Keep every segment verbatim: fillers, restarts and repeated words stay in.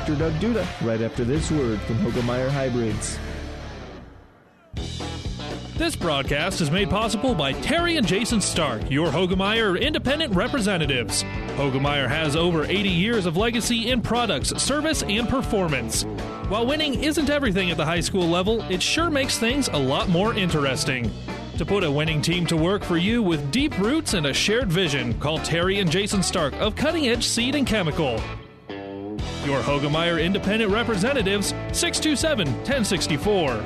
Director Doug Duda, right after this word from Hoegemeyer Hybrids. This broadcast is made possible by Terry and Jason Stark, your Hoegemeyer independent representatives. Hoegemeyer has over eighty years of legacy in products, service, and performance. While winning isn't everything at the high school level, it sure makes things a lot more interesting. To put a winning team to work for you with deep roots and a shared vision, call Terry and Jason Stark of Cutting Edge Seed and Chemical. Your Hoegemeyer independent representatives, six two seven, one zero six four.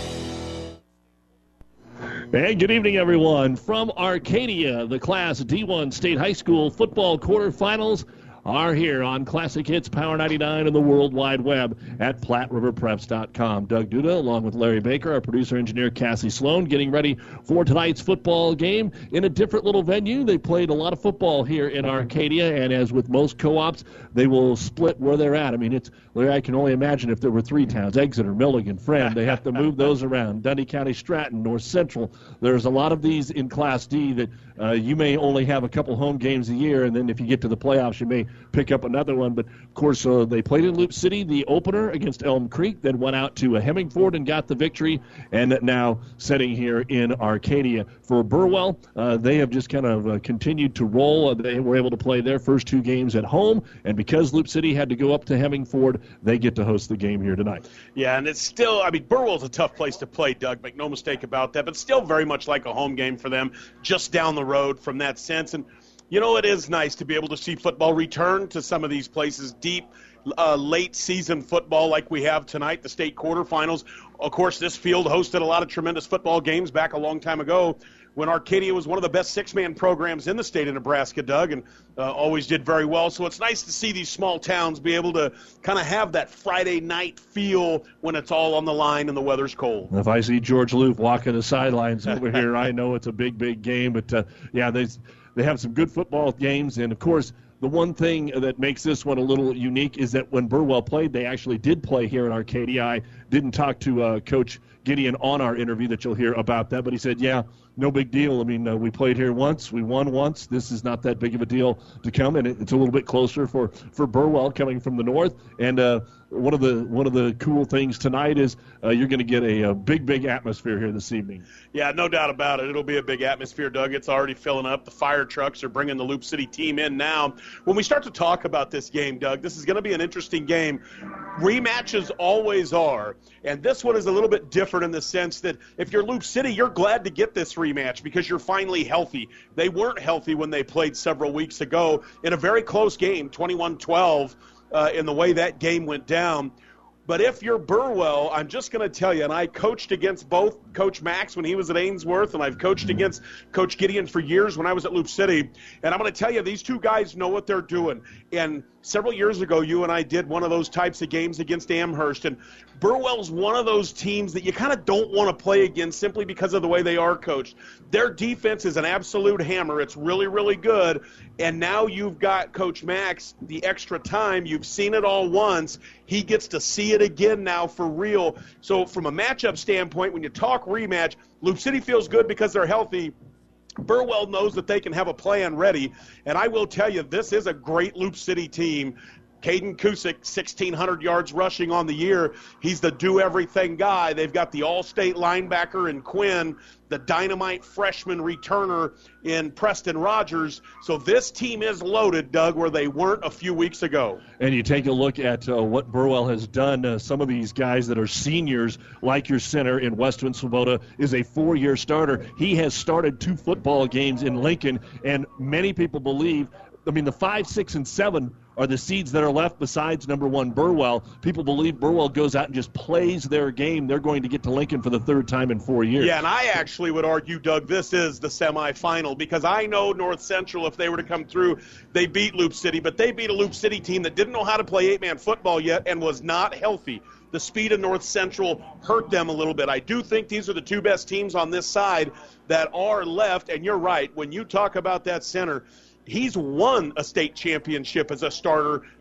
And good evening, everyone. From Arcadia, the Class D one State High School football quarterfinals are here on Classic Hits Power ninety-nine and the World Wide Web at Platte River Preps dot com. Doug Duda, along with Larry Baker, our producer-engineer Cassie Sloan, getting ready for tonight's football game in a different little venue. They played a lot of football here in Arcadia, and as with most co-ops, they will split where they're at. I mean, it's Larry, I can only imagine if there were three towns, Exeter, Milligan, Friend, they have to move those around. Dundee County, Stratton, North Central. There's a lot of these in Class D that uh, you may only have a couple home games a year, and then if you get to the playoffs, you may pick up another one. But, of course, uh, they played in Loop City, the opener against Elm Creek, then went out to uh, Hemmingford and got the victory, and now sitting here in Arcadia. For Burwell, uh, they have just kind of uh, continued to roll. Uh, they were able to play their first two games at home, and because Loop City had to go up to Hemmingford, they get to host the game here tonight. Yeah, and it's still, I mean, Burwell's a tough place to play, Doug, make no mistake about that, but still very much like a home game for them, just down the road from that sense. And you know, it is nice to be able to see football return to some of these places, deep, uh, late-season football like we have tonight, the state quarterfinals. Of course, this field hosted a lot of tremendous football games back a long time ago when Arcadia was one of the best six-man programs in the state of Nebraska, Doug, and uh, always did very well. So it's nice to see these small towns be able to kind of have that Friday night feel when it's all on the line and the weather's cold. If I see George Loof walking the sidelines over here, I know it's a big, big game. But, uh, yeah, they they have some good football games. And, of course, the one thing that makes this one a little unique is that when Burwell played, they actually did play here in Arcadia. I didn't talk to uh, Coach Gideon on our interview that you'll hear about that, but he said, yeah, no big deal. I mean, uh, we played here once. We won once. This is not that big of a deal to come, and it, it's a little bit closer for, for Burwell coming from the north. And uh, one of the one of the cool things tonight is uh, you're going to get a, a big, big atmosphere here this evening. Yeah, no doubt about it. It'll be a big atmosphere, Doug. It's already filling up. The fire trucks are bringing the Loop City team in now. When we start to talk about this game, Doug, this is going to be an interesting game. Rematches always are, and this one is a little bit different in the sense that if you're Loop City, you're glad to get this rematch because you're finally healthy. They weren't healthy when they played several weeks ago in a very close game, twenty-one twelve, uh, in the way that game went down. But if you're Burwell, I'm just going to tell you, and I coached against both Coach Max when he was at Ainsworth, and I've coached against Coach Gideon for years when I was at Loop City. And I'm going to tell you, these two guys know what they're doing. And several years ago, you and I did one of those types of games against Amherst. And Burwell's one of those teams that you kind of don't want to play against simply because of the way they are coached. Their defense is an absolute hammer. It's really, really good. And now you've got Coach Max, the extra time. You've seen it all once. He gets to see it again now for real. So from a matchup standpoint, when you talk rematch, Loop City feels good because they're healthy. Burwell knows that they can have a plan ready. And I will tell you, this is a great Loop City team. Caden Kusick, sixteen hundred yards rushing on the year. He's the do-everything guy. They've got the all-state linebacker in Quinn, the dynamite freshman returner in Preston Rogers. So this team is loaded, Doug, where they weren't a few weeks ago. And you take a look at uh, what Burwell has done. Uh, some of these guys that are seniors, like your center in Westman Swoboda, is a four-year starter. He has started two football games in Lincoln, and many people believe, I mean, the five, six, and seven are the seeds that are left besides number one Burwell. People believe Burwell goes out and just plays their game. They're going to get to Lincoln for the third time in four years. Yeah, and I actually would argue, Doug, this is the semifinal because I know North Central, if they were to come through, they beat Loop City, but they beat a Loop City team that didn't know how to play eight-man football yet and was not healthy. The speed of North Central hurt them a little bit. I do think these are the two best teams on this side that are left, and you're right. When you talk about that center, he's won a state championship as a starter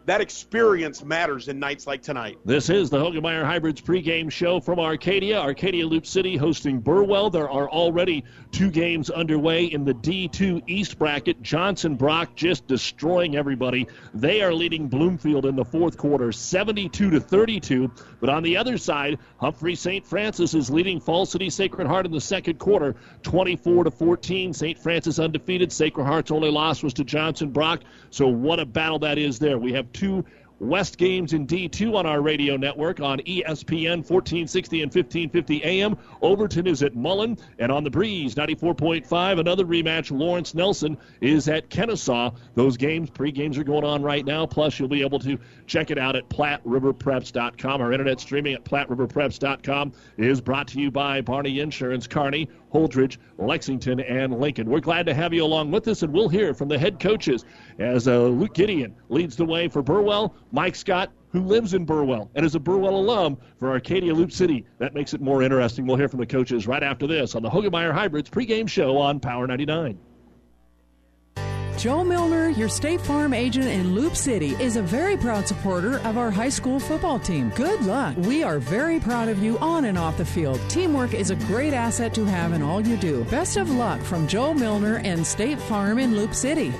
that experience matters in nights like tonight. This is the Hoegemeyer Hybrids pregame show from Arcadia. Arcadia Loop City hosting Burwell. There are already two games underway in the D two East bracket. Johnson Brock just destroying everybody. They are leading Bloomfield in the fourth quarter, seventy-two to thirty-two. But on the other side, Humphrey Saint Francis is leading Fall City Sacred Heart in the second quarter, twenty-four to fourteen. Saint Francis undefeated. Sacred Heart's only loss was to Johnson Brock. So what a battle that is there. We have two West games in D two on our radio network on E S P N fourteen sixty and fifteen fifty A M. Overton is at Mullen, and on the Breeze ninety-four point five, another rematch. Lawrence Nelson is at Kennesaw. Those games, pre-games are going on right now, plus you'll be able to check it out at Platte River Preps dot com. Our internet streaming at Platte River Preps dot com is brought to you by Barney Insurance, Kearney, Holdridge, Lexington, and Lincoln. We're glad to have you along with us, and we'll hear from the head coaches as uh, Luke Gideon leads the way for Burwell. Mike Scott, who lives in Burwell and is a Burwell alum for Arcadia Loop City. That makes it more interesting. We'll hear from the coaches right after this on the Hoegemeyer Hybrids pregame show on Power ninety-nine. Joe Milner, your State Farm agent in Loop City, is a very proud supporter of our high school football team. Good luck. We are very proud of you on and off the field. Teamwork is a great asset to have in all you do. Best of luck from Joe Milner and State Farm in Loop City.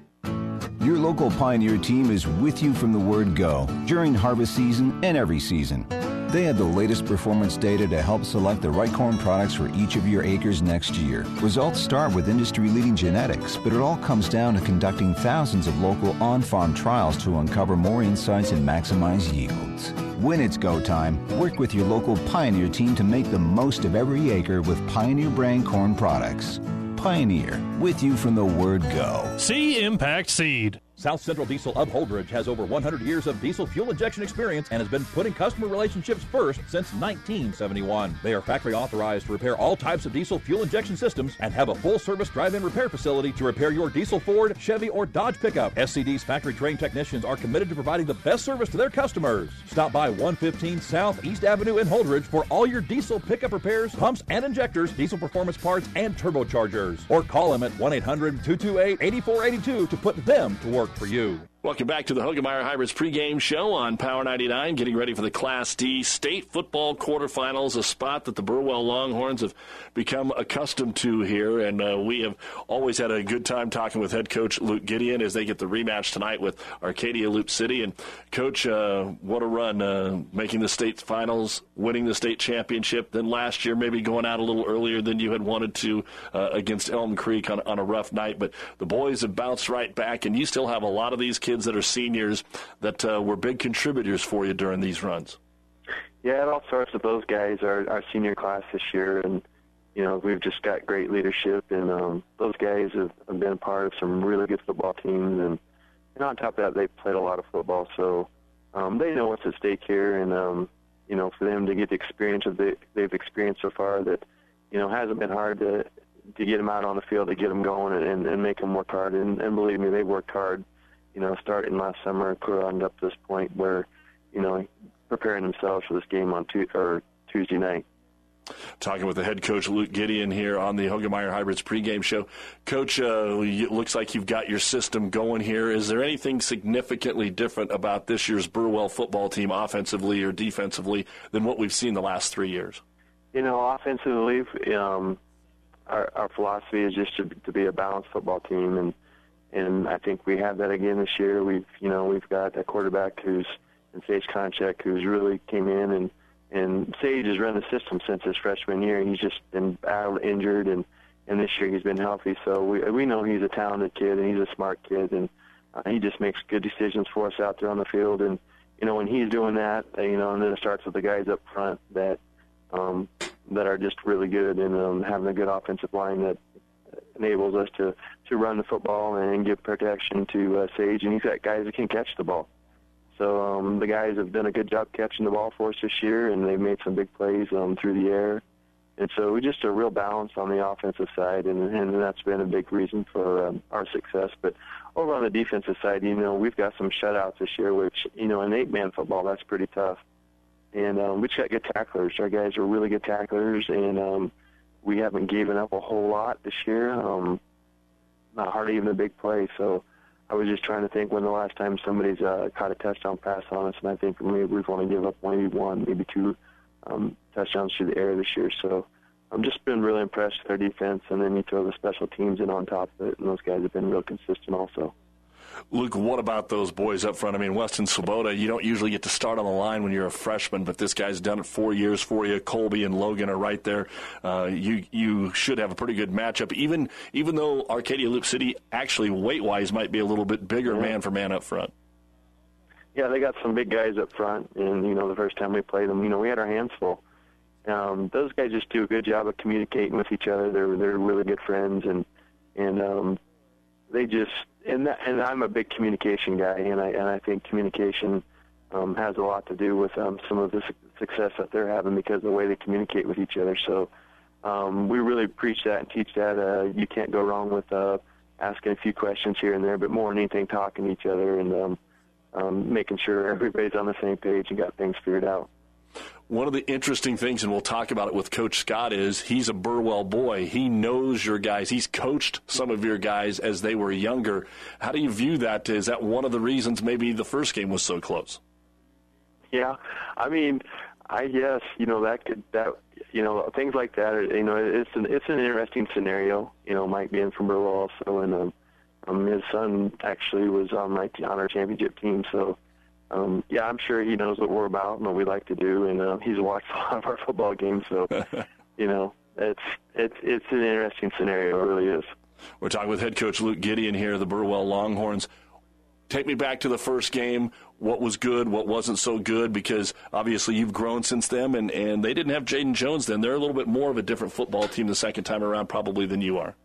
Your local Pioneer team is with you from the word go during harvest season and every season. They have the latest performance data to help select the right corn products for each of your acres next year. Results start with industry-leading genetics, but it all comes down to conducting thousands of local on-farm trials to uncover more insights and maximize yields. When it's go time, work with your local Pioneer team to make the most of every acre with Pioneer brand corn products. Pioneer, with you from the word go. See Impact Seed. South Central Diesel of Holdridge has over one hundred years of diesel fuel injection experience and has been putting customer relationships first since nineteen seventy-one. They are factory authorized to repair all types of diesel fuel injection systems and have a full-service drive-in repair facility to repair your diesel Ford, Chevy, or Dodge pickup. S C D's factory-trained technicians are committed to providing the best service to their customers. Stop by one fifteen South East Avenue in Holdridge for all your diesel pickup repairs, pumps and injectors, diesel performance parts, and turbochargers. Or call them at one eight hundred two two eight eight four eight two to put them to work for you. Welcome back to the Hoegemeyer Hybrids pregame show on Power ninety-nine, getting ready for the Class D state football quarterfinals, a spot that the Burwell Longhorns have become accustomed to here, and uh, we have always had a good time talking with head coach Luke Gideon as they get the rematch tonight with Arcadia Loop City. And, Coach, uh, what a run, uh, making the state finals, winning the state championship, then last year maybe going out a little earlier than you had wanted to uh, against Elm Creek on, on a rough night. But the boys have bounced right back, and you still have a lot of these kids that are seniors that uh, were big contributors for you during these runs. Yeah, it all starts with those guys, our, our senior class this year, and, you know, we've just got great leadership, and um, those guys have, have been a part of some really good football teams, and, and on top of that, they've played a lot of football, so um, they know what's at stake here, and, um, you know, for them to get the experience of the, they've experienced so far that, you know, hasn't been hard to to get them out on the field, to get them going and, and make them work hard, and, and believe me, they worked hard. You know, starting last summer, clear on up to this point where, you know, preparing themselves for this game on tu- or Tuesday night. Talking with the head coach, Luke Gideon, here on the Hoegemeyer Hybrids pregame show. Coach, uh, it looks like you've got your system going here. Is there anything significantly different about this year's Burwell football team, offensively or defensively, than what we've seen the last three years? You know, offensively, um, our, our philosophy is just to, to be a balanced football team, and And I think we have that again this year. We've, you know, we've got a quarterback who's in Sage Konchak, who's really came in, and and Sage has run the system since his freshman year. He's just been battled, injured, and and this year he's been healthy. So we we know he's a talented kid and he's a smart kid, and uh, he just makes good decisions for us out there on the field. And you know, when he's doing that, uh, you know, and then it starts with the guys up front that um, that are just really good, and um, having a good offensive line that enables us to, to run the football and give protection to uh, Sage, and he's got guys that can catch the ball. So um, the guys have done a good job catching the ball for us this year, and they've made some big plays um, through the air. And so we just a real balance on the offensive side, and, and that's been a big reason for um, our success. But over on the defensive side, you know, we've got some shutouts this year, which, you know, in eight-man football, that's pretty tough. And um, we've got good tacklers. Our guys are really good tacklers, and um, we haven't given up a whole lot this year, um, not hardly even a big play. So I was just trying to think when the last time somebody's uh, caught a touchdown pass on us, and I think maybe we've only given up maybe one, maybe two um, touchdowns through the air this year. So I've just been really impressed with our defense, and then you throw the special teams in on top of it, and those guys have been real consistent also. Luke, what about those boys up front? I mean, Weston Swoboda, you don't usually get to start on the line when you're a freshman, but this guy's done it four years for you. Colby and Logan are right there. Uh, you you should have a pretty good matchup, even even though Arcadia Loop City actually weight-wise might be a little bit bigger yeah. man for man up front. Yeah, they got some big guys up front, and, you know, the first time we played them, you know, we had our hands full. Um, those guys just do a good job of communicating with each other. They're they're really good friends, and and um, they just and that, and I'm a big communication guy, and I and I think communication um, has a lot to do with um, some of the su- success that they're having because of the way they communicate with each other. So um, we really preach that and teach that. Uh, you can't go wrong with uh, asking a few questions here and there, but more than anything, talking to each other and um, um, making sure everybody's on the same page and got things figured out. One of the interesting things, and we'll talk about it with Coach Scott, is he's a Burwell boy. He knows your guys. He's coached some of your guys as they were younger. How do you view that? Is that one of the reasons maybe the first game was so close? Yeah, I mean, I guess, you know, that could, that, you know, things like that, are, you know, it's an, it's an interesting scenario, you know, Mike being from Burwell also, and um, um, his son actually was on my on our championship team, so Um, yeah, I'm sure he knows what we're about and what we like to do, and uh, he's watched a lot of our football games. So, you know, it's it's it's an interesting scenario. It really is. We're talking with head coach Luke Gideon here, the Burwell Longhorns. Take me back to the first game. What was good? What wasn't so good? Because obviously you've grown since then, and, and they didn't have Jaden Jones then. They're a little bit more of a different football team the second time around probably than you are.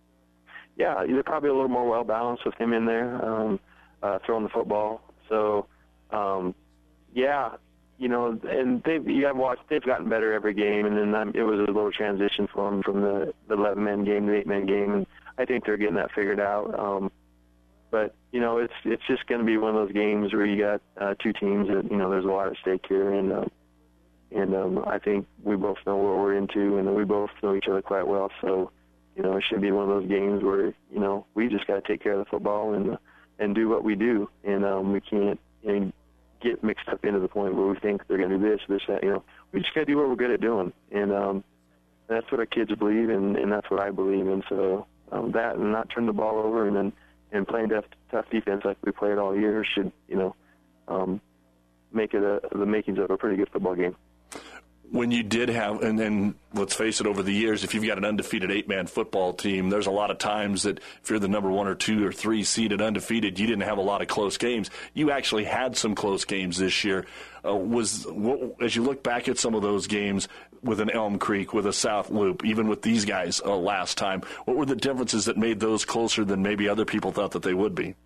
Yeah, they're probably a little more well-balanced with him in there, um, uh, throwing the football. So, Um, yeah, you know, and they've, you have watched, they've gotten better every game, and then um, it was a little transition for them from the, the eleven-man game to the eight-man game, and I think they're getting that figured out. Um, but, you know, it's it's just going to be one of those games where you got uh, two teams that, you know, there's a lot at stake here, and um, and um, I think we both know what we're into, and we both know each other quite well, so, you know, it should be one of those games where, you know, we just got to take care of the football and and do what we do, and um, we can't, and get mixed up into the point where we think they're going to do this, this, that. You know, we just got to do what we're good at doing, and um, that's what our kids believe, and, and that's what I believe. And so um, that, and not turn the ball over, and then and playing tough, tough defense like we played all year should, you know, um, make it a, the makings of a pretty good football game. When you did have, and then let's face it, over the years, if you've got an undefeated eight-man football team, there's a lot of times that if you're the number one or two or three seeded undefeated, you didn't have a lot of close games. You actually had some close games this year. Uh, was what, as you look back at some of those games with an Elm Creek, with a South Loop, even with these guys uh, last time, what were the differences that made those closer than maybe other people thought that they would be?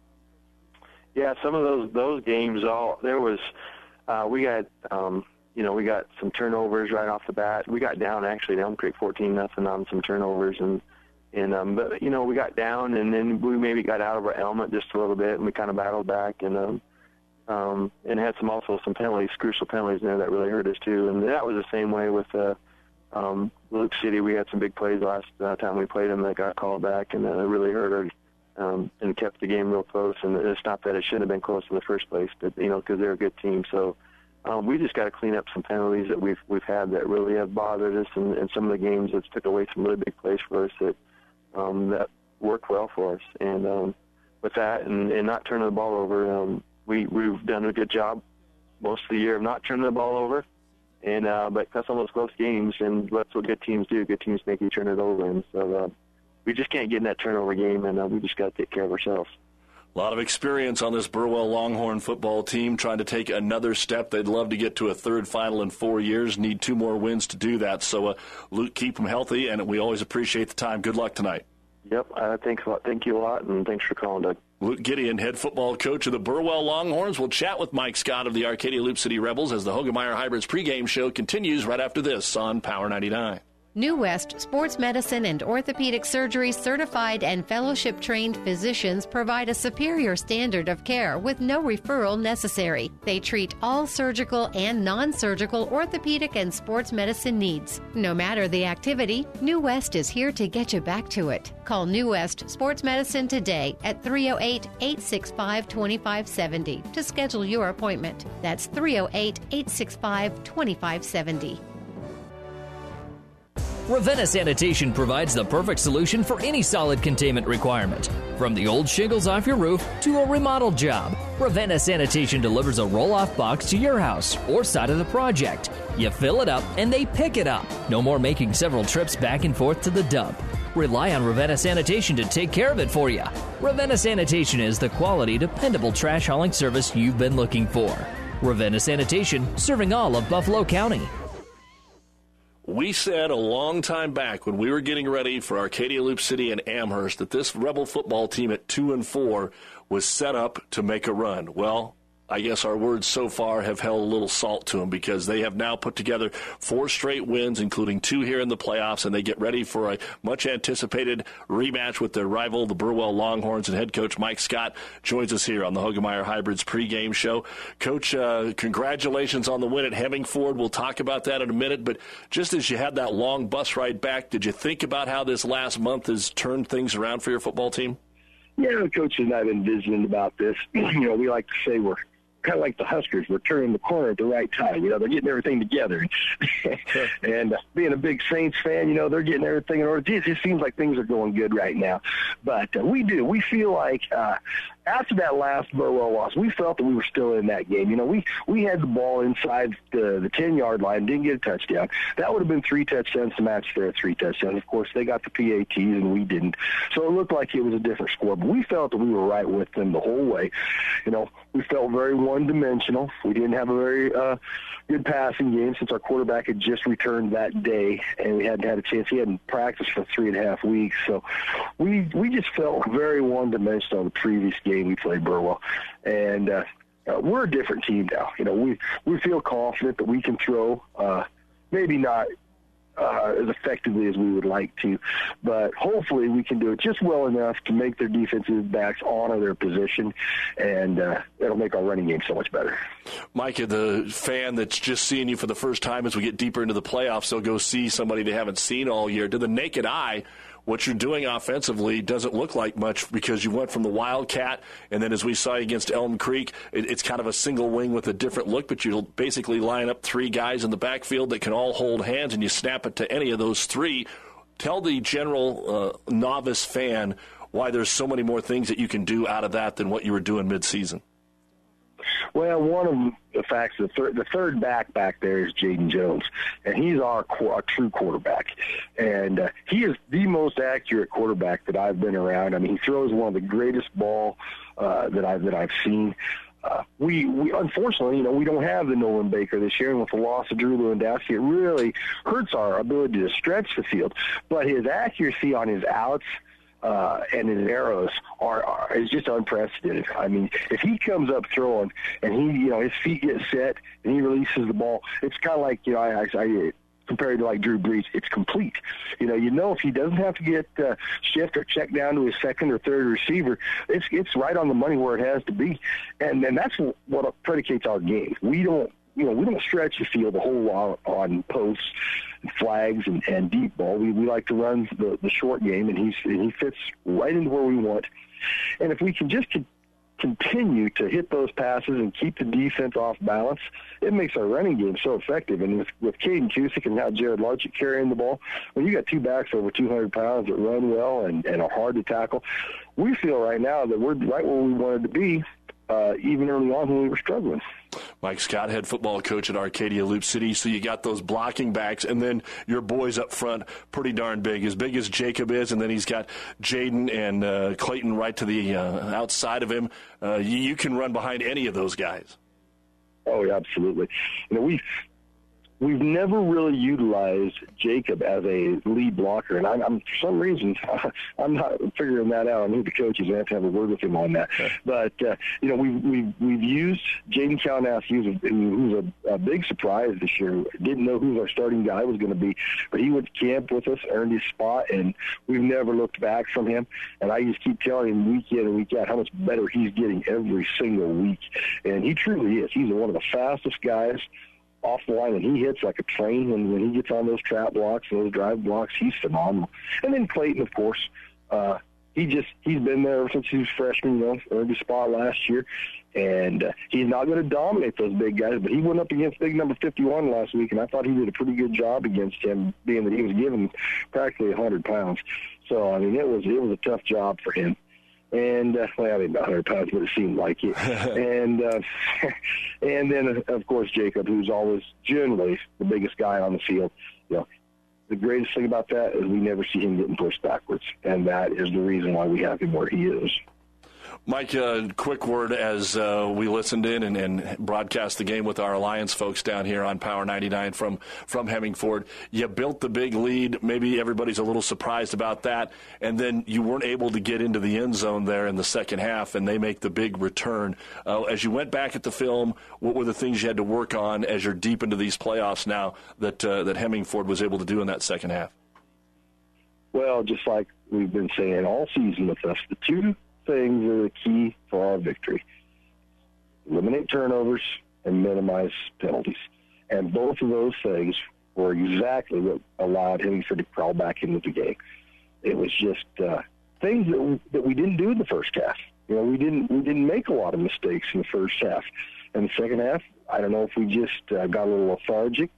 Yeah, some of those those games, all there was, uh, we got. Um, You know, we got some turnovers right off the bat. We got down actually at Elm Creek fourteen nothing on some turnovers, and and um, but you know we got down, and then we maybe got out of our element just a little bit, and we kind of battled back, and um, um, and had some also some penalties, crucial penalties in there that really hurt us too. And that was the same way with uh, um, Luke City. We had some big plays last uh, time we played them that got called back, and uh, it really hurt us. Um, and kept the game real close, and it's not that it shouldn't have been close in the first place, but you know because they're a good team, so. Um, we just got to clean up some penalties that we've we've had that really have bothered us, and, and some of the games that took away some really big plays for us that um, that worked well for us. And um, with that, and, and not turning the ball over, um, we we've done a good job most of the year of not turning the ball over. And uh, but that's on those close games, and that's what good teams do. Good teams make you turn it over, and so uh, we just can't get in that turnover game, and uh, we just got to take care of ourselves. A lot of experience on this Burwell Longhorn football team trying to take another step. They'd love to get to a third final in four years, need two more wins to do that. So, uh, Luke, keep them healthy, and we always appreciate the time. Good luck tonight. Yep, uh, thanks a lot. Thank you a lot, and thanks for calling, Doug. Luke Gideon, head football coach of the Burwell Longhorns. We'll chat with Mike Scott of the Arcadia Loop City Rebels as the Hoegemeyer Hybrids pregame show continues right after this on Power ninety-nine. New West Sports Medicine and Orthopedic Surgery certified and fellowship-trained physicians provide a superior standard of care with no referral necessary. They treat all surgical and non-surgical orthopedic and sports medicine needs. No matter the activity, New West is here to get you back to it. Call New West Sports Medicine today at three oh eight, eight six five, two five seven oh to schedule your appointment. That's three oh eight, eight six five, two five seven oh. Ravenna Sanitation provides the perfect solution for any solid containment requirement. From the old shingles off your roof to a remodel job, Ravenna Sanitation delivers a roll-off box to your house or side of the project. You fill it up and they pick it up. No more making several trips back and forth to the dump. Rely on Ravenna Sanitation to take care of it for you. Ravenna Sanitation is the quality, dependable trash hauling service you've been looking for. Ravenna Sanitation, serving all of Buffalo County. We said a long time back when we were getting ready for Arcadia, Loop City, and Amherst that this Rebel football team at two and four was set up to make a run. Well, I guess our words so far have held a little salt to them because they have now put together four straight wins, including two here in the playoffs, and they get ready for a much-anticipated rematch with their rival, the Burwell Longhorns, and head coach Mike Scott joins us here on the Hoegemeyer Hybrids pregame show. Coach, uh, congratulations on the win at Hemmingford. We'll talk about that in a minute, but just as you had that long bus ride back, did you think about how this last month has turned things around for your football team? Yeah, the coach and I have been visiting about this. You know, we like to say we're kind of like the Huskers. We're turning the corner at the right time. You know, they're getting everything together. and uh, being a big Saints fan, you know, they're getting everything in order. It just seems like things are going good right now. But uh, we do. We feel like uh, after that last Burwell loss, we felt that we were still in that game. You know, we, we had the ball inside the, the ten-yard line, didn't get a touchdown. That would have been three touchdowns to match their three touchdowns. Of course, they got the P A Ts and we didn't. So it looked like it was a different score. But we felt that we were right with them the whole way. You know, we felt very one-dimensional. We didn't have a very uh, good passing game since our quarterback had just returned that day, and we hadn't had a chance. He hadn't practiced for three and a half weeks. So we we just felt very one-dimensional the previous game we played Burwell. And uh, uh, we're a different team now. You know, we, we feel confident that we can throw, uh, maybe not Uh, as effectively as we would like to, but hopefully we can do it just well enough to make their defensive backs honor their position, and uh, it'll make our running game so much better. Micah, the fan that's just seeing you for the first time as we get deeper into the playoffs, they'll go see somebody they haven't seen all year. To the naked eye, what you're doing offensively doesn't look like much because you went from the Wildcat, and then as we saw against Elm Creek, it, it's kind of a single wing with a different look, but you'll basically line up three guys in the backfield that can all hold hands, and you snap it to any of those three. Tell the general uh, novice fan why there's so many more things that you can do out of that than what you were doing midseason. Well, one of the facts, the third, the third back back there is Jaden Jones, and he's our, our true quarterback. And uh, he is the most accurate quarterback that I've been around. I mean, he throws one of the greatest ball uh, that I've that I've seen. Uh, we, we unfortunately, you know, we don't have the Nolan Baker this year, and with the loss of Drew Lewandowski, it really hurts our ability to stretch the field. But his accuracy on his outs Uh, and his arrows are, are is just unprecedented. I mean, if he comes up throwing and he, you know, his feet get set and he releases the ball, it's kind of like, you know, I, I compared to like Drew Brees, it's complete. You know, you know, if he doesn't have to get uh, shift or check down to his second or third receiver, it's it's right on the money where it has to be, and and that's what predicates our game. We don't. You know, we don't stretch the field a whole lot on posts, flags, and, and deep ball. We we like to run the, the short game, and he's, he fits right into where we want. And if we can just con- continue to hit those passes and keep the defense off balance, it makes our running game so effective. And with, with Caden Cusick and now Jared Larchik carrying the ball, when you got two backs over two hundred pounds that run well and, and are hard to tackle, we feel right now that we're right where we wanted to be, uh, even early on when we were struggling. Mike Scott, head football coach at Arcadia Loop City. So you got those blocking backs, and then your boys up front, pretty darn big, as big as Jacob is, and then he's got Jaden and uh, Clayton right to the uh, outside of him. Uh, you, you can run behind any of those guys. Oh, yeah, absolutely. You know, we we've never really utilized Jacob as a lead blocker, and I'm, I'm for some reason I'm not figuring that out. I need the coaches I have to have a word with him on that. Okay. But uh, you know, we've we've we've used Jaden Calnass, who's a, who's a, a big surprise this year. Didn't know who our starting guy was going to be, but he went to camp with us, earned his spot, and we've never looked back from him. And I just keep telling him week in and week out how much better he's getting every single week, and he truly is. He's one of the fastest guys off the line, and he hits like a train. And when he gets on those trap blocks and those drive blocks, he's phenomenal. And then Clayton, of course, uh, he just he's been there ever since he was a freshman. You know, earned his spot last year, and uh, he's not going to dominate those big guys. But he went up against big number fifty-one last week, and I thought he did a pretty good job against him, being that he was given practically one hundred pounds. So I mean, it was it was a tough job for him. And, uh, well, I mean, one hundred pounds, but it seemed like it. and uh, and then, of course, Jacob, who's always generally the biggest guy on the field. You know, the greatest thing about that is we never see him getting pushed backwards, and that is the reason why we have him where he is. Mike, uh, quick word as uh, we listened in and, and broadcast the game with our Alliance folks down here on Power ninety-nine from, from Hemmingford. You built the big lead. Maybe everybody's a little surprised about that. And then you weren't able to get into the end zone there in the second half, and they make the big return. Uh, as you went back at the film, what were the things you had to work on as you're deep into these playoffs now that, uh, that Hemmingford was able to do in that second half? Well, just like we've been saying all season with us, the two things are the key for our victory: eliminate turnovers and minimize penalties. And both of those things were exactly what allowed Hemmingford to crawl back into the game. It was just uh, things that we, that we didn't do in the first half. You know, we didn't we didn't make a lot of mistakes in the first half. In the second half, I don't know if we just uh, got a little lethargic,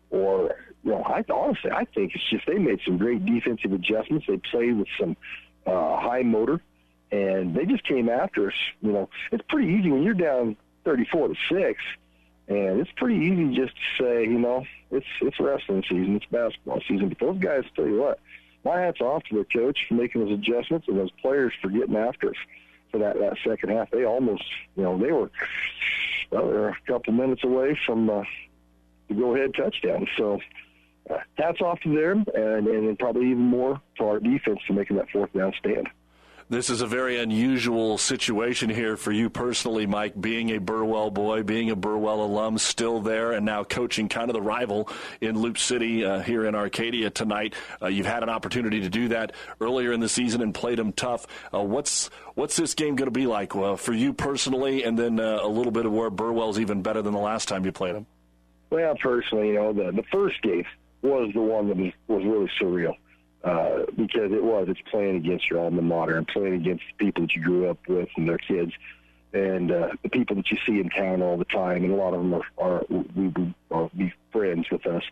or you know, I honestly I think it's just they made some great defensive adjustments. They played with some uh, high motor. And they just came after us. You know, it's pretty easy when you're down thirty-four to six, and it's pretty easy just to say, you know, it's it's wrestling season, it's basketball season. But those guys, tell you what, my hat's off to their coach for making those adjustments, and those players for getting after us for that, that second half. They almost, you know, they were well, they were a couple minutes away from uh, the go-ahead touchdown. So uh, hats off to them, and and probably even more to our defense for making that fourth down stand. This is a very unusual situation here for you personally, Mike, being a Burwell boy, being a Burwell alum, still there, and now coaching kind of the rival in Loop City uh, here in Arcadia tonight. Uh, you've had an opportunity to do that earlier in the season and played them tough. Uh, what's what's this game going to be like well, for you personally, and then uh, a little bit of where Burwell's even better than the last time you played them? Well, personally, you know, the, the first game was the one that was, was really surreal. Uh, because it was, it's playing against your alma mater and playing against the people that you grew up with and their kids and uh, the people that you see in town all the time. And a lot of them are, are we, we are be friends with us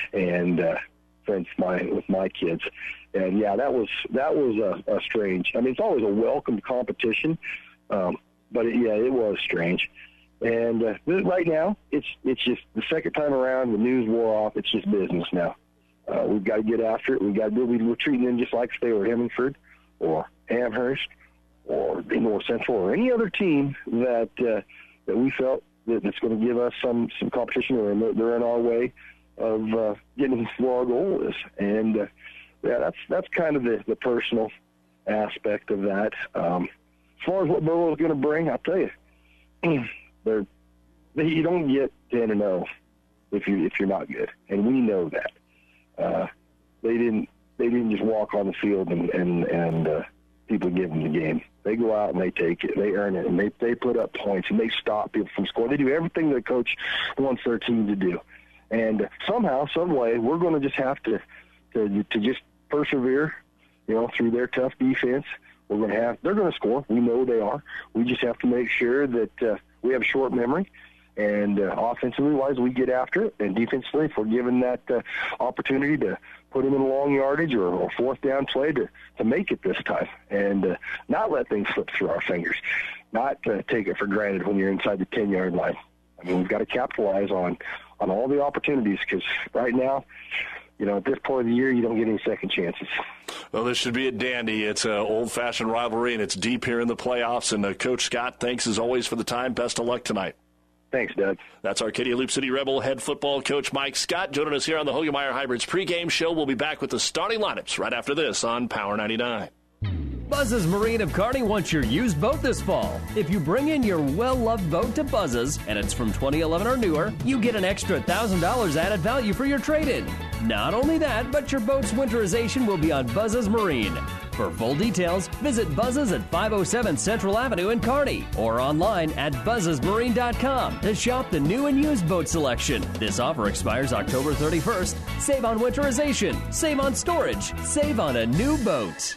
and uh, friends with my, with my kids. And yeah, that was, that was a, a strange, I mean, it's always a welcome competition. Um, but it, yeah, it was strange. And uh, right now it's, it's just the second time around, the news wore off. It's just business now. Uh, we've got to get after it. We've got to do it. We're treating them just like if they were Hemmingford or Amherst or North Central or any other team that uh, that we felt that that's going to give us some, some competition, or they're in our way of uh, getting where our goal is. And, uh, yeah, that's that's kind of the, the personal aspect of that. Um, as far as what Burwell is going to bring, I'll tell you, they're, they, you don't get ten and oh if you if you're not good, and we know that. Uh, they didn't. They didn't just walk on the field and and and uh, people give them the game. They go out and they take it. They earn it, and they they put up points and they stop people from scoring. They do everything the coach wants their team to do. And somehow, some way, we're going to just have to to to just persevere, you know, through their tough defense. We're going to have. They're going to score. We know they are. We just have to make sure that uh, we have a short memory. And uh, offensively wise, we get after it. And defensively, if we're given that uh, opportunity to put them in a long yardage or, or fourth down play to, to make it this time and uh, not let things slip through our fingers, not uh, take it for granted when you're inside the ten-yard line. I mean, we've got to capitalize on, on all the opportunities because right now, you know, at this point of the year, you don't get any second chances. Well, this should be a dandy. It's an old-fashioned rivalry, and it's deep here in the playoffs. And uh, Coach Scott, thanks as always for the time. Best of luck tonight. Thanks, Doug. That's Arcadia Loop City Rebel head football coach Mike Scott joining us here on the Hoegemeyer Hybrids pregame show. We'll be back with the starting lineups right after this on Power ninety-nine. Buzz's Marine of Kearney wants your used boat this fall. If you bring in your well-loved boat to Buzz's, and it's from twenty eleven or newer, you get an extra one thousand dollars added value for your trade-in. Not only that, but your boat's winterization will be on Buzz's Marine. For full details, visit Buzz's at five oh seven Central Avenue in Kearney or online at buzzes marine dot com to shop the new and used boat selection. This offer expires October thirty-first. Save on winterization, save on storage, save on a new boat.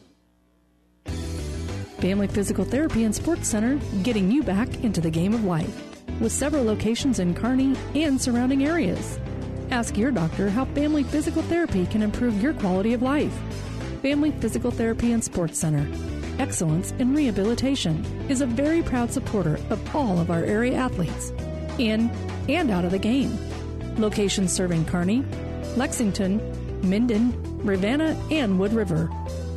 Family Physical Therapy and Sports Center, getting you back into the game of life. With several locations in Kearney and surrounding areas. Ask your doctor how Family Physical Therapy can improve your quality of life. Family Physical Therapy and Sports Center. Excellence in Rehabilitation is a very proud supporter of all of our area athletes, in and out of the game. Locations serving Kearney, Lexington, Minden, Ravenna, and Wood River.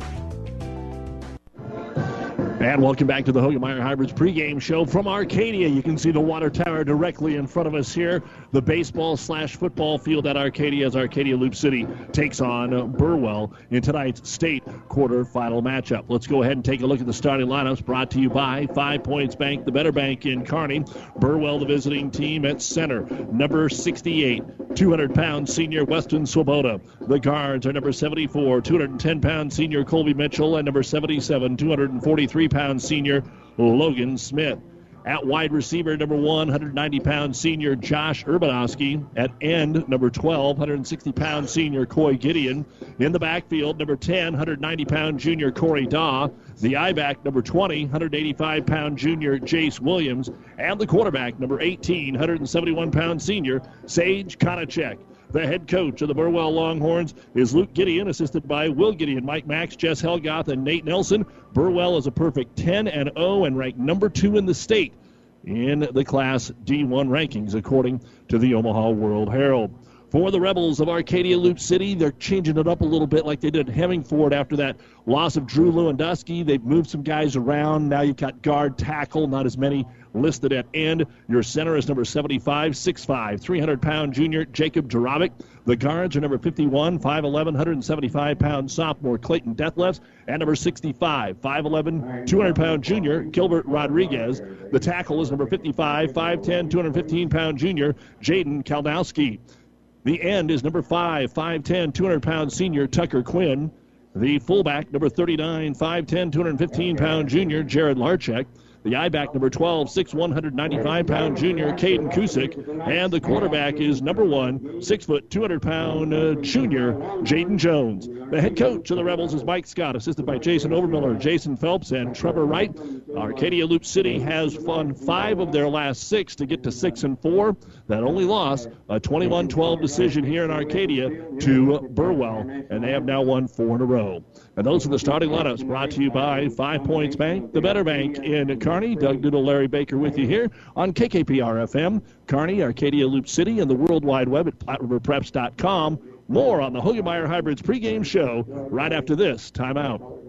And welcome back to the Hoegemeyer Hybrids pregame show from Arcadia. You can see the water tower directly in front of us here. The baseball slash football field at Arcadia as Arcadia Loop City takes on Burwell in tonight's state quarterfinal matchup. Let's go ahead and take a look at the starting lineups brought to you by Five Points Bank, the better bank in Kearney. Burwell, the visiting team at center. Number sixty-eight, two hundred pound senior Weston Swoboda. The guards are number seventy-four, two hundred ten pound senior Colby Mitchell, and number seventy-seven, two hundred forty-three pound senior Logan Smith. At wide receiver, number one, one hundred ninety pound senior Josh Urbanowski. At end, number twelve, one hundred sixty pound senior Coy Gideon. In the backfield, number ten, one hundred ninety pound junior Corey Daw. The I-back, number twenty, one hundred eighty-five pound junior Jace Williams. And the quarterback, number eighteen, one hundred seventy-one pound senior Sage Konachek. The head coach of the Burwell Longhorns is Luke Gideon, assisted by Will Gideon, Mike Max, Jess Helgoth, and Nate Nelson. Burwell is a perfect ten and oh and ranked number two in the state in the Class D one rankings, according to the Omaha World Herald. For the Rebels of Arcadia Loop City, they're changing it up a little bit like they did at Hemmingford after that loss of Drew Lewandowski. They've moved some guys around. Now you've got guard, tackle, not as many listed at end. Your center is number seventy-five, six five, three hundred pound junior Jacob Jarabic. The guards are number fifty-one, five eleven, one hundred seventy-five pound sophomore Clayton Deathlefs, and number sixty-five, five eleven, two hundred pound junior Gilbert Rodriguez. The tackle is number fifty-five, five ten, two hundred fifteen pound junior Jaden Kaldowski. The end is number five, five ten, two hundred pound senior Tucker Quinn. The fullback, number thirty-nine, five ten, two hundred fifteen pound junior Jared Larchek. The I-back, number twelve, six one, one hundred ninety-five pound junior Caden Kusick. And the quarterback is number one, six foot, two hundred pound uh, junior Jaden Jones. The head coach of the Rebels is Mike Scott, assisted by Jason Overmiller, Jason Phelps, and Trevor Wright. Arcadia Loop City has won five of their last six to get to six and four. That only lost a twenty-one twelve decision here in Arcadia to Burwell, and they have now won four in a row. And those are the starting lineups brought to you by Five Points Bank, the better bank in Kearney. Doug Doodle, Larry Baker with you here on K K P R F M, Kearney, Arcadia Loop City, and the World Wide Web at Platte River Preps dot com. More on the Hoegemeyer Hybrids pregame show right after this timeout.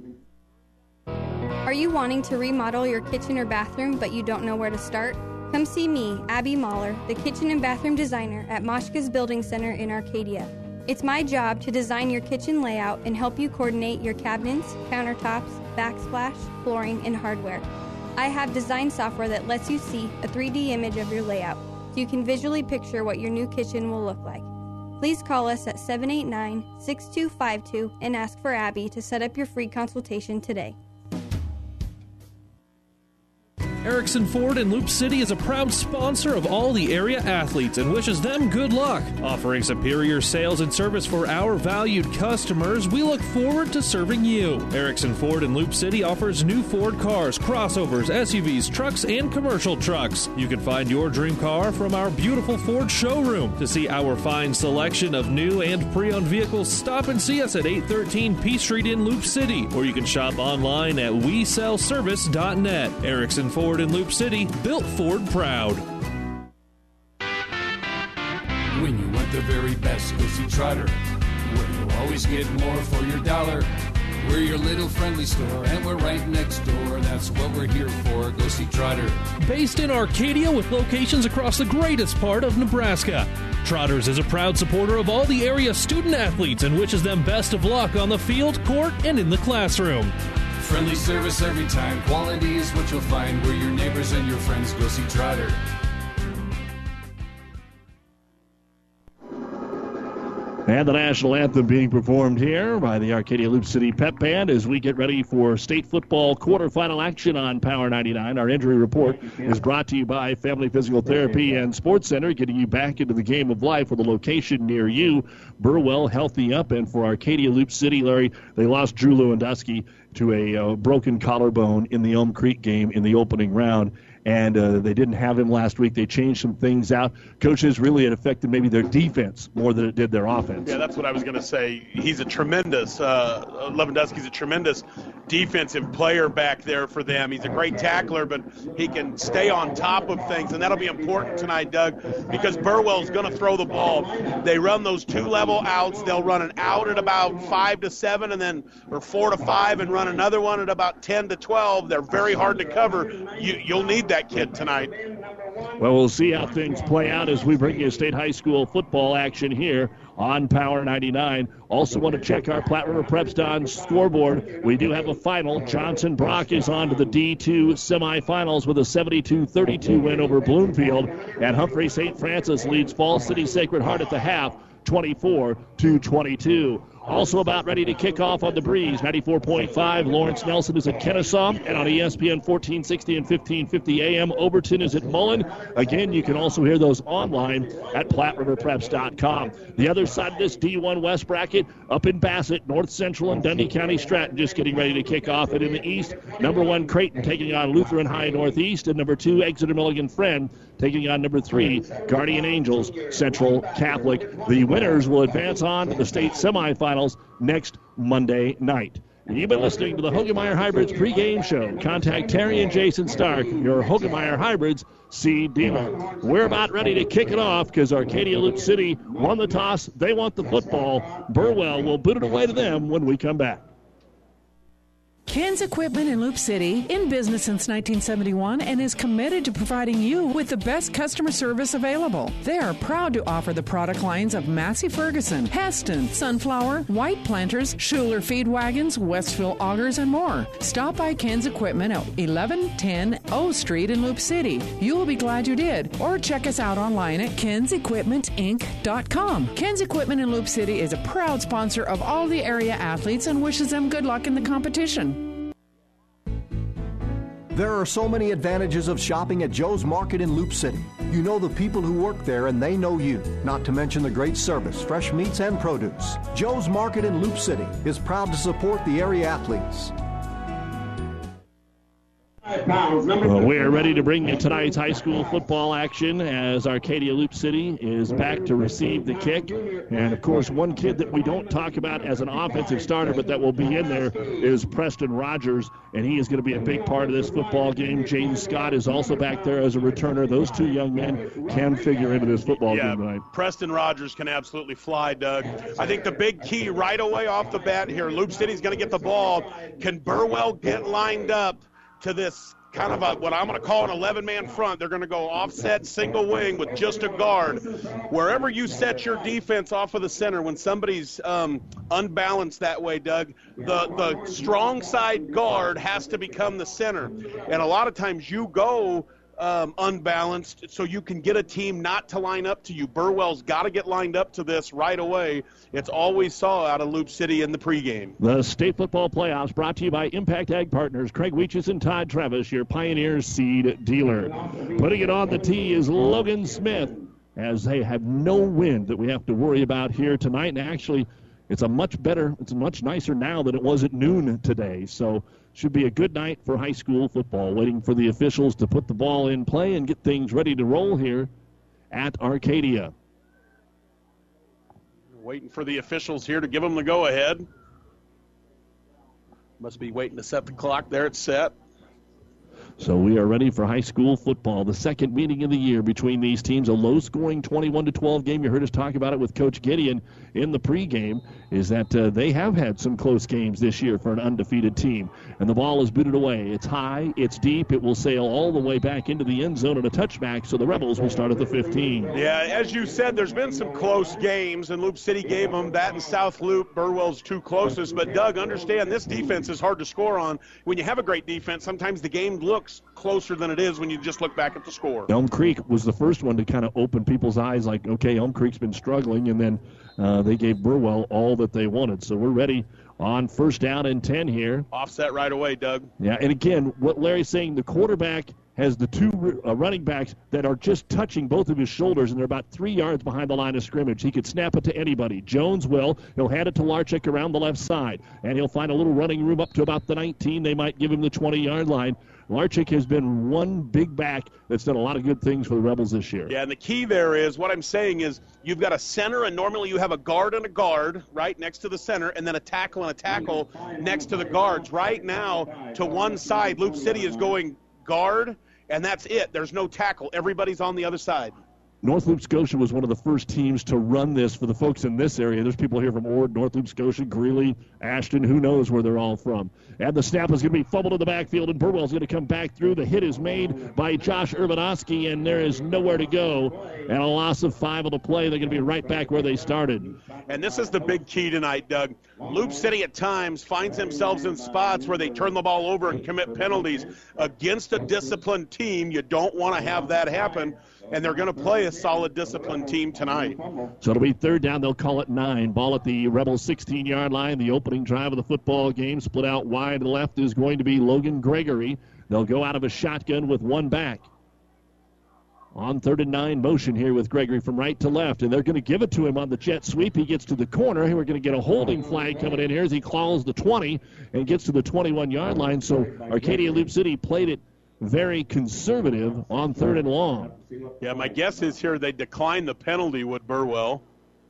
Are you wanting to remodel your kitchen or bathroom but you don't know where to start? Come see me, Abby Mahler, the kitchen and bathroom designer at Moshka's Building Center in Arcadia. It's my job to design your kitchen layout and help you coordinate your cabinets, countertops, backsplash, flooring, and hardware. I have design software that lets you see a three D image of your layout so you can visually picture what your new kitchen will look like. Please call us at seven eight nine, six two five two and ask for Abby to set up your free consultation today. Erickson Ford in Loop City is a proud sponsor of all the area athletes and wishes them good luck. Offering superior sales and service for our valued customers, we look forward to serving you. Erickson Ford in Loop City offers new Ford cars, crossovers, S U Vs, trucks, and commercial trucks. You can find your dream car from our beautiful Ford showroom. To see our fine selection of new and pre-owned vehicles, stop and see us at eight thirteen P Street in Loop City, or you can shop online at we sell service dot net. Erickson Ford in Loop City, built Ford proud. When you want the very best, go see Trotter, where you'll always get more for your dollar. We're your little friendly store, and we're right next door. That's what we're here for. Go see Trotter. Based in Arcadia with locations across the greatest part of Nebraska, Trotters is a proud supporter of all the area student athletes and wishes them best of luck on the field, court, and in the classroom. Friendly service every time. Quality is what you'll find. We're your neighbors and your friends. Go see Trotter. And the national anthem being performed here by the Arcadia Loop City Pep Band as we get ready for state football quarterfinal action on Power ninety-nine. Our injury report is brought to you by Family Physical Therapy and Sports Center, getting you back into the game of life with a location near you. Burwell healthy up, and for Arcadia Loop City, Larry, they lost Drew Lewandowski to a uh, broken collarbone in the Elm Creek game in the opening round. And uh, they didn't have him last week. They changed some things out. Coaches, really it affected maybe their defense more than it did their offense. Yeah, that's what I was going to say. He's a tremendous, uh, Lewandowski's a tremendous defensive player back there for them. He's a great tackler, but he can stay on top of things, and that'll be important tonight, Doug, because Burwell's going to throw the ball. They run those two-level outs. They'll run an out at about five to seven, and then or four to five, and run another one at about ten to twelve. They're very hard to cover. You, you'll need that kid tonight. Well, we'll see how things play out as we bring you state high school football action here on Power ninety-nine. Also want to check our Platte River Prepston scoreboard. We do have a final. Johnson Brock is on to the D two semifinals with a seventy-two thirty-two win over Bloomfield. And Humphrey Saint Francis leads Falls City Sacred Heart at the half, twenty-four to twenty-two. Also about ready to kick off on the breeze, ninety-four point five. Lawrence Nelson is at Kennesaw, and on E S P N fourteen sixty and fifteen fifty A M, Overton is at Mullen. Again, you can also hear those online at Platte River Preps dot com. The other side of this D one West bracket, up in Bassett, North Central and Dundee County Stratton just getting ready to kick off. And in the East, number one Creighton taking on Lutheran High Northeast, and number two Exeter Milligan Friend taking on number three Guardian Angels Central Catholic. The winners will advance on to the state semifinals next Monday night. You've been listening to the Hoegemeyer Hybrids pregame show. Contact Terry and Jason Stark, your Hoegemeyer Hybrids seed dealer. We're about ready to kick it off because Arcadia Loop City won the toss. They want the football. Burwell will boot it away to them when we come back. Ken's Equipment in Loop City, in business since nineteen seventy-one, and is committed to providing you with the best customer service available. They are proud to offer the product lines of Massey Ferguson, Heston, Sunflower, White Planters, Schuler Feed Wagons, Westville Augers, and more. Stop by Ken's Equipment at eleven ten O Street in Loop City. You will be glad you did. Or check us out online at kens equipment inc dot com. Ken's Equipment in Loop City is a proud sponsor of all the area athletes and wishes them good luck in the competition. There are so many advantages of shopping at Joe's Market in Loop City. You know the people who work there and they know you, not to mention the great service, fresh meats and produce. Joe's Market in Loop City is proud to support the area athletes. Well, we are ready to bring you tonight's high school football action as Arcadia Loop City is back to receive the kick. And, of course, one kid that we don't talk about as an offensive starter but that will be in there is Preston Rogers, and he is going to be a big part of this football game. Jaden Scott is also back there as a returner. Those two young men can figure into this football yeah, game tonight. Preston Rogers can absolutely fly, Doug. I think the big key right away off the bat here, Loop City's going to get the ball. Can Burwell get lined up to this kind of a, what I'm going to call an eleven-man front? They're going to go offset single wing with just a guard. Wherever you set your defense off of the center, when somebody's um, unbalanced that way, Doug, the, the strong side guard has to become the center. And a lot of times you go Um, unbalanced so you can get a team not to line up to you. Burwell's got to get lined up to this right away. It's all we saw out of Loop City in the pregame. The state football playoffs brought to you by Impact Ag Partners, Craig Weeches and Todd Travis, your Pioneer seed dealer. Putting it on the tee is Logan Smith, as they have no wind that we have to worry about here tonight. And actually, it's a much better, it's much nicer now than it was at noon today. So should be a good night for high school football. Waiting for the officials to put the ball in play and get things ready to roll here at Arcadia. Waiting for the officials here to give them the go-ahead. Must be waiting to set the clock. There it's set. So we are ready for high school football, the second meeting of the year between these teams. A low-scoring twenty-one to twelve game. You heard us talk about it with Coach Gideon. in the pregame is that uh, they have had some close games this year for an undefeated team. And the ball is booted away. It's high, it's deep, it will sail all the way back into the end zone and a touchback, so the Rebels will start at the fifteen. Yeah, as you said, there's been some close games, and Loop City gave them that and South Loop, Burwell's two closest. But, Doug, understand this defense is hard to score on. When you have a great defense, sometimes the game looks closer than it is when you just look back at the score. Elm Creek was the first one to kind of open people's eyes, like, okay, Elm Creek's been struggling, and then uh, they gave Burwell all that they wanted. So we're ready on first down and ten here. Offset right away, Doug. Yeah, and again, what Larry's saying, the quarterback has the two uh, running backs that are just touching both of his shoulders, and they're about three yards behind the line of scrimmage. He could snap it to anybody. Jones will. He'll hand it to Larchick around the left side, and he'll find a little running room up to about the nineteen. They might give him the twenty-yard line. Larchick has been one big back that's done a lot of good things for the Rebels this year. Yeah, and the key there is, what I'm saying is, you've got a center, and normally you have a guard and a guard, right, next to the center, and then a tackle and a tackle next to the guards. Right now, to one side, Loop City is going guard, and that's it. There's no tackle. Everybody's on the other side. North Loop Scotia was one of the first teams to run this for the folks in this area. There's people here from Ord, North Loop Scotia, Greeley, Ashton, who knows where they're all from. And the snap is going to be fumbled in the backfield, and Burwell's going to come back through. The hit is made by Josh Urbanowski, and there is nowhere to go. And a loss of five on the play. They're going to be right back where they started. And this is the big key tonight, Doug. Loop City at times finds themselves in spots where they turn the ball over and commit penalties. Against a disciplined team, you don't want to have that happen. And they're going to play a solid, disciplined team tonight. So it'll be third down. They'll call it nine. Ball at the Rebels' sixteen-yard line. The opening drive of the football game. Split out wide to the left is going to be Logan Gregory. They'll go out of a shotgun with one back. On third and nine motion here with Gregory from right to left. And they're going to give it to him on the jet sweep. He gets to the corner. We're going to get a holding flag coming in here as he claws the twenty and gets to the twenty-one-yard line. So Arcadia Loop City played it very conservative on third and long. Yeah, my guess is here they decline the penalty with Burwell.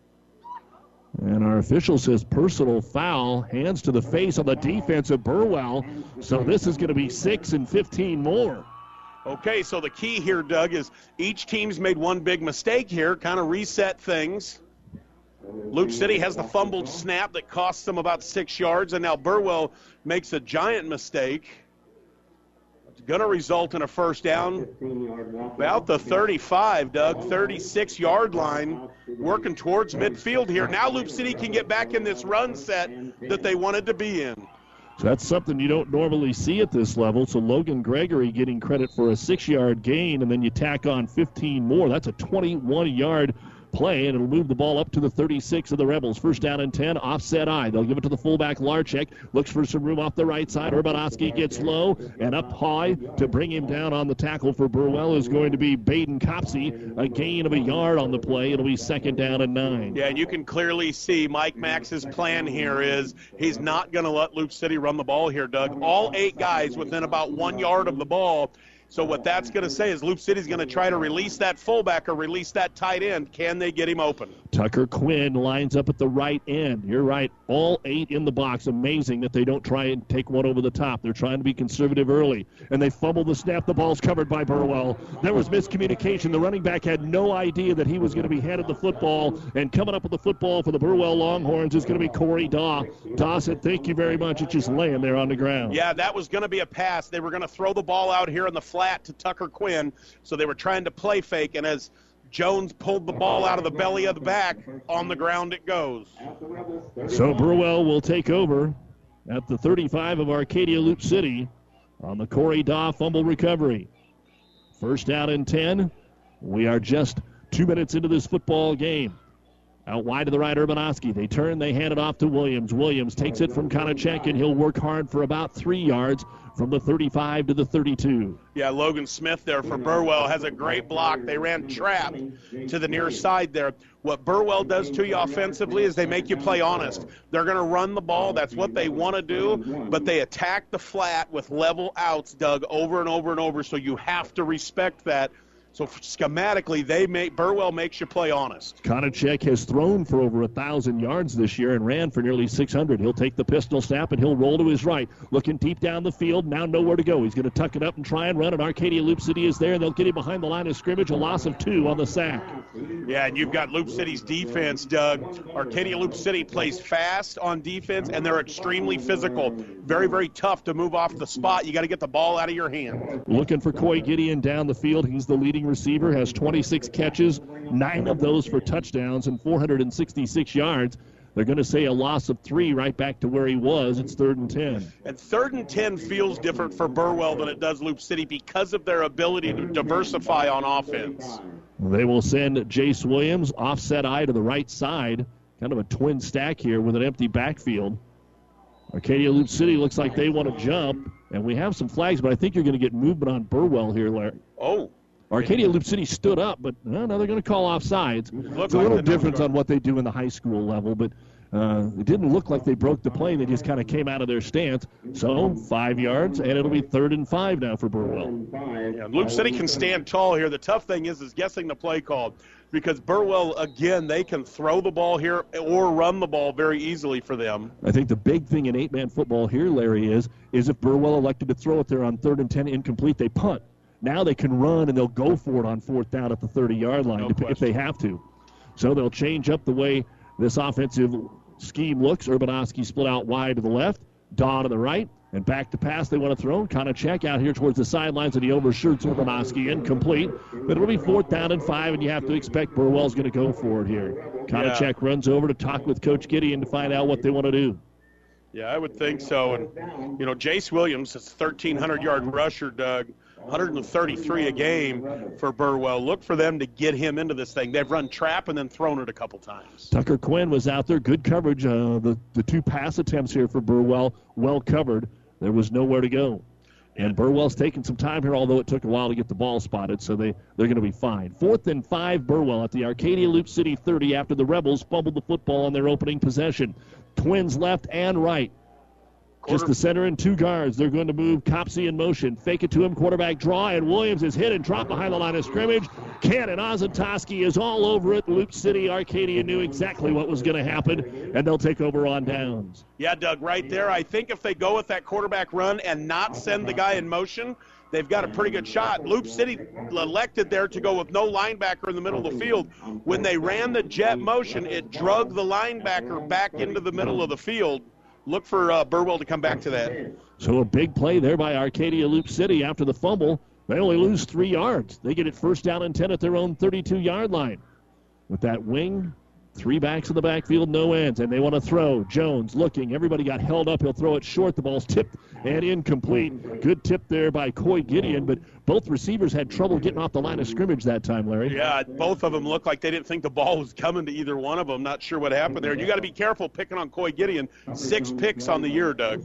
And our official says personal foul, hands to the face on the defense of Burwell. So this is going to be six and fifteen more. Okay, so the key here, Doug, is each team's made one big mistake here, kind of reset things. Loop City has the fumbled snap that costs them about six yards, and now Burwell makes a giant mistake. Going to result in a first down about the thirty-five, Doug, thirty-six-yard line, working towards midfield here. Now Loop City can get back in this run set that they wanted to be in. So that's something you don't normally see at this level. So Logan Gregory getting credit for a six-yard gain, and then you tack on fifteen more. That's a twenty-one-yard play, and it'll move the ball up to the thirty-six of the Rebels. First down and ten, offset eye. They'll give it to the fullback, Larchick. Looks for some room off the right side. Urbanowski gets low and up high to bring him down on the tackle for Burwell is going to be Baden Copsey. A gain of a yard on the play. It'll be second down and nine. Yeah, and you can clearly see Mike Max's plan here is he's not going to let Loop City run the ball here, Doug. All eight guys within about one yard of the ball. So what that's going to say is Loop City's going to try to release that fullback or release that tight end. Can they get him open? Tucker Quinn lines up at the right end. You're right. All eight in the box. Amazing that they don't try and take one over the top. They're trying to be conservative early. And they fumble the snap. The ball's covered by Burwell. There was miscommunication. The running back had no idea that he was going to be handed the football. And coming up with the football for the Burwell Longhorns is going to be Corey Daw. Daw said, thank you very much. It's just laying there on the ground. Yeah, that was going to be a pass. They were going to throw the ball out here in the flat to Tucker Quinn, so they were trying to play fake, and as Jones pulled the ball out of the belly of the back, on the ground it goes. So Burwell will take over at the thirty-five of Arcadia Loop City on the Corey Daw fumble recovery. First down and ten. We are just two minutes into this football game. Out wide to the right, Urbanowski. They turn, they hand it off to Williams. Williams takes it from Konachek, and he'll work hard for about three yards from the thirty-five to the thirty-two. Yeah, Logan Smith there for Burwell has a great block. They ran trap to the near side there. What Burwell does to you offensively is they make you play honest. They're going to run the ball. That's what they want to do, but they attack the flat with level outs, Doug, over and over and over, so you have to respect that. So schematically, they make Burwell makes you play honest. Konachek has thrown for over one thousand yards this year and ran for nearly six hundred. He'll take the pistol snap, and he'll roll to his right. Looking deep down the field, now nowhere to go. He's going to tuck it up and try and run, and Arcadia Loop City is there. They'll get him behind the line of scrimmage, a loss of two on the sack. Yeah, and you've got Loop City's defense, Doug. Arcadia Loop City plays fast on defense, and they're extremely physical. Very, very tough to move off the spot. You got to get the ball out of your hand. Looking for Coy Gideon down the field. He's the leading receiver, has twenty-six catches, nine of those for touchdowns and four hundred sixty-six yards. They're going to say a loss of three right back to where he was. It's third and ten. And third and ten feels different for Burwell than it does Loop City because of their ability to diversify on offense. They will send Jace Williams offset eye to the right side. Kind of a twin stack here with an empty backfield. Arcadia Loop City looks like they want to jump, and we have some flags, but I think you're going to get movement on Burwell here, Larry. Oh. Arcadia Loop City stood up, but no, no they're going to call offsides. It's a like little difference on what they do in the high school level, but uh, it didn't look like they broke the play. They just kind of came out of their stance. So five yards, and it'll be third and five now for Burwell. Yeah, Loop City can stand tall here. The tough thing is is guessing the play call, because Burwell, again, they can throw the ball here or run the ball very easily for them. I think the big thing in eight-man football here, Larry, is, is if Burwell elected to throw it there on third and ten incomplete, they punt. Now they can run, and they'll go for it on fourth down at the thirty-yard line no if they have to. So they'll change up the way this offensive scheme looks. Urbanowski split out wide to the left, Daw to the right, and back to pass they want to throw. Konachek out here towards the sidelines, and he overshoots Urbanowski, incomplete. But it'll be fourth down and five, and you have to expect Burwell's going to go for it here. Konachek yeah. runs over to talk with Coach Gideon to find out what they want to do. Yeah, I would think so. And, you know, Jace Williams is a thirteen hundred yard rusher, Doug. one hundred thirty-three a game for Burwell. Look for them to get him into this thing. They've run trap and then thrown it a couple times. Tucker Quinn was out there. Good coverage. Uh, the, the two pass attempts here for Burwell, well covered. There was nowhere to go. And Burwell's taking some time here, although it took a while to get the ball spotted, so they, they're going to be fine. Fourth and five, Burwell at the Arcadia Loop City thirty after the Rebels fumbled the football on their opening possession. Twins left and right. Quarter. Just the center and two guards. They're going to move Copsey in motion. Fake it to him, quarterback draw, and Williams is hit and dropped behind the line of scrimmage. Cannon Ozatoski is all over it. Loop City Arcadia knew exactly what was going to happen, and they'll take over on downs. Yeah, Doug, right there. I think if they go with that quarterback run and not send the guy in motion, they've got a pretty good shot. Loop City elected there to go with no linebacker in the middle of the field. When they ran the jet motion, it drug the linebacker back into the middle of the field. Look for uh, Burwell to come back to that. So a big play there by Arcadia Loop City after the fumble. They only lose three yards. They get it first down and ten at their own thirty-two-yard line. With that wing, three backs in the backfield, no ends, and they want to throw. Jones looking. Everybody got held up. He'll throw it short. The ball's tipped and incomplete. Good tip there by Coy Gideon, but both receivers had trouble getting off the line of scrimmage that time, Larry. Yeah, both of them looked like they didn't think the ball was coming to either one of them. Not sure what happened there. You got to be careful picking on Coy Gideon. Six picks on the year, Doug.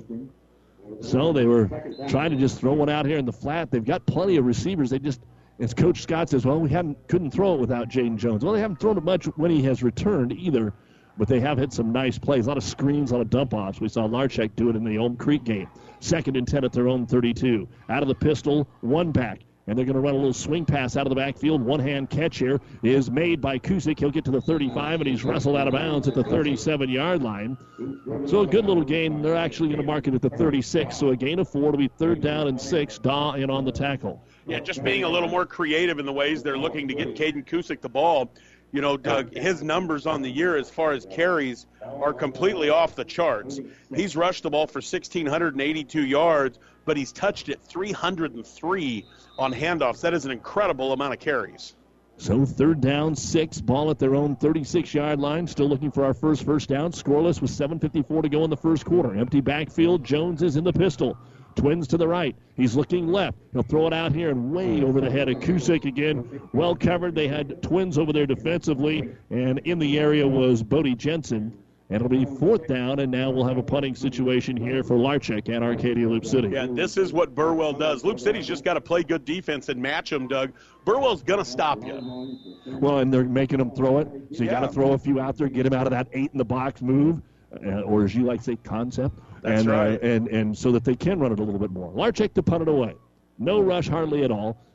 So they were trying to just throw one out here in the flat. They've got plenty of receivers. They just, as Coach Scott says, well, we hadn't couldn't throw it without Jaden Jones. Well, they haven't thrown it much when he has returned either, but they have hit some nice plays. A lot of screens, a lot of dump-offs. We saw Larchek do it in the Elm Creek game. Second and ten at their own thirty-two. Out of the pistol, one back. And they're going to run a little swing pass out of the backfield. One-hand catch here is made by Kusick. He'll get to the thirty-five, and he's wrestled out of bounds at the thirty-seven-yard line. So a good little gain. They're actually going to mark it at the thirty-six. So a gain of four to be third down and six. Daw in on the tackle. Yeah, just being a little more creative in the ways they're looking to get Caden Kusick the ball. You know, Doug, his numbers on the year as far as carries are completely off the charts. He's rushed the ball for one thousand six hundred eighty-two yards, but he's touched it three hundred three on handoffs. That is an incredible amount of carries. So third down, six, ball at their own thirty-six-yard line. Still looking for our first first down. Scoreless with seven fifty-four to go in the first quarter. Empty backfield. Jones is in the pistol. Twins to the right. He's looking left. He'll throw it out here and way over the head of Kusick again. Well covered. They had Twins over there defensively, and in the area was Bodie Jensen. And it'll be fourth down, and now we'll have a punting situation here for Larchek and Arcadia Loop City. Yeah, this is what Burwell does. Loop City's just got to play good defense and match them, Doug. Burwell's going to stop you. Well, and they're making them throw it, so you yeah. got to throw a few out there, get him out of that eight-in-the-box move, uh, or as you like to say, concept. That's and, right. Uh, and, and so that they can run it a little bit more. Larchek to punt it away. No rush hardly at all.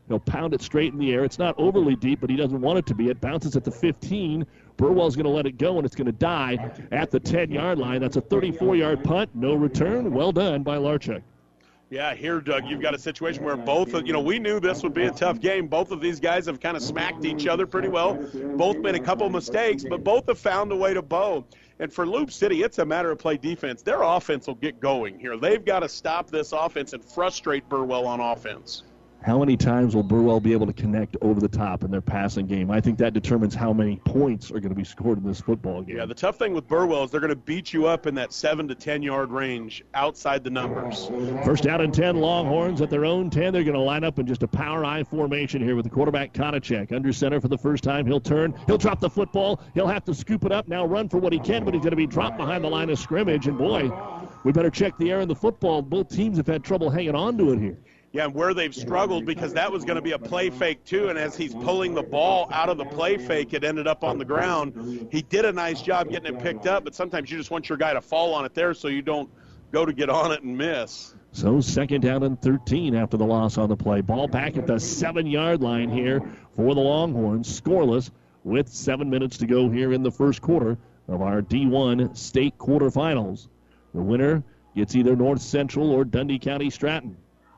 He'll pound it straight in the air. It's not overly deep, but he doesn't want it to be. It bounces at the fifteen. Burwell's going to let it go, and it's going to die at the ten-yard line. That's a thirty-four-yard punt. No return. Well done by Larchuk. Yeah, here, Doug, you've got a situation where both, of, you know, we knew this would be a tough game. Both of these guys have kind of smacked each other pretty well. Both made a couple of mistakes, but both have found a way to bow. And for Loop City, it's a matter of play defense. Their offense will get going here. They've got to stop this offense and frustrate Burwell on offense. How many times will Burwell be able to connect over the top in their passing game? I think that determines how many points are going to be scored in this football game. Yeah, the tough thing with Burwell is they're going to beat you up in that seven to ten-yard range outside the numbers. First down and ten, Longhorns at their own ten. They're going to line up in just a power I formation here with the quarterback Konachek. Under center for the first time. He'll turn. He'll drop the football. He'll have to scoop it up, now run for what he can, but he's going to be dropped behind the line of scrimmage. And, boy, we better check the air in the football. Both teams have had trouble hanging on to it here. Yeah, and where they've struggled, because that was going to be a play fake too, and as he's pulling the ball out of the play fake, it ended up on the ground. He did a nice job getting it picked up, but sometimes you just want your guy to fall on it there so you don't go to get on it and miss. So second down and thirteen after the loss on the play. Ball back at the seven-yard line here for the Longhorns, scoreless with seven minutes to go here in the first quarter of our D one state quarterfinals. The winner gets either North Central or Dundee County Stratton.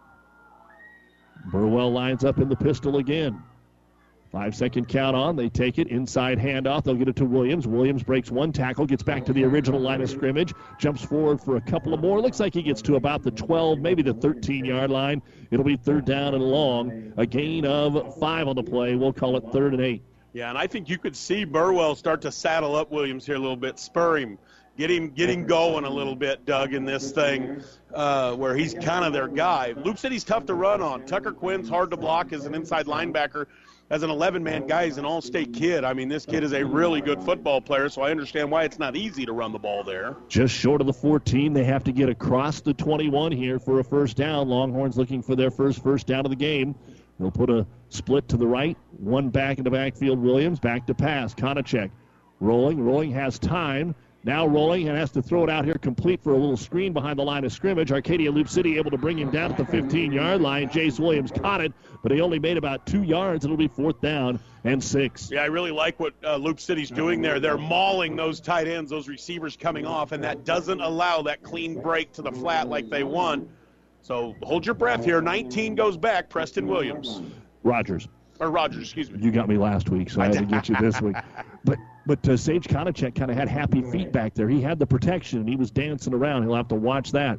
Burwell lines up in the pistol again. Five-second count on. They take it. Inside handoff. They'll get it to Williams. Williams breaks one tackle, gets back to the original line of scrimmage, jumps forward for a couple of more. Looks like he gets to about the twelve, maybe the thirteen-yard line. It'll be third down and long. A gain of five on the play. We'll call it third and eight. Yeah, and I think you could see Burwell start to saddle up Williams here a little bit, spur him. Get him, get him going a little bit, Doug, in this thing uh, where he's kind of their guy. Loop City's tough to run on. Tucker Quinn's hard to block as an inside linebacker. As an eleven-man guy, he's an all-state kid. I mean, this kid is a really good football player, so I understand why it's not easy to run the ball there. Just short of the fourteen. They have to get across the twenty-one here for a first down. Longhorns looking for their first first down of the game. They'll put a split to the right. One back in the backfield. Williams back to pass. Konachek rolling. Rolling has time. Now rolling and has to throw it out here complete for a little screen behind the line of scrimmage. Arcadia Loop City able to bring him down at the fifteen-yard line. Jace Williams caught it, but he only made about two yards. It'll be fourth down and six. Yeah, I really like what uh, Loop City's doing there. They're mauling those tight ends, those receivers coming off, and that doesn't allow that clean break to the flat like they want. So hold your breath here. nineteen goes back. Preston Williams. Rogers. Or Rogers, excuse me. You got me last week, so I had to get you this week. But but uh, Sage Konachek kind of had happy feet back there. He had the protection, and he was dancing around. He'll have to watch that.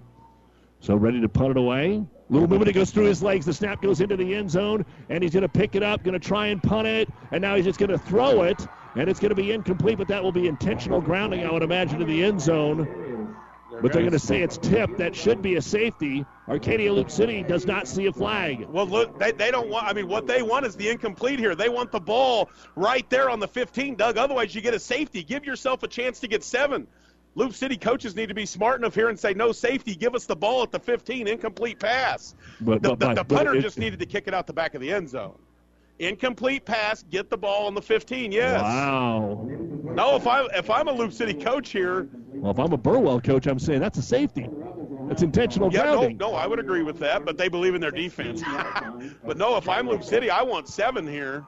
So ready to punt it away. Little movement, it goes through his legs. The snap goes into the end zone, and he's going to pick it up, going to try and punt it, and now he's just going to throw it, and it's going to be incomplete, but that will be intentional grounding, I would imagine, to the end zone. But they're going to say it's tipped. That should be a safety. Arcadia Loop City does not see a flag. Well, look, they, they don't want – I mean, what they want is the incomplete here. They want the ball right there on the fifteen, Doug. Otherwise, you get a safety. Give yourself a chance to get seven. Loop City coaches need to be smart enough here and say, no safety. Give us the ball at the fifteen, incomplete pass. But, the but, the, but, the but punter it, just needed to kick it out the back of the end zone. Incomplete pass, get the ball on the fifteen, yes. Wow. No, if, I, if I'm a Loop City coach here. Well, if I'm a Burwell coach, I'm saying that's a safety. It's intentional yeah, grounding. No, no, I would agree with that, but they believe in their defense. But, no, if I'm Loop City, I want seven here.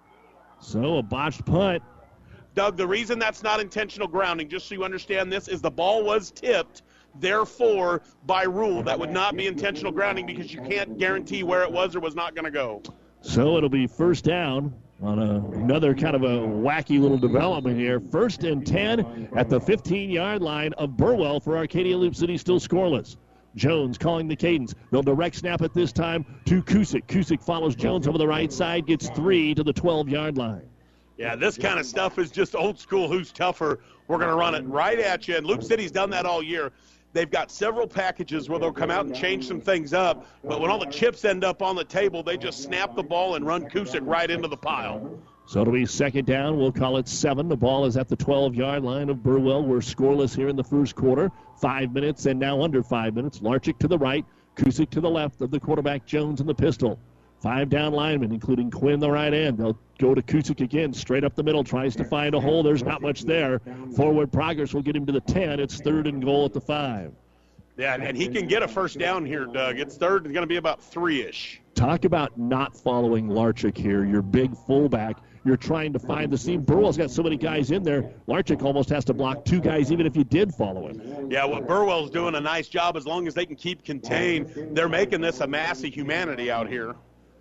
So a botched punt. Doug, the reason that's not intentional grounding, just so you understand this, is the ball was tipped. Therefore, by rule, that would not be intentional grounding because you can't guarantee where it was or was not going to go. So it'll be first down on a, another kind of a wacky little development here. First and ten at the fifteen-yard line of Burwell for Arcadia Loop City, still scoreless. Jones calling the cadence. They'll direct snap it this time to Kusick. Kusick follows Jones over the right side, gets three to the twelve-yard line. Yeah, this kind of stuff is just old school. Who's tougher? We're going to run it right at you. And Loop City's done that all year. They've got several packages where they'll come out and change some things up, but when all the chips end up on the table, they just snap the ball and run Kusick right into the pile. So it'll be second down. We'll call it seven. The ball is at the twelve-yard line of Burwell. We're scoreless here in the first quarter. Five minutes and now under five minutes. Larchik to the right, Kusick to the left of the quarterback, Jones in the pistol. Five down linemen, including Quinn, the right end. They'll go to Kusick again, straight up the middle, tries to find a hole. There's not much there. Forward progress will get him to the ten. It's third and goal at the five. Yeah, and he can get a first down here, Doug. It's third. It's going to be about three-ish. Talk about not following Larchick here, your big fullback. You're trying to find the seam. Burwell's got so many guys in there, Larchick almost has to block two guys even if you did follow him. Yeah, well, Burwell's doing a nice job as long as they can keep contained. They're making this a mass of humanity out here.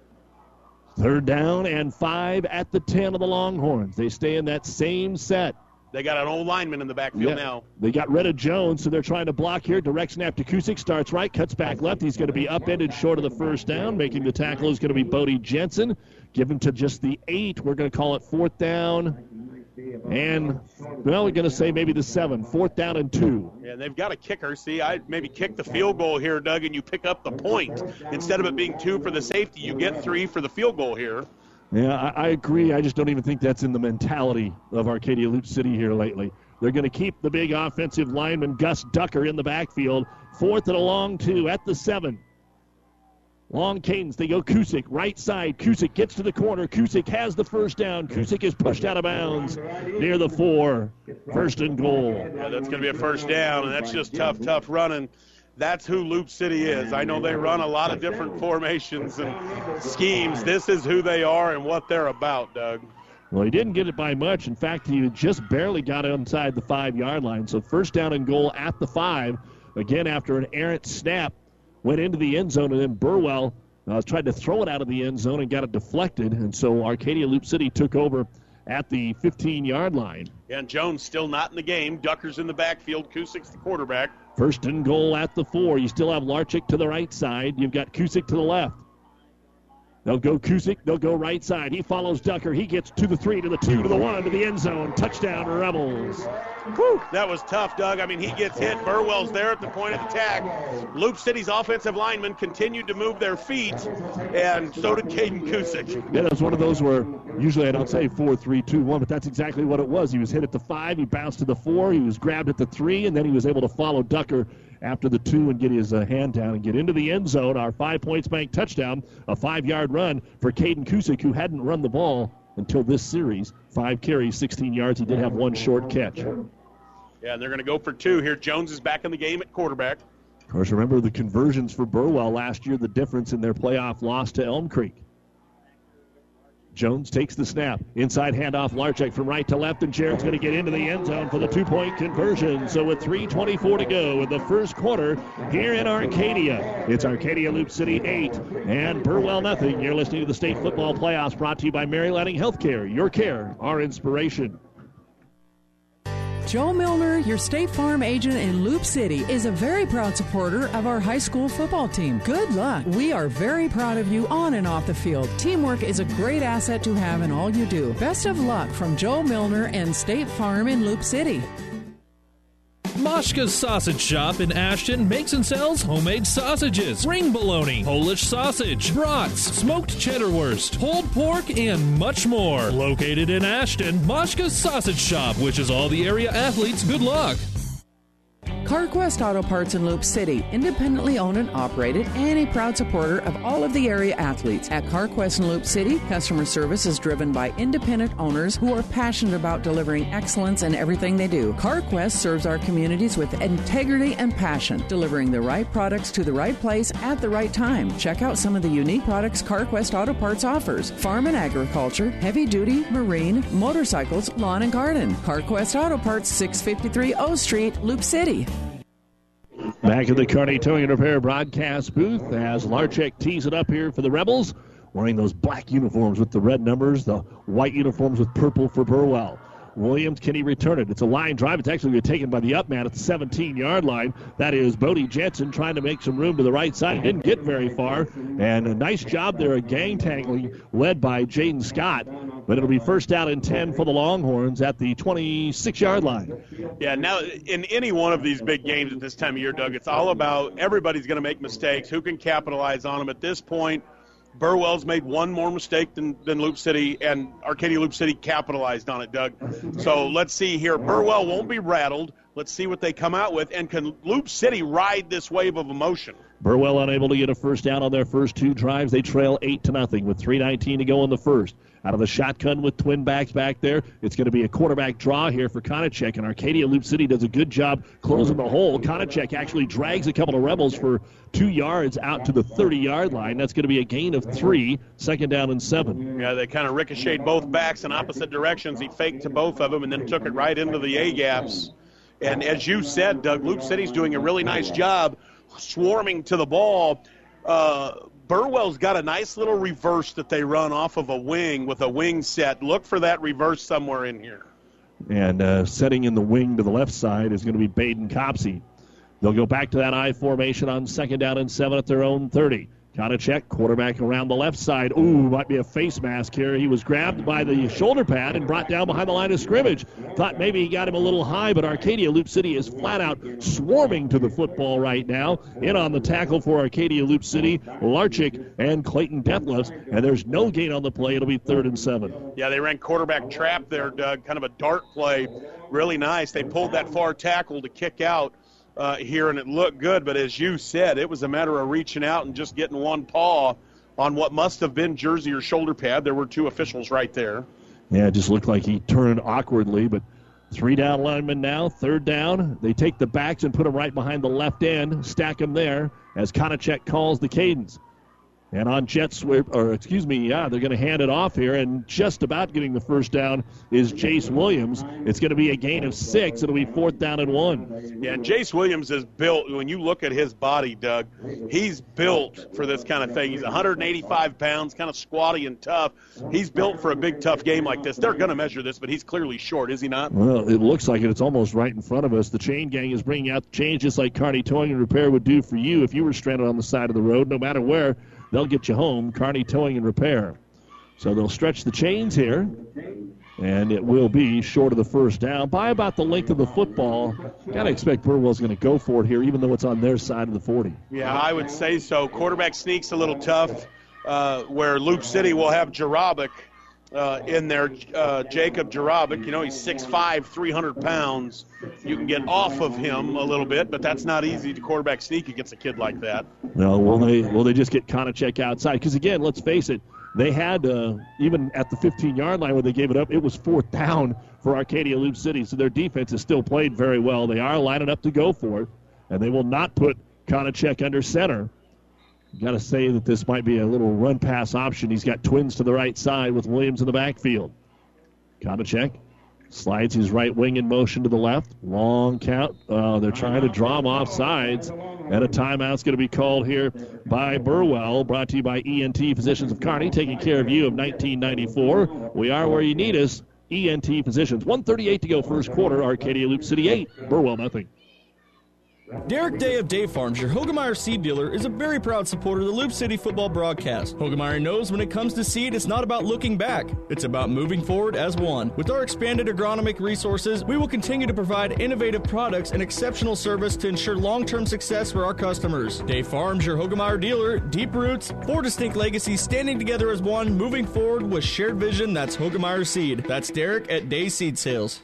Third down and five at the ten of the Longhorns. They stay in that same set. They got an old lineman in the backfield yeah. now. They got rid of Jones, so they're trying to block here. Direct snap to Kusick. Starts right, cuts back left. He's going to be upended short of the first down. Making the tackle is going to be Bodie Jensen. Give him to just the eight. We're going to call it fourth down. And, well, we're going to say maybe the seven. Fourth down and two. Yeah, and they've got a kicker. See, I maybe kick the field goal here, Doug, and you pick up the point. Instead of it being two for the safety, you get three for the field goal here. Yeah, I, I agree. I just don't even think that's in the mentality of Arcadia Loop City here lately. They're going to keep the big offensive lineman, Gus Ducker, in the backfield. Fourth and a long two at the seven. Long cadence. They go Kusick, right side. Kusick gets to the corner. Kusick has the first down. Kusick is pushed out of bounds near the four. First and goal. Yeah, that's going to be a first down, and that's just tough, tough running. That's who Loop City is. I know they run a lot of different formations and schemes. This is who they are and what they're about, Doug. Well, he didn't get it by much. In fact, he just barely got inside the five-yard line. So first down and goal at the five. Again, after an errant snap, went into the end zone, and then Burwell uh, tried to throw it out of the end zone and got it deflected. And so Arcadia Loop City took over at the fifteen-yard line. Yeah, and Jones still not in the game. Ducker's in the backfield. Kusick's the quarterback. First and goal at the four. You still have Larchick to the right side. You've got Kusick to the left. They'll go Kusick. They'll go right side. He follows Ducker. He gets to the three, to the two, to the one, to the end zone. Touchdown, Rebels. Whew, that was tough, Doug. I mean, he gets hit. Burwell's there at the point of attack. Loop City's offensive linemen continued to move their feet, and so did Caden Kusick. Yeah, that was one of those where usually I don't say four, three, two, one, but that's exactly what it was. He was hit at the five. He bounced to the four. He was grabbed at the three, and then he was able to follow Ducker after the two and get his uh, hand down and get into the end zone. Our Five Points Bank touchdown, a five-yard run for Caden Kusick, who hadn't run the ball until this series. Five carries, sixteen yards. He did have one short catch. Yeah, and they're going to go for two here. Jones is back in the game at quarterback. Of course, remember the conversions for Burwell last year, the difference in their playoff loss to Elm Creek. Jones takes the snap. Inside handoff, Larchick from right to left, and Jared's going to get into the end zone for the two-point conversion. So with three twenty-four to go in the first quarter here in Arcadia, it's Arcadia Loop City eight and Burwell nothing. You're listening to the State Football Playoffs brought to you by Mary Lanning Healthcare. Your care, our inspiration. Joe Milner, your State Farm agent in Loop City, is a very proud supporter of our high school football team. Good luck. We are very proud of you on and off the field. Teamwork is a great asset to have in all you do. Best of luck from Joe Milner and State Farm in Loop City. Moshka's Sausage Shop in Ashton makes and sells homemade sausages, ring bologna, Polish sausage, brats, smoked cheddar wurst, pulled pork, and much more. Located in Ashton, Moshka's Sausage Shop wishes all the area athletes good luck. CarQuest Auto Parts in Loop City, independently owned and operated, and a proud supporter of all of the area athletes. At CarQuest in Loop City, customer service is driven by independent owners who are passionate about delivering excellence in everything they do. CarQuest serves our communities with integrity and passion, delivering the right products to the right place at the right time. Check out some of the unique products CarQuest Auto Parts offers: farm and agriculture, heavy duty, marine, motorcycles, lawn and garden. CarQuest Auto Parts, six fifty-three O Street, Loop City. Back at the Kearney Towing and Repair broadcast booth as Larchick tees it up here for the Rebels, wearing those black uniforms with the red numbers, the white uniforms with purple for Burwell. Williams, can he return it? It's a line drive. It's actually going to be taken by the up man at the seventeen-yard line. That is Bodie Jensen trying to make some room to the right side. He didn't get very far. And a nice job there of gang tangling led by Jaden Scott. But it'll be first down and ten for the Longhorns at the twenty-six-yard line. Yeah, now in any one of these big games at this time of year, Doug, it's all about everybody's going to make mistakes. Who can capitalize on them? At this point, Burwell's made one more mistake than, than Loop City, and Arcadia Loop City capitalized on it, Doug. So let's see here. Burwell won't be rattled. Let's see what they come out with. And can Loop City ride this wave of emotion? Burwell unable to get a first down on their first two drives. They trail eight to nothing with three nineteen to go in the first. Out of the shotgun with twin backs back there, it's going to be a quarterback draw here for Konachek, and Arcadia Loop City does a good job closing the hole. Konachek actually drags a couple of Rebels for two yards out to the thirty-yard line. That's going to be a gain of three, second down and seven. Yeah, they kind of ricocheted both backs in opposite directions. He faked to both of them and then took it right into the A-gaps. And as you said, Doug, Loop City's doing a really nice job swarming to the ball. Uh, Burwell's got a nice little reverse that they run off of a wing with a wing set. Look for that reverse somewhere in here. And uh, setting in the wing to the left side is going to be Baden Copsey. They'll go back to that I formation on second down and seven at their own thirty. Konachek, quarterback around the left side. Ooh, might be a face mask here. He was grabbed by the shoulder pad and brought down behind the line of scrimmage. Thought maybe he got him a little high, but Arcadia Loop City is flat out swarming to the football right now. In on the tackle for Arcadia Loop City, Larchick and Clayton Deathless, and there's no gain on the play. It'll be third and seven. Yeah, they ran quarterback trap there, Doug, kind of a dart play. Really nice. They pulled that far tackle to kick out. Uh, here, and it looked good, but as you said, it was a matter of reaching out and just getting one paw on what must have been jersey or shoulder pad. There were two officials right there. Yeah, it just looked like he turned awkwardly, but three down linemen now, third down. They take the backs and put them right behind the left end, stack them there as Konachek calls the cadence. And on jet sweep, or excuse me, yeah, they're going to hand it off here, and just about getting the first down is Jace Williams. It's going to be a gain of six. It'll be fourth down and one. Yeah, and Jace Williams is built, when you look at his body, Doug, he's built for this kind of thing. He's one hundred eighty-five pounds, kind of squatty and tough. He's built for a big, tough game like this. They're going to measure this, but he's clearly short, is he not? Well, it looks like it. It's almost right in front of us. The chain gang is bringing out the chains just like Kearney Towing and Repair would do for you if you were stranded on the side of the road, no matter where. They'll get you home, Kearney Towing and Repair. So they'll stretch the chains here, and it will be short of the first down by about the length of the football. Got to expect Burwell's going to go for it here, even though it's on their side of the forty. Yeah, I would say so. Quarterback sneak's a little tough, uh, where Loop City will have Jarabic uh, in there. Uh, Jacob Jarabic, you know, he's six five, three hundred pounds. You can get off of him a little bit, but that's not easy to quarterback sneak against a kid like that. No, will they will they just get Konachek outside? Because, again, let's face it, they had, uh, even at the fifteen-yard line where they gave it up, it was fourth down for Arcadia Loop City. So their defense has still played very well. They are lining up to go for it, and they will not put Konachek under center. Got to say that this might be a little run-pass option. He's got twins to the right side with Williams in the backfield. Konachek slides his right wing in motion to the left. Long count. Uh, they're trying to draw him off sides. And a timeout's going to be called here by Burwell, brought to you by E N T Physicians of Kearney, taking care of you of nineteen ninety-four. We are where you need us, E N T Physicians. one thirty-eight to go first quarter. Arcadia Loop City eight, Burwell nothing. Derek Day of Day Farms, your Hoegemeyer seed dealer, is a very proud supporter of the Loop City football broadcast. Hoegemeyer knows when it comes to seed, it's not about looking back. It's about moving forward as one. With our expanded agronomic resources, we will continue to provide innovative products and exceptional service to ensure long-term success for our customers. Day Farms, your Hoegemeyer dealer, deep roots, four distinct legacies standing together as one, moving forward with shared vision. That's Hoegemeyer Seed. That's Derek at Day Seed Sales.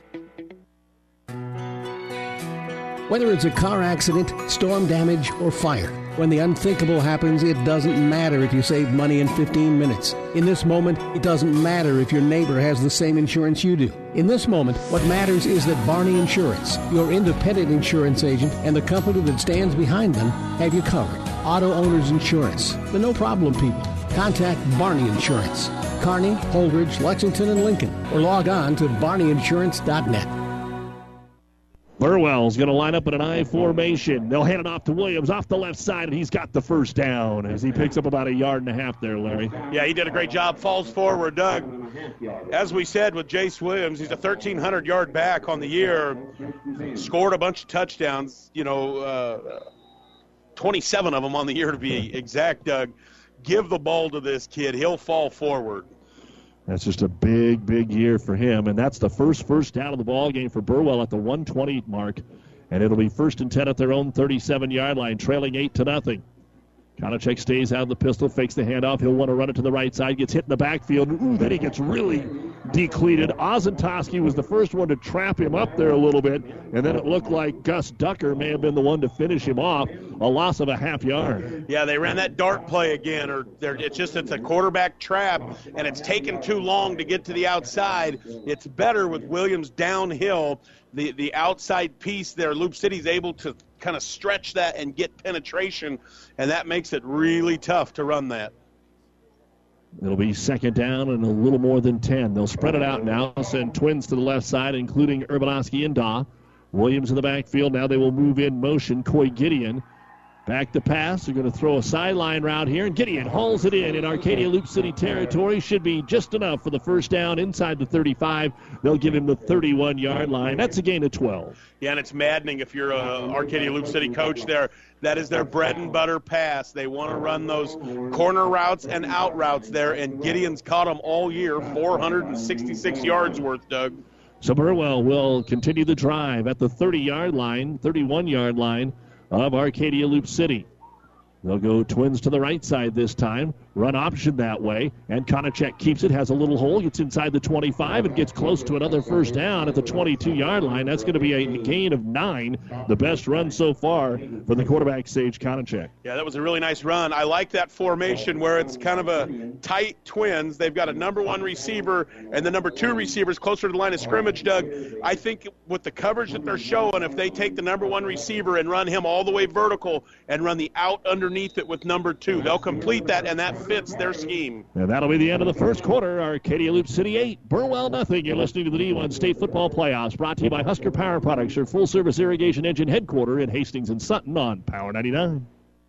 Whether it's a car accident, storm damage, or fire, when the unthinkable happens, it doesn't matter if you save money in fifteen minutes. In this moment, it doesn't matter if your neighbor has the same insurance you do. In this moment, what matters is that Barney Insurance, your independent insurance agent, and the company that stands behind them have you covered. Auto Owners Insurance, the no-problem people. Contact Barney Insurance, Kearney, Holdridge, Lexington, and Lincoln, or log on to barney insurance dot net. Burwell's going to line up in an I formation. They'll hand it off to Williams off the left side, and he's got the first down as he picks up about a yard and a half there, Larry. Yeah, he did a great job. Falls forward, Doug. As we said with Jace Williams, he's a thirteen hundred yard back on the year. Scored a bunch of touchdowns, you know, uh, twenty-seven of them on the year to be exact, Doug. Give the ball to this kid. He'll fall forward. That's just a big, big year for him, and that's the first first down of the ball game for Burwell at the one twenty mark, and it'll be first and ten at their own thirty-seven yard line, trailing eight to nothing. Konachek stays out of the pistol, fakes the handoff. He'll want to run it to the right side, gets hit in the backfield. Ooh, then he gets really decleated. Ozentowski was the first one to trap him up there a little bit, and then it looked like Gus Ducker may have been the one to finish him off. A loss of a half yard. Yeah, they ran that dart play again, or it's just it's a quarterback trap, and it's taken too long to get to the outside. It's better with Williams downhill. The the outside piece there, Loop City's able to kind of stretch that and get penetration, and that makes it really tough to run that. It'll be second down and a little more than ten. They'll spread it out now, send twins to the left side, including Urbanowski and Daw. Williams in the backfield. Now they will move in motion. Coy Gideon back to pass. They're going to throw a sideline route here, and Gideon hauls it in in Arcadia Loop City territory. Should be just enough for the first down inside the thirty-five. They'll give him the thirty-one-yard line. That's a gain of twelve. Yeah, and it's maddening if you're a Arcadia Loop City coach there. That is their bread and butter pass. They want to run those corner routes and out routes there, and Gideon's caught them all year, four hundred sixty-six yards worth, Doug. So Burwell will continue the drive at the thirty-yard line, thirty-one-yard line of Arcadia Loop City. They'll go twins to the right side this time. Run option that way. And Konachek keeps it, has a little hole, gets inside the twenty-five, and gets close to another first down at the twenty-two-yard line. That's going to be a gain of nine, the best run so far for the quarterback, Sage Konachek. Yeah, that was a really nice run. I like that formation where it's kind of a tight twins. They've got a number one receiver, and the number two receiver is closer to the line of scrimmage, Doug. I think with the coverage that they're showing, if they take the number one receiver and run him all the way vertical and run the out underneath it with number two, they'll complete that, and that fits their scheme. And that'll be the end of the first quarter. Arcadia Loop City eight, Burwell nothing. You're listening to the D one State Football Playoffs, brought to you by Husker Power Products, your full-service irrigation engine headquarters in Hastings and Sutton on Power ninety-nine.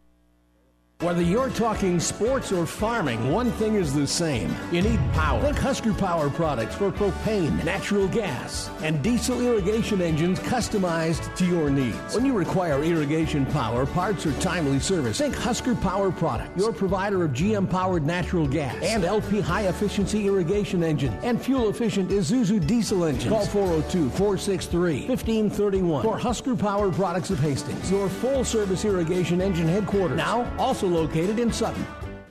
Whether you're talking sports or farming, one thing is the same. You need power. Think Husker Power Products for propane, natural gas, and diesel irrigation engines customized to your needs. When you require irrigation power, parts, or timely service, think Husker Power Products, your provider of G M-powered natural gas and L P high-efficiency irrigation engines and fuel-efficient Isuzu diesel engines. Call four oh two, four six three, one five three one for Husker Power Products of Hastings, your full-service irrigation engine headquarters. Now, also located in Sutton.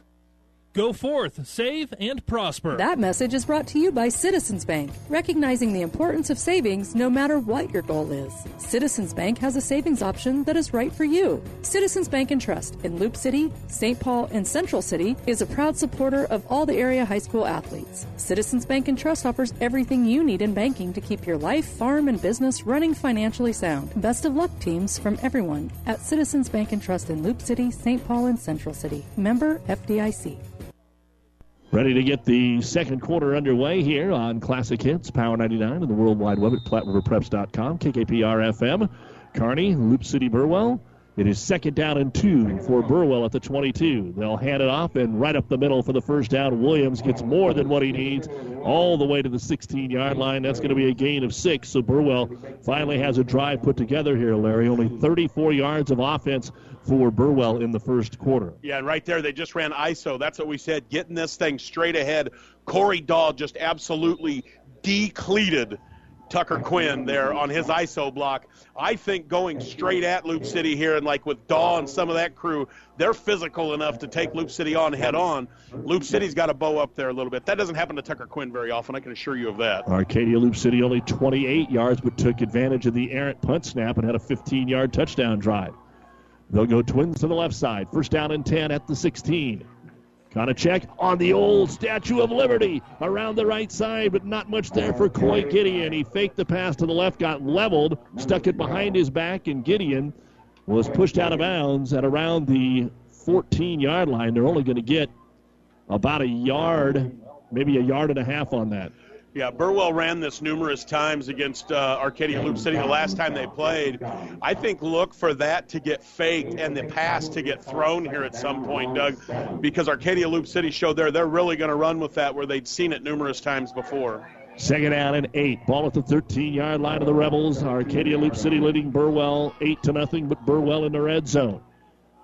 Go forth, save, and prosper. That message is brought to you by Citizens Bank, recognizing the importance of savings no matter what your goal is. Citizens Bank has a savings option that is right for you. Citizens Bank and Trust in Loop City, Saint Paul, and Central City is a proud supporter of all the area high school athletes. Citizens Bank and Trust offers everything you need in banking to keep your life, farm, and business running financially sound. Best of luck, teams, from everyone at Citizens Bank and Trust in Loop City, Saint Paul, and Central City. Member F D I C. Ready to get the second quarter underway here on Classic Hits, Power ninety-nine, and the World Wide Web at Platte River Preps dot com, K K P R F M, Kearney, Loop City, Burwell. It is second down and two for Burwell at the twenty-two. They'll hand it off, and right up the middle for the first down. Williams gets more than what he needs all the way to the sixteen-yard line. That's going to be a gain of six, so Burwell finally has a drive put together here, Larry. Only thirty-four yards of offense for Burwell in the first quarter. Yeah, and right there they just ran I S O. That's what we said, getting this thing straight ahead. Corey Dahl just absolutely decleated Tucker Quinn there on his I S O block. I think going straight at Loop City here, and like with Daw and some of that crew, they're physical enough to take Loop City on head on. Loop City's got to bow up there a little bit. That doesn't happen to Tucker Quinn very often, I can assure you of that. Arcadia Loop City only twenty-eight yards, but took advantage of the errant punt snap and had a fifteen-yard touchdown drive. They'll go twins to the left side. First down and ten at the sixteen. Konachek on the old Statue of Liberty around the right side, but not much there for Coy Gideon. He faked the pass to the left, got leveled, stuck it behind his back, and Gideon was pushed out of bounds at around the fourteen-yard line. They're only going to get about a yard, maybe a yard and a half on that. Yeah, Burwell ran this numerous times against uh, Arcadia Loop City the last time they played. I think look for that to get faked and the pass to get thrown here at some point, Doug, because Arcadia Loop City showed there they're really going to run with that where they'd seen it numerous times before. Second down and eight. Ball at the thirteen-yard line of the Rebels. Arcadia Loop City leading Burwell eight to nothing, but Burwell in the red zone.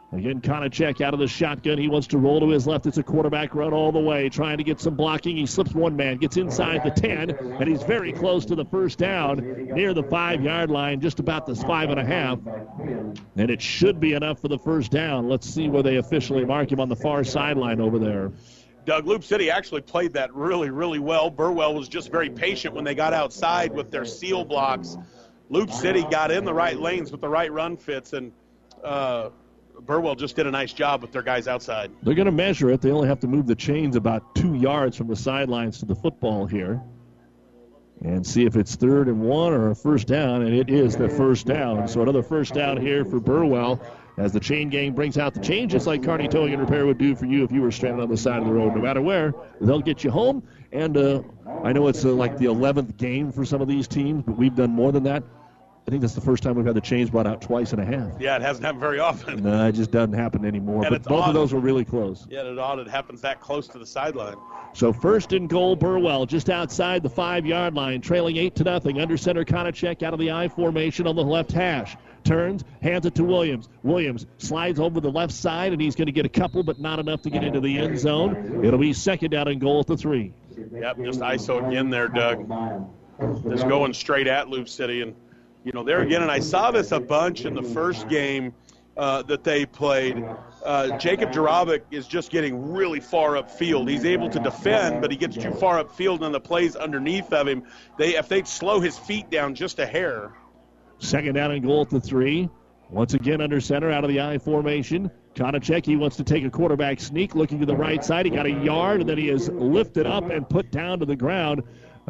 Again, Konachek out of the shotgun. He wants to roll to his left. It's a quarterback run all the way, trying to get some blocking. He slips one man, gets inside the ten, and he's very close to the first down, near the five-yard line, just about this five and a half. And it should be enough for the first down. Let's see where they officially mark him on the far sideline over there. Doug, Loop City actually played that really, really well. Burwell was just very patient when they got outside with their seal blocks. Loop City got in the right lanes with the right run fits, and uh, Burwell just did a nice job with their guys outside. They're going to measure it. They only have to move the chains about two yards from the sidelines to the football here and see if it's third and one or a first down, and it is the first down. So another first down here for Burwell as the chain gang brings out the chain, just like Kearney Towing and Repair would do for you if you were stranded on the side of the road. No matter where, they'll get you home. And uh, I know it's uh, like the eleventh game for some of these teams, but we've done more than that. I think that's the first time we've had the chains brought out twice and a half. Yeah, it hasn't happened very often. No, it just doesn't happen anymore. And but both odd. of those were really close. Yeah, it's odd it happens that close to the sideline. So first and goal, Burwell, just outside the five-yard line, trailing eight to nothing. Under center, Konachek out of the I formation on the left hash. Turns, hands it to Williams. Williams slides over the left side, and he's going to get a couple, but not enough to get into the end zone. It'll be second down and goal at the three. Yep, just I S O again there, Doug. Just going straight at Loop City. And, you know, there again, and I saw this a bunch in the first game uh, that they played. Uh, Jacob Jarabic is just getting really far upfield. He's able to defend, but he gets too far upfield on the plays underneath of him. They If they'd slow his feet down just a hair. Second down and goal at the three. Once again under center out of the I formation. Konachek, he wants to take a quarterback sneak, looking to the right side. He got a yard, and then he is lifted up and put down to the ground.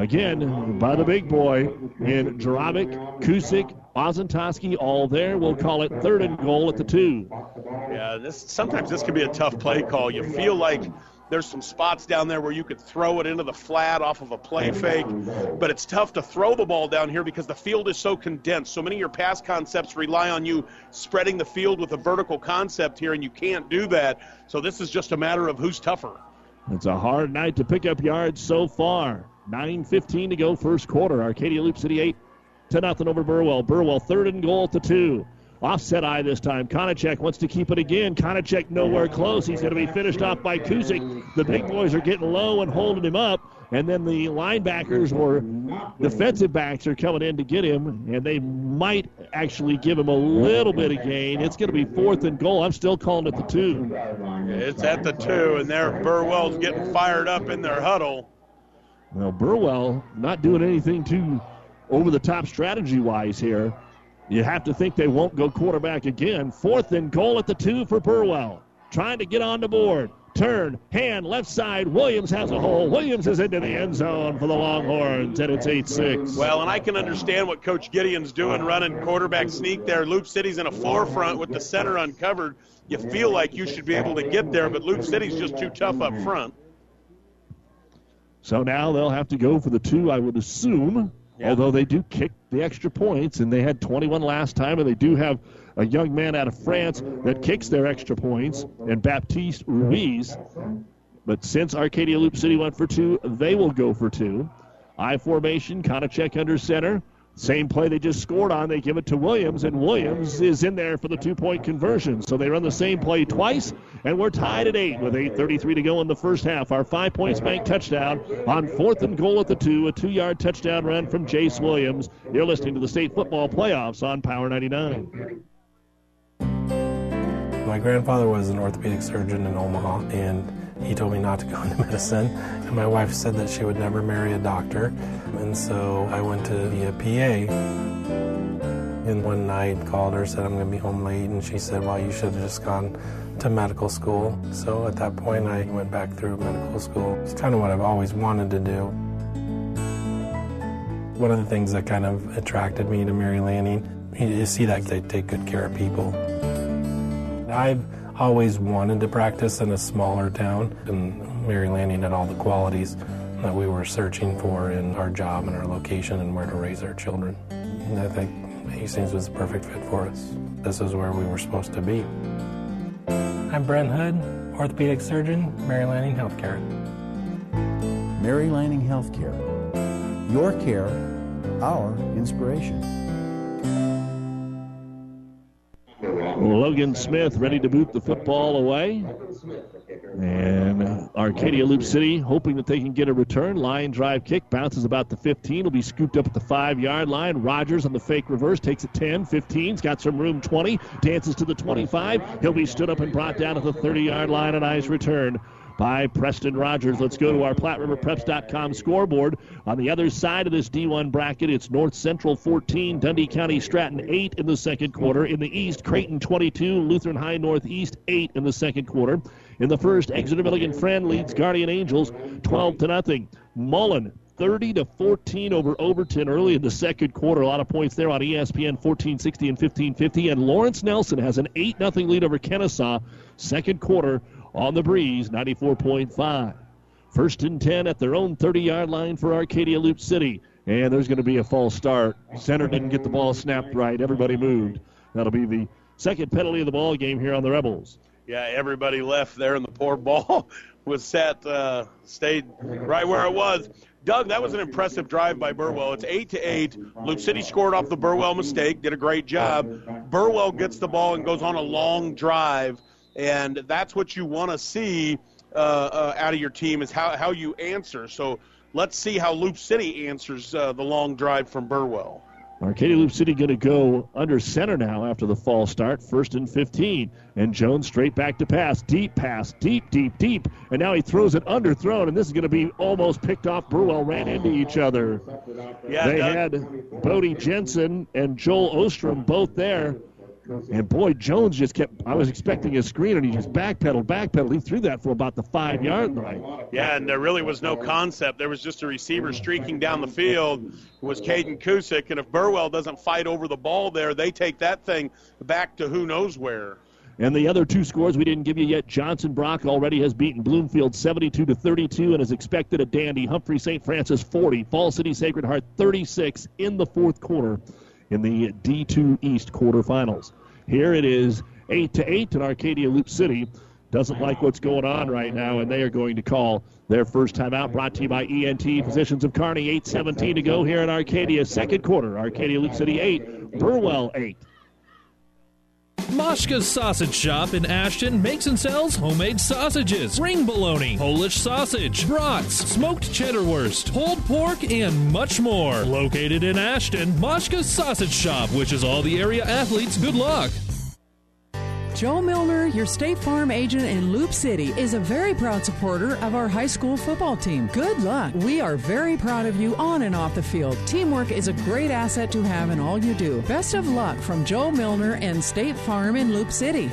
Again, by the big boy in Jarabic, Kusick, Ozentowski, all there. We'll call it third and goal at the two. Yeah, this sometimes this can be a tough play call. You feel like there's some spots down there where you could throw it into the flat off of a play fake, but it's tough to throw the ball down here because the field is so condensed. So many of your pass concepts rely on you spreading the field with a vertical concept here, and you can't do that. So this is just a matter of who's tougher. It's a hard night to pick up yards so far. nine fifteen to go first quarter. Arcadia Loop City eight to nothing over Burwell. Burwell third and goal at the two. Offset eye this time. Konachek wants to keep it again. Konachek nowhere close. He's going to be finished off by Kusick. The big boys are getting low and holding him up. And then the linebackers or defensive backs are coming in to get him. And they might actually give him a little bit of gain. It's going to be fourth and goal. I'm still calling it the two. It's at the two, and there Burwell's getting fired up in their huddle. Well, Burwell not doing anything too over-the-top strategy-wise here. You have to think they won't go quarterback again. Fourth and goal at the two for Burwell. Trying to get on the board. Turn, hand, left side. Williams has a hole. Williams is into the end zone for the Longhorns, and it's eight six. Well, and I can understand what Coach Gideon's doing, running quarterback sneak there. Loop City's in a forefront with the center uncovered. You feel like you should be able to get there, but Loop City's just too tough up front. So now they'll have to go for the two, I would assume. Yeah. Although they do kick the extra points, and they had twenty-one last time, and they do have a young man out of France that kicks their extra points, and Baptiste Ruiz. But since Arcadia Loop City went for two, they will go for two. I formation, Konachek under center. Same play they just scored on, they give it to Williams, and Williams is in there for the two-point conversion. So they run the same play twice, and we're tied at eight with eight thirty-three to go in the first half. Our Five Points Bank touchdown on fourth and goal at the two, a two-yard touchdown run from Jace Williams. You're listening to the State Football Playoffs on Power ninety-nine. My grandfather was an orthopedic surgeon in Omaha, and he told me not to go into medicine. And my wife said that she would never marry a doctor. And so I went to be a P A. And one night called her, said I'm going to be home late. And she said, well, you should have just gone to medical school. So at that point, I went back through medical school. It's kind of what I've always wanted to do. One of the things that kind of attracted me to Mary Lanning, you see that they take good care of people. I've always wanted to practice in a smaller town, and Mary Lanning had all the qualities that we were searching for in our job and our location and where to raise our children. And I think Hastings was the perfect fit for us. This is where we were supposed to be. I'm Brent Hood, orthopedic surgeon, Mary Lanning Healthcare. Mary Lanning Healthcare. Your care, our inspiration. Logan Smith ready to boot the football away. And Arcadia Loop City hoping that they can get a return. Line drive kick bounces about the fifteen. Will be scooped up at the five-yard line. Rogers on the fake reverse takes it ten, fifteen's got some room, twenty. Dances to the twenty-five. He'll be stood up and brought down at the thirty-yard line. A nice return by Preston Rogers. Let's go to our Platte River Preps dot com scoreboard. On the other side of this D one bracket, it's North Central fourteen, Dundee County Stratton eight in the second quarter. In the East, Creighton twenty-two, Lutheran High Northeast eight in the second quarter. In the first, Exeter Milligan Friend leads Guardian Angels twelve to nothing. Mullen thirty to fourteen over Overton early in the second quarter. A lot of points there on E S P N fourteen sixty and fifteen fifty. And Lawrence Nelson has an eight nothing lead over Kennesaw. Second quarter on the breeze, ninety-four point five. First and ten at their own thirty-yard line for Arcadia Loop City. And there's going to be a false start. Center didn't get the ball snapped right. Everybody moved. That'll be the second penalty of the ball game here on the Rebels. Yeah, everybody left there, and the poor ball was set, uh, stayed right where it was. Doug, that was an impressive drive by Burwell. It's eight to eight. Loop City scored off the Burwell mistake, did a great job. Burwell gets the ball and goes on a long drive, and that's what you want to see uh, uh, out of your team is how, how you answer. So let's see how Loop City answers uh, the long drive from Burwell. Arcadia Loop City going to go under center now after the false start. First and fifteen. And Jones straight back to pass. Deep pass. Deep, deep, deep. And now he throws it underthrown, and this is going to be almost picked off. Burwell ran into each other. Yeah, they Doug. had Bodie Jensen and Joel Ostrom both there. And, boy, Jones just kept – I was expecting a screen, and he just backpedaled, backpedaled. He threw that for about the five-yard line. Yeah, and there really was no concept. There was just a receiver streaking down the field. It was Caden Kusick, and if Burwell doesn't fight over the ball there, they take that thing back to who knows where. And the other two scores we didn't give you yet. Johnson Brock already has beaten Bloomfield seventy-two to thirty-two and is expected at Dandy. Humphrey Saint Francis forty. Fall City Sacred Heart thirty-six in the fourth quarter in the D two East quarterfinals. Here it is eight to eight, and Arcadia Loop City doesn't like what's going on right now, and they are going to call their first timeout, brought to you by E N T Physicians of Kearney. eight seventeen to go here in Arcadia. Second quarter, Arcadia Loop City eight, Burwell eight. Moshka's Sausage Shop in Ashton makes and sells homemade sausages, ring bologna, Polish sausage, brats, smoked cheddar wurst, pulled pork, and much more. Located in Ashton, Moshka's Sausage Shop wishes all the area athletes good luck. Joe Milner, your State Farm agent in Loop City, is a very proud supporter of our high school football team. Good luck. We are very proud of you on and off the field. Teamwork is a great asset to have in all you do. Best of luck from Joe Milner and State Farm in Loop City.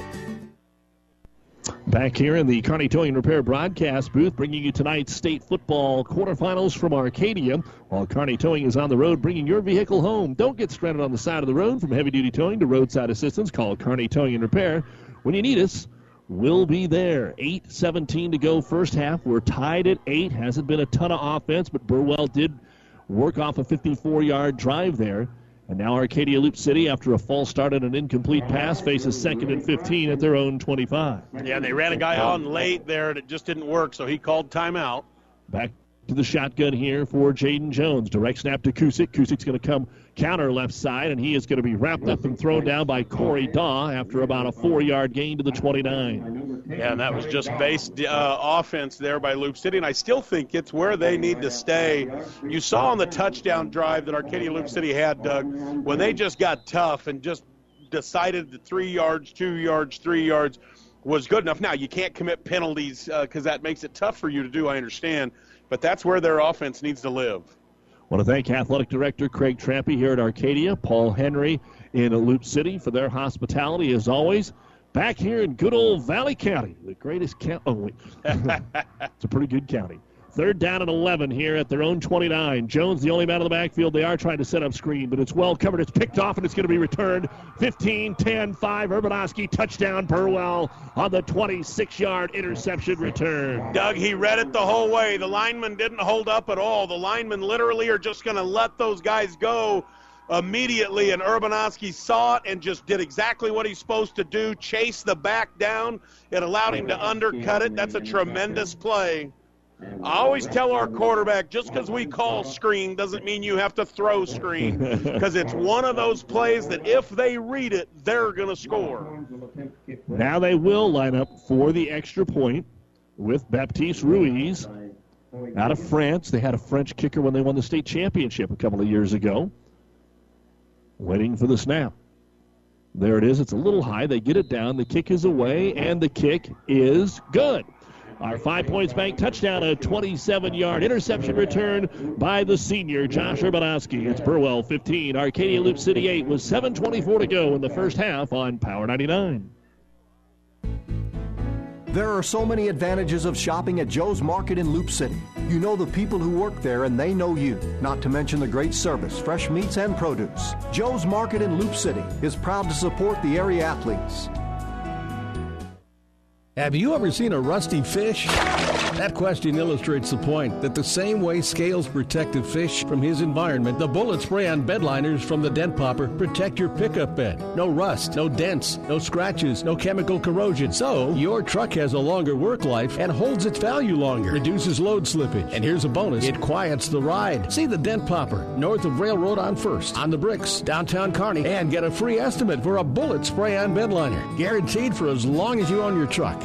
Back here in the Kearney Towing and Repair broadcast booth, bringing you tonight's state football quarterfinals from Arcadia. While Kearney Towing is on the road, bringing your vehicle home. Don't get stranded on the side of the road. From heavy-duty towing to roadside assistance, call Kearney Towing and Repair. When you need us, we'll be there. eight seventeen to go first half. We're tied at eight. Hasn't been a ton of offense, but Burwell did work off a fifty-four-yard drive there. And now Arcadia Loop City, after a false start and an incomplete pass, faces second and fifteen at their own twenty-five. Yeah, and they ran a guy on late there, and it just didn't work, so he called timeout. Back to the shotgun here for Jaden Jones. Direct snap to Kusick. Kusick's going to come counter left side, and he is going to be wrapped up and thrown down by Corey Daw after about a four-yard gain to the twenty-nine. Yeah, and that was just base uh, offense there by Loop City, and I still think it's where they need to stay. You saw on the touchdown drive that Arcadia Loop City had, Doug, when they just got tough and just decided that three yards, two yards, three yards was good enough. Now, you can't commit penalties because uh, that makes it tough for you to do, I understand, but that's where their offense needs to live. I want to thank Athletic Director Craig Trampy here at Arcadia, Paul Henry in Loop City for their hospitality as always. Back here in good old Valley County, the greatest county. Oh, wait. It's a pretty good county. Third down and eleven here at their own twenty-nine. Jones, the only man in the backfield. They are trying to set up screen, but it's well covered. It's picked off, and it's going to be returned. fifteen, ten, five. Urbanowski, touchdown, Burwell on the twenty-six-yard interception return. Doug, he read it the whole way. The linemen didn't hold up at all. The linemen literally are just going to let those guys go immediately, and Urbanowski saw it and just did exactly what he's supposed to do, chase the back down. It allowed him to undercut it. That's a tremendous play. I always tell our quarterback, just because we call screen doesn't mean you have to throw screen, because it's one of those plays that if they read it, they're going to score. Now they will line up for the extra point with Baptiste Ruiz out of France. They had a French kicker when they won the state championship a couple of years ago. Waiting for the snap. There it is. It's a little high. They get it down. The kick is away, and the kick is good. Our Five Points Bank touchdown, a twenty-seven-yard interception return by the senior, Josh Urbanowski. It's Burwell fifteen, Arcadia Loop City eight with seven twenty-four to go in the first half on Power ninety-nine. There are so many advantages of shopping at Joe's Market in Loop City. You know the people who work there and they know you, not to mention the great service, fresh meats and produce. Joe's Market in Loop City is proud to support the area athletes. Have you ever seen a rusty fish? That question illustrates the point that the same way Scales protected fish from his environment, the bullet spray-on bed liners from the Dent Popper protect your pickup bed. No rust, no dents, no scratches, no chemical corrosion. So, your truck has a longer work life and holds its value longer, reduces load slippage. And here's a bonus, it quiets the ride. See the Dent Popper, north of Railroad on First, on the Bricks, downtown Kearney, and get a free estimate for a bullet spray-on bed liner. Guaranteed for as long as you own your truck.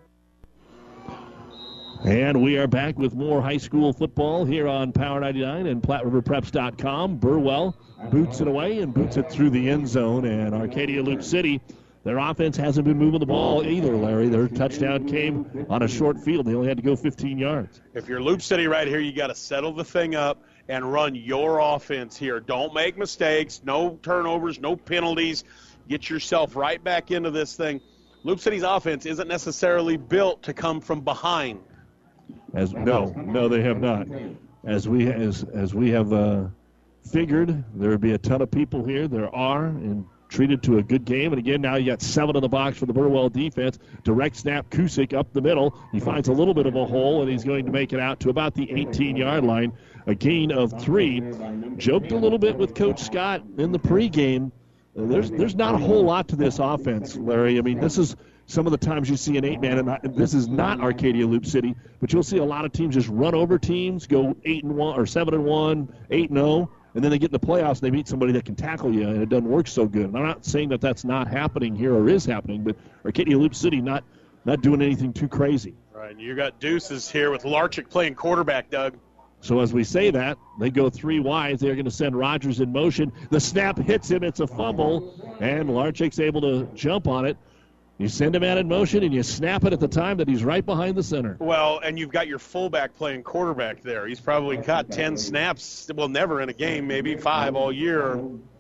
And we are back with more high school football here on Power ninety-nine and Platte River Preps dot com. Burwell boots it away and boots it through the end zone. And Arcadia Loop City, their offense hasn't been moving the ball either, Larry. Their touchdown came on a short field. They only had to go fifteen yards. If you're Loop City right here, you got to settle the thing up and run your offense here. Don't make mistakes. No turnovers, no penalties. Get yourself right back into this thing. Loop City's offense isn't necessarily built to come from behind. As no, no, they have not. As we as as we have uh, figured, there would be a ton of people here. There are, and treated to a good game. And again, now you got seven in the box for the Burwell defense. Direct snap, Kusick up the middle. He finds a little bit of a hole, and he's going to make it out to about the eighteen-yard line. A gain of three. Joked a little bit with Coach Scott in the pregame. Uh, there's there's not a whole lot to this offense, Larry. I mean, this is some of the times you see an eight-man, and not, this is not Arcadia Loop City, but you'll see a lot of teams just run over teams, go eight and one or seven and one, eight and zero, and then they get in the playoffs and they meet somebody that can tackle you, and it doesn't work so good. And I'm not saying that that's not happening here or is happening, but Arcadia Loop City not not doing anything too crazy. Right, you got Deuces here with Larchick playing quarterback, Doug. So as we say that, they go three wide. They're going to send Rogers in motion. The snap hits him. It's a fumble, and Larchick's able to jump on it. You send him out in motion, and you snap it at the time that he's right behind the center. Well, and you've got your fullback playing quarterback there. He's probably got ten snaps. Well, never in a game, maybe five all year.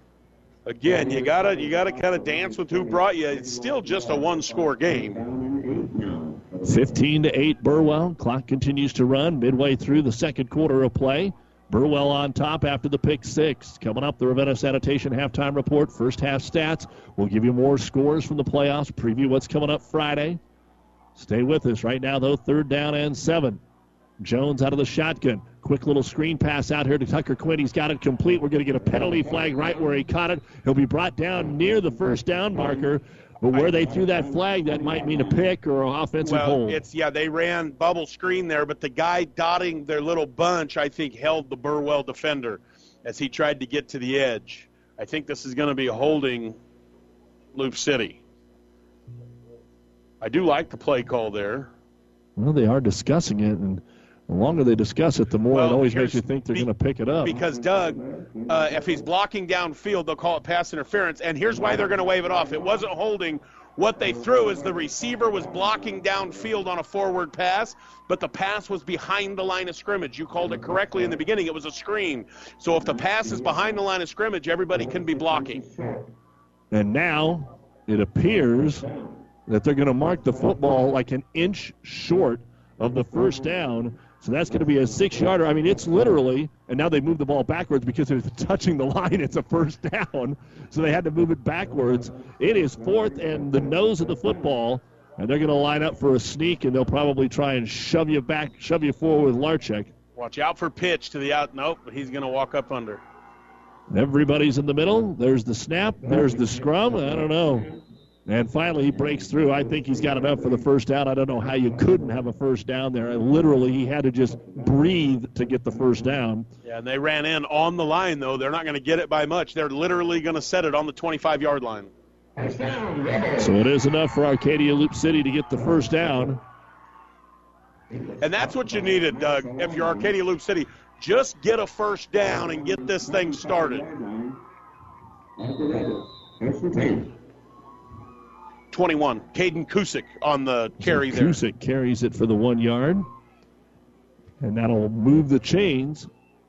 Again, you gotta you gotta kind of dance with who brought you. It's still just a one-score game. fifteen to eight, Burwell. Clock continues to run midway through the second quarter of play. Burwell on top after the pick six. Coming up, the Ravenna Sanitation halftime report. First half stats. We'll give you more scores from the playoffs. Preview what's coming up Friday. Stay with us. Right now, though, third down and seven. Jones out of the shotgun. Quick little screen pass out here to Tucker Quinn. He's got it complete. We're going to get a penalty flag right where he caught it. He'll be brought down near the first down marker. But where they threw that flag, that might mean a pick or an offensive well, hold. It's, yeah, they ran bubble screen there, but the guy dotting their little bunch, I think, held the Burwell defender as he tried to get to the edge. I think this is going to be holding Loop City. I do like the play call there. Well, they are discussing it, and the longer they discuss it, the more well, it always makes you think they're be, going to pick it up. Because, Doug, uh, if he's blocking downfield, they'll call it pass interference, and here's why they're going to wave it off. It wasn't holding. What they threw is the receiver was blocking downfield on a forward pass, but the pass was behind the line of scrimmage. You called it correctly in the beginning. It was a screen. So if the pass is behind the line of scrimmage, everybody can be blocking. And now it appears that they're going to mark the football like an inch short of the first down. So that's going to be a six-yarder. I mean, it's literally, and now they moved the ball backwards because it's touching the line. It's a first down, so they had to move it backwards. It is fourth and the nose of the football, and they're going to line up for a sneak, and they'll probably try and shove you back, shove you forward with Larchick. Watch out for pitch to the out. Nope, but he's going to walk up under. Everybody's in the middle. There's the snap. There's the scrum. I don't know. And finally, he breaks through. I think he's got enough for the first down. I don't know how you couldn't have a first down there. And literally, he had to just breathe to get the first down. Yeah, and they ran in on the line, though. They're not going to get it by much. They're literally going to set it on the twenty-five-yard line. So it is enough for Arcadia Loop City to get the first down. And that's what you needed, Doug, if you're Arcadia Loop City. Just get a first down and get this thing started. twenty-one, Caden Kusick on the carry so there. Kusick carries it for the one yard. And that'll move the chains.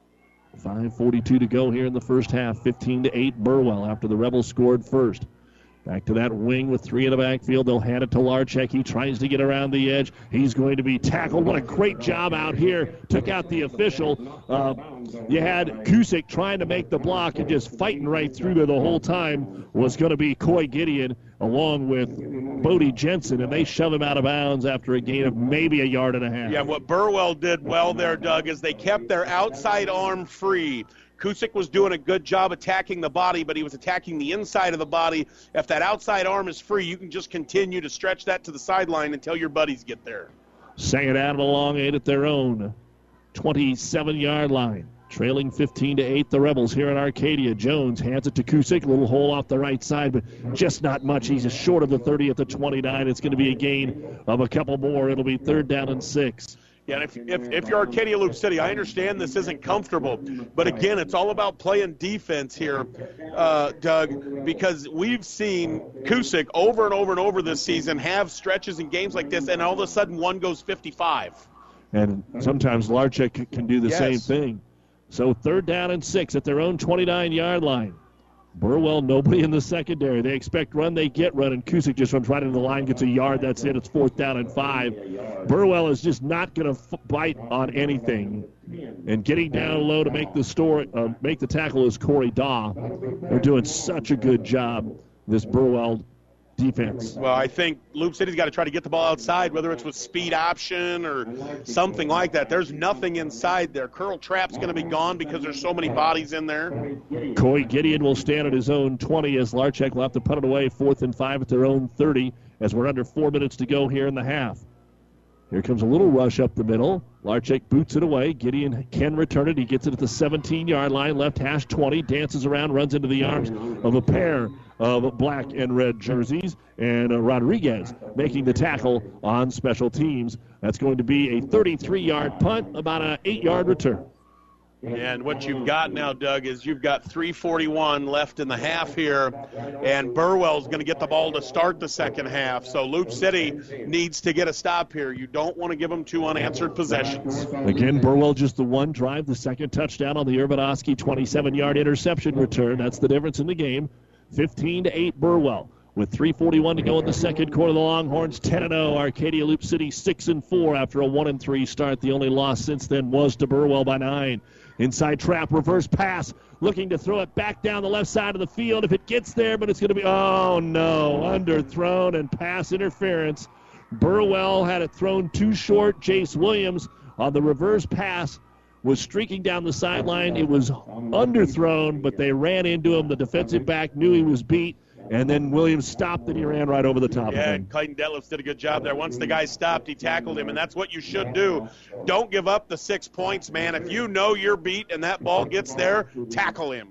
five forty-two to go here in the first half. fifteen to eight Burwell after the Rebels scored first. Back to that wing with three in the backfield. They'll hand it to Larchek. He tries to get around the edge. He's going to be tackled. What a great job out here. Took out the official. Uh, you had Kusick trying to make the block and just fighting right through there the whole time was going to be Coy Gideon along with Bodie Jensen, and they shove him out of bounds after a gain of maybe a yard and a half. Yeah, what Burwell did well there, Doug, is they kept their outside arm free. Kusick was doing a good job attacking the body, but he was attacking the inside of the body. If that outside arm is free, you can just continue to stretch that to the sideline until your buddies get there. Second out of the long eight at their own twenty-seven-yard line. Trailing fifteen to eight, the Rebels here in Arcadia. Jones hands it to Kusick. A little hole off the right side, but just not much. He's just short of the thirty at the twenty-nine. It's going to be a gain of a couple more. It'll be third down and six. Yeah, and if, if, if you're Arcadia Loop City, I understand this isn't comfortable. But, again, it's all about playing defense here, uh, Doug, because we've seen Kusick over and over and over this season have stretches in games like this, and all of a sudden one goes fifty-five. And sometimes Larchek can do the yes. same thing. So third down and six at their own twenty-nine-yard line. Burwell, nobody in the secondary. They expect run, they get run, and Kusick just runs right into the line, gets a yard. That's it. It's fourth down and five. Burwell is just not going to f- bite on anything. And getting down low to make the store, uh, make the tackle is Corey Daw. They're doing such a good job, this Burwell defense. Well, I think Loop City's got to try to get the ball outside, whether it's with speed option or something like that. There's nothing inside there. Curl Trap's going to be gone because there's so many bodies in there. Coy Gideon will stand at his own twenty as Larchek will have to put it away, fourth and five at their own thirty as we're under four minutes to go here in the half. Here comes a little rush up the middle. Larchek boots it away. Gideon can return it. He gets it at the seventeen-yard line, left hash twenty, dances around, runs into the arms of a pair of black and red jerseys, and uh, Rodriguez making the tackle on special teams. That's going to be a thirty-three-yard punt, about an eight-yard return. And what you've got now, Doug, is you've got three forty-one left in the half here, and Burwell's going to get the ball to start the second half. So Loop City needs to get a stop here. You don't want to give them two unanswered possessions. Again, Burwell just the one drive, the second touchdown on the Urbanowski twenty-seven-yard interception return. That's the difference in the game. fifteen to eight Burwell. With three forty-one to go in the second quarter, the Longhorns ten and oh. Arcadia Loop City six and four after a one and three start. The only loss since then was to Burwell by nine. Inside trap, reverse pass, looking to throw it back down the left side of the field if it gets there, but it's going to be, oh no, underthrown and pass interference. Burwell had it thrown too short. Jace Williams on the reverse pass was streaking down the sideline. It was underthrown, but they ran into him. The defensive back knew he was beat, and then Williams stopped and he ran right over the top yeah, of him. Clayton Detlefs did a good job there. Once the guy stopped, he tackled him, and that's what you should do. Don't give up the six points, man. If you know you're beat and that ball gets there, tackle him.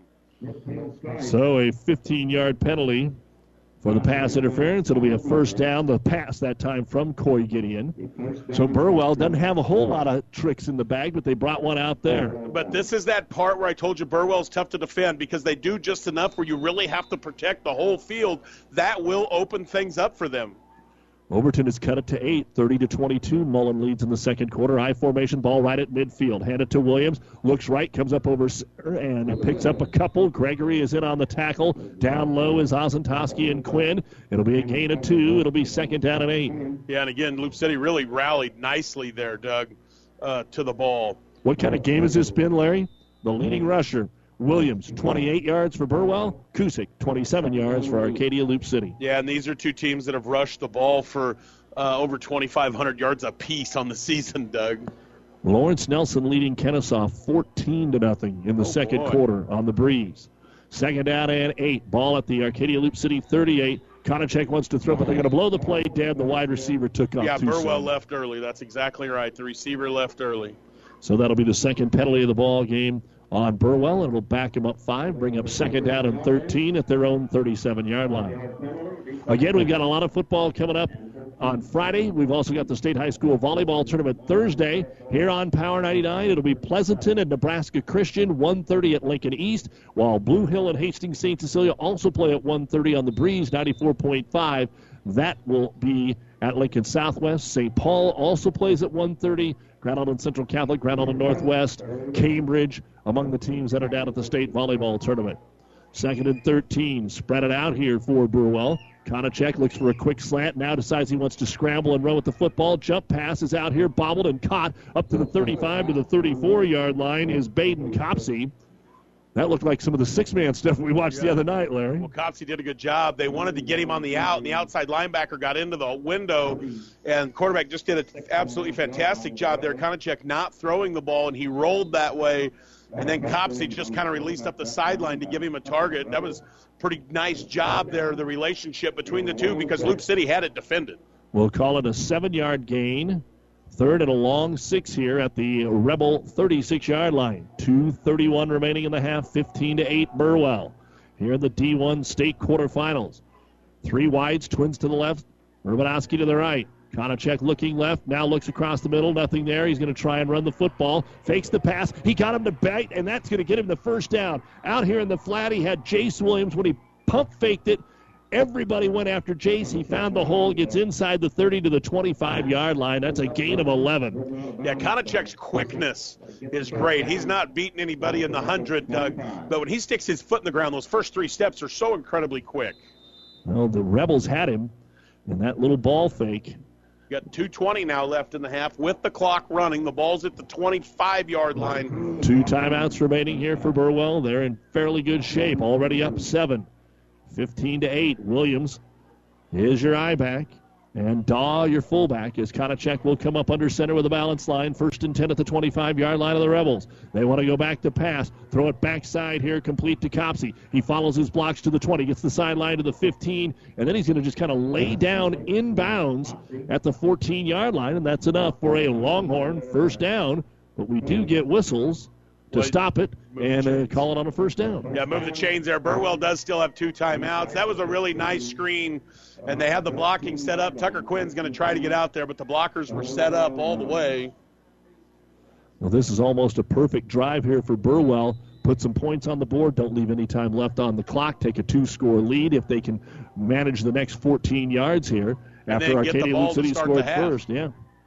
So a fifteen-yard penalty for the pass interference. It'll be a first down. The pass that time from Coy Gideon. So Burwell doesn't have a whole lot of tricks in the bag, but they brought one out there. But this is that part where I told you Burwell's tough to defend because they do just enough where you really have to protect the whole field. That will open things up for them. Overton has cut it to eight, thirty to twenty-two. Mullen leads in the second quarter. I formation ball right at midfield. Hand it to Williams. Looks right, comes up over center, and picks up a couple. Gregory is in on the tackle. Down low is Ozentowski and Quinn. It'll be a gain of two. It'll be second down and eight. Yeah, and again, Loop City really rallied nicely there, Doug, uh, to the ball. What kind of game has this been, Larry? The leading rusher. Williams, twenty-eight yards for Burwell. Kusick, twenty-seven yards for Arcadia Loop City. Yeah, and these are two teams that have rushed the ball for uh, over twenty-five hundred yards apiece on the season, Doug. Lawrence Nelson leading Kennesaw fourteen to nothing in the oh, second boy. quarter on the breeze. Second down and eight. Ball at the Arcadia Loop City thirty-eight. Konachek wants to throw, but they're going to blow the play dead. The wide receiver took off Yeah, too Burwell soon. left early. That's exactly right. The receiver left early. So that'll be the second penalty of the ball game on Burwell, and it'll back them up five, bring up second down and thirteen at their own thirty-seven-yard line. Again, we've got a lot of football coming up on Friday. We've also got the State High School Volleyball Tournament Thursday here on Power ninety-nine. It'll be Pleasanton and Nebraska Christian, one thirty at Lincoln East, while Blue Hill and Hastings Saint Cecilia also play at one thirty on the Breeze, ninety-four point five. That will be at Lincoln Southwest. Saint Paul also plays at one thirty. Grand Island Central Catholic, Grand Island Northwest, Cambridge, among the teams that are down at the state volleyball tournament. Second and thirteen, spread it out here for Burwell. Konachek looks for a quick slant, now decides he wants to scramble and run with the football. Jump pass is out here, bobbled and caught up to the thirty-five to the thirty-four-yard line is Baden Copsey. That looked like some of the six-man stuff we watched yeah. the other night, Larry. Well, Copsey did a good job. They wanted to get him on the out, and the outside linebacker got into the window, and quarterback just did an absolutely fantastic job there. Konachek not throwing the ball, and he rolled that way, and then Copsey just kind of released up the sideline to give him a target. That was a pretty nice job there, the relationship between the two, because Loop City had it defended. We'll call it a seven-yard gain. Third and a long six here at the Rebel thirty-six-yard line. two thirty-one remaining in the half, fifteen to eight Burwell. Here in the D one state quarterfinals. Three wides, Twins to the left, Urbanowski to the right. Konachek looking left, now looks across the middle, nothing there. He's going to try and run the football, fakes the pass. He got him to bite, and that's going to get him the first down. Out here in the flat, he had Jace Williams when he pump faked it. Everybody went after Jace. He found the hole, gets inside the thirty to the twenty-five-yard line. That's a gain of eleven. Yeah, Konachek's quickness is great. He's not beating anybody in the hundred, Doug, but when he sticks his foot in the ground, those first three steps are so incredibly quick. Well, the Rebels had him in that little ball fake. Got two twenty now left in the half with the clock running. The ball's at the twenty-five-yard line. Two timeouts remaining here for Burwell. They're in fairly good shape, already up seven. fifteen to eight. Williams is your I-back. And Daw, your fullback, as Konachek will come up under center with a balance line. First and ten at the twenty-five-yard line of the Rebels. They want to go back to pass. Throw it backside here, complete to Copsey. He follows his blocks to the twenty, gets the sideline to the fifteen, and then he's going to just kind of lay down inbounds at the fourteen-yard line, and that's enough for a Longhorn first down. But we do get whistles to well, stop it and uh, call it on a first down. Yeah, move the chains there. Burwell does still have two timeouts. That was a really nice screen, and they had the blocking set up. Tucker Quinn's going to try to get out there, but the blockers were set up all the way. Well, this is almost a perfect drive here for Burwell. Put some points on the board. Don't leave any time left on the clock. Take a two-score lead if they can manage the next fourteen yards here and after Arcadia Loop City scored first. Yeah.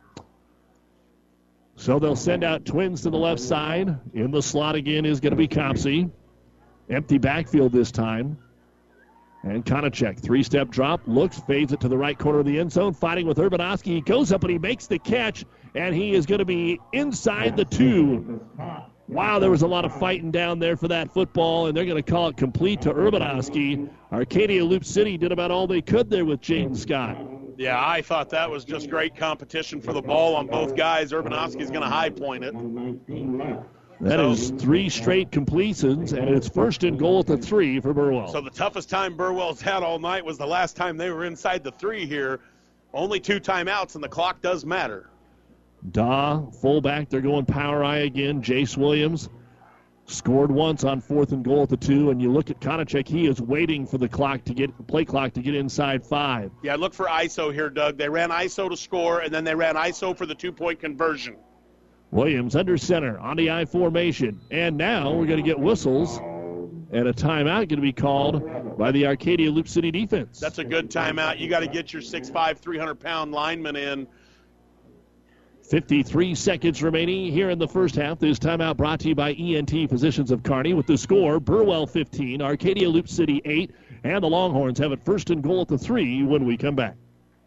So they'll send out Twins to the left side. In the slot again is going to be Copsey. Empty backfield this time. And Konachek, three-step drop, looks, fades it to the right corner of the end zone, fighting with Urbanowski. He goes up and he makes the catch, and he is going to be inside the two. Wow, there was a lot of fighting down there for that football, and they're going to call it complete to Urbanowski. Arcadia Loop City did about all they could there with Jaden Scott. Yeah, I thought that was just great competition for the ball on both guys. Urbanowski's going to high point it. That so, is three straight completions, and it's first and goal at the three for Burwell. So the toughest time Burwell's had all night was the last time they were inside the three here. Only two timeouts, and the clock does matter. Daw, fullback, they're going power eye again. Jace Williams scored once on fourth and goal at the two, and you look at Konachek, he is waiting for the clock to get play clock to get inside five. Yeah, look for I S O here, Doug. They ran I S O to score, and then they ran I S O for the two-point conversion. Williams under center on the I formation, and now we're going to get whistles, and a timeout going to be called by the Arcadia Loop City defense. That's a good timeout. You got to get your six five, three hundred pound lineman in. fifty-three seconds remaining here in the first half. This timeout brought to you by E N T Physicians of Kearney with the score, Burwell fifteen, Arcadia Loop City eight, and the Longhorns have it first and goal at the three when we come back.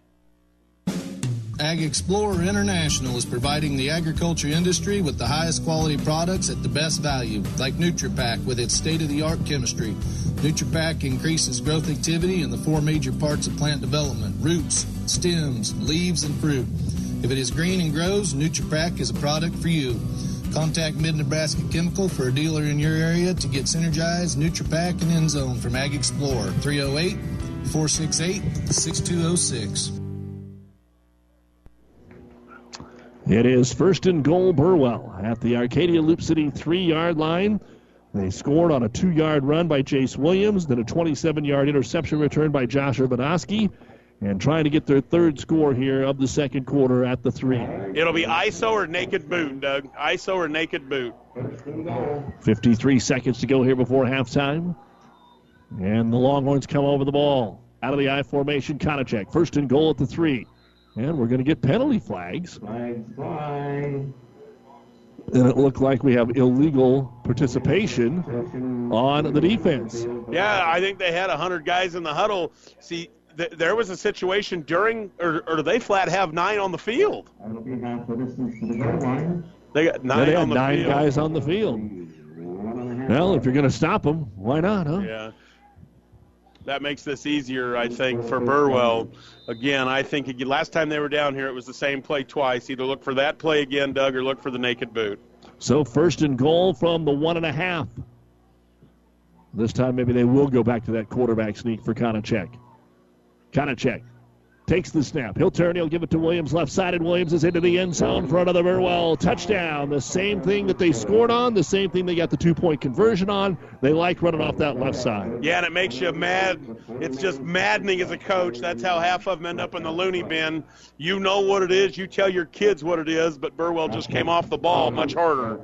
Ag Explorer International is providing the agriculture industry with the highest quality products at the best value, like NutriPack with its state-of-the-art chemistry. NutriPack increases growth activity in the four major parts of plant development: roots, stems, leaves, and fruit. If it is green and grows, NutriPack is a product for you. Contact Mid-Nebraska Chemical for a dealer in your area to get Synergized, NutriPack, and Endzone from Ag Explorer, three oh eight, four six eight, six two oh six. It is first and goal, Burwell at the Arcadia Loop City three-yard line. They scored on a two-yard run by Jace Williams, then a twenty-seven-yard interception return by Josh Urbanowski, and trying to get their third score here of the second quarter at the three. It'll be I S O or naked boot, Doug. I S O or naked boot. fifty-three seconds to go here before halftime. And the Longhorns come over the ball. Out of the I formation, Konachek. First and goal at the three. And we're going to get penalty flags. Flags fly. And it looked like we have illegal participation on the defense. Yeah, I think they had one hundred guys in the huddle. See, th- there was a situation during, or, or do they flat have nine on the field? That'll be half the distance to the goal line. They got nine yeah, they on the nine field. guys on the field. Well, if you're going to stop them, why not, huh? Yeah. That makes this easier, I think, for Burwell. Again, I think again, last time they were down here, it was the same play twice. Either look for that play again, Doug, or look for the naked boot. So first and goal from the one and a half. This time maybe they will go back to that quarterback sneak for Konachek. Konachek takes the snap. He'll turn. He'll give it to Williams. Left-sided. Williams is into the end zone for another Burwell touchdown. The same thing that they scored on, the same thing they got the two-point conversion on. They like running off that left side. Yeah, and it makes you mad. It's just maddening as a coach. That's how half of them end up in the loony bin. You know what it is. You tell your kids what it is, but Burwell just came off the ball much harder.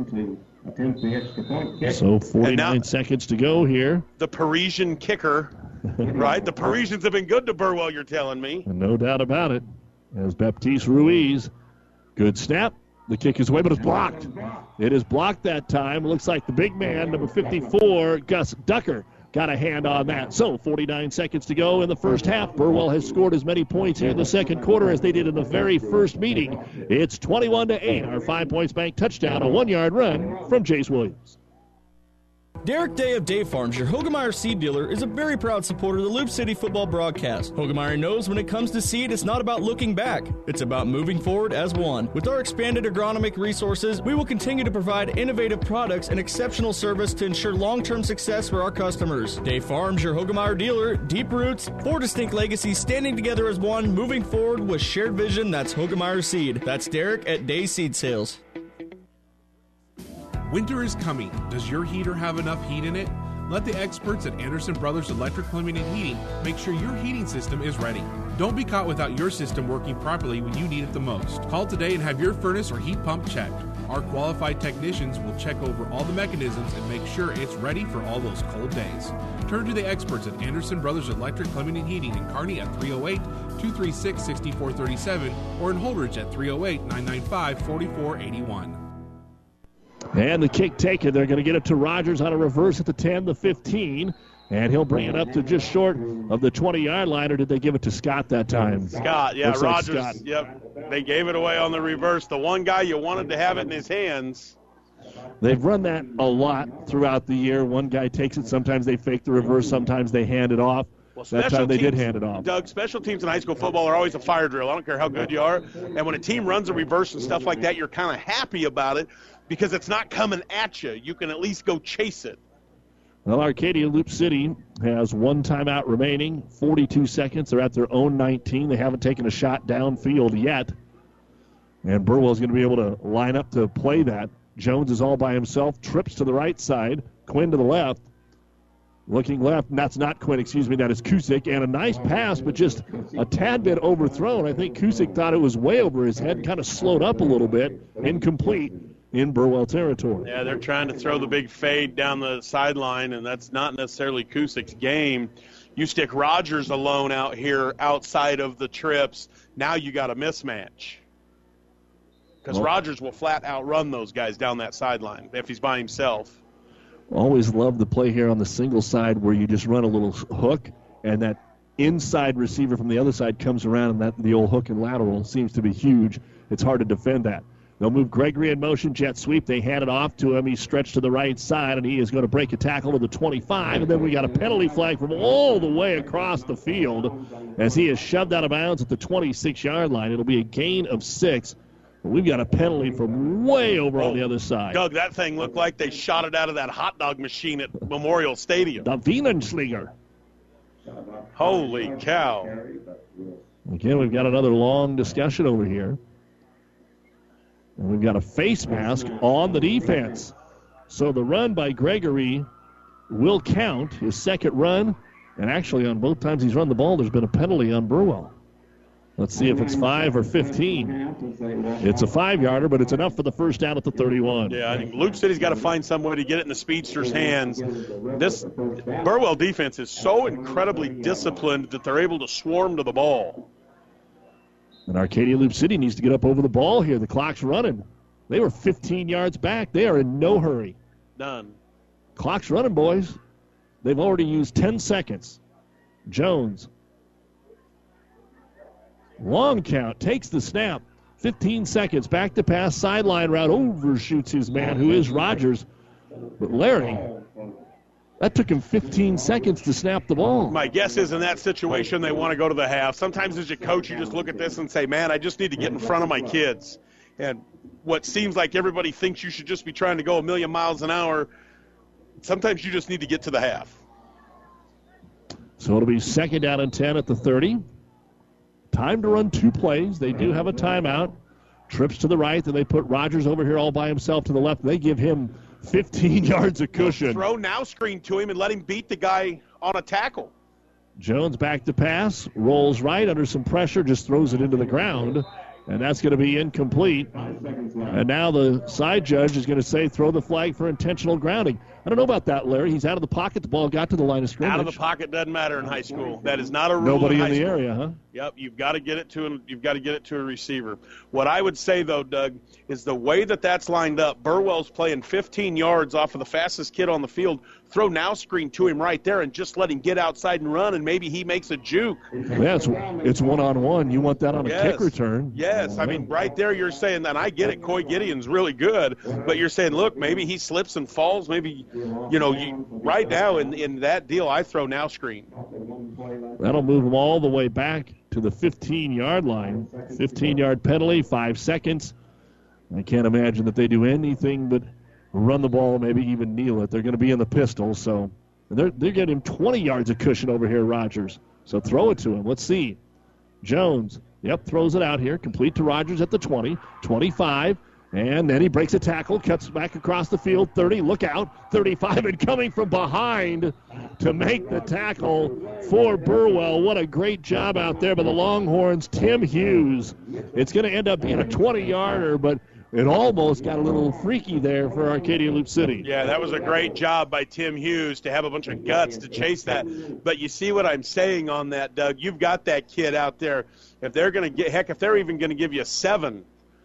So forty-nine now, seconds to go here. The Parisian kicker, right? The Parisians have been good to Burwell, you're telling me. No doubt about it. As Baptiste Ruiz, good snap. The kick is away, but it's blocked. It is blocked that time. It looks like the big man, number fifty-four, Gus Ducker, got a hand on that. So forty-nine seconds to go in the first half. Burwell has scored as many points here in the second quarter as they did in the very first meeting. It's twenty-one to eight. Our Five Points Bank touchdown, a one-yard run from Jace Williams. Derek Day of Day Farms, your Hogemeyer seed dealer, is a very proud supporter of the Loop City football broadcast. Hogemeyer knows when it comes to seed, it's not about looking back. It's about moving forward as one. With our expanded agronomic resources, we will continue to provide innovative products and exceptional service to ensure long-term success for our customers. Day Farms, your Hogemeyer dealer, deep roots, four distinct legacies standing together as one, moving forward with shared vision. That's Hogemeyer Seed. That's Derek at Day Seed Sales. Winter is coming. Does your heater have enough heat in it? Let the experts at Anderson Brothers Electric Plumbing and Heating make sure your heating system is ready. Don't be caught without your system working properly when you need it the most. Call today and have your furnace or heat pump checked. Our qualified technicians will check over all the mechanisms and make sure it's ready for all those cold days. Turn to the experts at Anderson Brothers Electric Plumbing and Heating in Kearney at three oh eight, two three six, six four three seven or in Holdridge at three oh eight, nine nine five, four four eight one. And the kick taken. They're going to get it to Rogers on a reverse at the ten, the fifteen. And he'll bring it up to just short of the twenty-yard line, or did they give it to Scott that time? Scott, yeah, Looks like Rogers. Scott. Yep, they gave it away on the reverse. The one guy you wanted to have it in his hands. They've run that a lot throughout the year. One guy takes it. Sometimes they fake the reverse. Sometimes they hand it off. Well, that time they teams, did hand it off. Doug, special teams in high school football are always a fire drill. I don't care how good you are. And when a team runs a reverse and stuff like that, you're kind of happy about it because it's not coming at you. You can at least go chase it. Well, Arcadia Loop City has one timeout remaining, forty-two seconds. They're at their own nineteen. They haven't taken a shot downfield yet. And Burwell's going to be able to line up to play that. Jones is all by himself, trips to the right side, Quinn to the left. Looking left, and that's not Quinn, excuse me, that is Kusick. And a nice pass, but just a tad bit overthrown. I think Kusick thought it was way over his head, kind of slowed up a little bit, incomplete in Burwell territory. Yeah, they're trying to throw the big fade down the sideline, and that's not necessarily Kusick's game. You stick Rogers alone out here outside of the trips, now you got a mismatch. Because well, Rogers will flat outrun those guys down that sideline if he's by himself. Always love the play here on the single side where you just run a little hook, and that inside receiver from the other side comes around, and that the old hook and lateral seems to be huge. It's hard to defend that. They'll move Gregory in motion, jet sweep. They hand it off to him. He's stretched to the right side, and he is going to break a tackle to the twenty-five. And then we got a penalty flag from all the way across the field as he is shoved out of bounds at the twenty-six-yard line. It'll be a gain of six. But we've got a penalty from way over oh, on the other side. Doug, that thing looked like they shot it out of that hot dog machine at Memorial Stadium. The Wienenslinger. Holy cow. Again, we've got another long discussion over here. And we've got a face mask on the defense. So the run by Gregory will count, his second run. And actually, on both times he's run the ball, there's been a penalty on Burwell. Let's see if it's five or fifteen. It's a five-yarder, but it's enough for the first down at the thirty-one. Yeah, I think Loop City's got to find some way to get it in the speedster's hands. This Burwell defense is so incredibly disciplined that they're able to swarm to the ball. And Arcadia Loop City needs to get up over the ball here. The clock's running. They were fifteen yards back. They are in no hurry. None. Clock's running, boys. They've already used ten seconds. Jones. Long count, takes the snap. fifteen seconds, back to pass, sideline route, overshoots his man, who is Rogers. But Larry, that took him fifteen seconds to snap the ball. My guess is in that situation they want to go to the half. Sometimes as a coach you just look at this and say, man, I just need to get in front of my kids. And what seems like everybody thinks you should just be trying to go a million miles an hour, sometimes you just need to get to the half. So it'll be second down and ten at the thirty. Time to run two plays. They do have a timeout. Trips to the right, then they put Rogers over here all by himself to the left. They give him fifteen yards of cushion. Throw now screen to him and let him beat the guy on a tackle. Jones back to pass, rolls right under some pressure, just throws it into the ground, and that's going to be incomplete. And now the side judge is going to say throw the flag for intentional grounding. I don't know about that, Larry. He's out of the pocket. The ball got to the line of scrimmage. Out of the pocket doesn't matter in high school. That is not a rule. Nobody in, in high the school. area, huh? Yep, you've got to get it to you've got to get it to a receiver. What I would say though, Doug, is the way that that's lined up. Burwell's playing fifteen yards off of the fastest kid on the field. Throw now screen to him right there and just let him get outside and run, and maybe he makes a juke. Yeah, it's, it's one-on-one. You want that on a yes. kick return. Yes, I mean, right there you're saying that. I get it, Coy Gideon's really good, but you're saying, look, maybe he slips and falls. Maybe, you know, you, right now in, in that deal, I throw now screen. That'll move them all the way back to the fifteen-yard line. fifteen-yard penalty, five seconds. I can't imagine that they do anything but run the ball, maybe even kneel it. They're going to be in the pistol, so they're, they're getting him twenty yards of cushion over here, Rogers. So throw it to him. Let's see. Jones, yep, throws it out here. Complete to Rogers at the twenty, twenty-five. And then he breaks a tackle, cuts back across the field, thirty, look out, thirty-five, and coming from behind to make the tackle for Burwell. What a great job out there by the Longhorns, Tim Hughes. It's going to end up being a twenty-yarder, but it almost got a little freaky there for Arcadia Loop City. Yeah, that was a great job by Tim Hughes to have a bunch of guts to chase that. But you see what I'm saying on that, Doug. You've got that kid out there. If they're going to get, heck, if they're even going to give you a seven,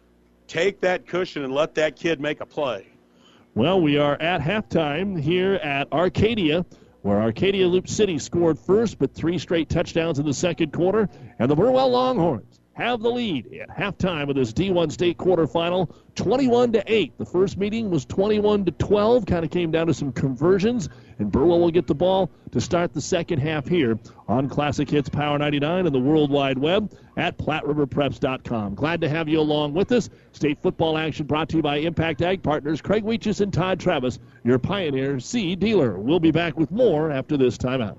take that cushion and let that kid make a play. Well, we are at halftime here at Arcadia, where Arcadia Loop City scored first, but three straight touchdowns in the second quarter, and the Burwell Longhorns have the lead at halftime of this D one state quarterfinal, twenty-one to eight. The first meeting was twenty-one to twelve, kind of came down to some conversions, and Burwell will get the ball to start the second half here on Classic Hits Power ninety-nine and the World Wide Web at Platte River Preps dot com. Glad to have you along with us. State football action brought to you by Impact Ag Partners, Craig Weeches and Todd Travis, your Pioneer seed dealer. We'll be back with more after this timeout.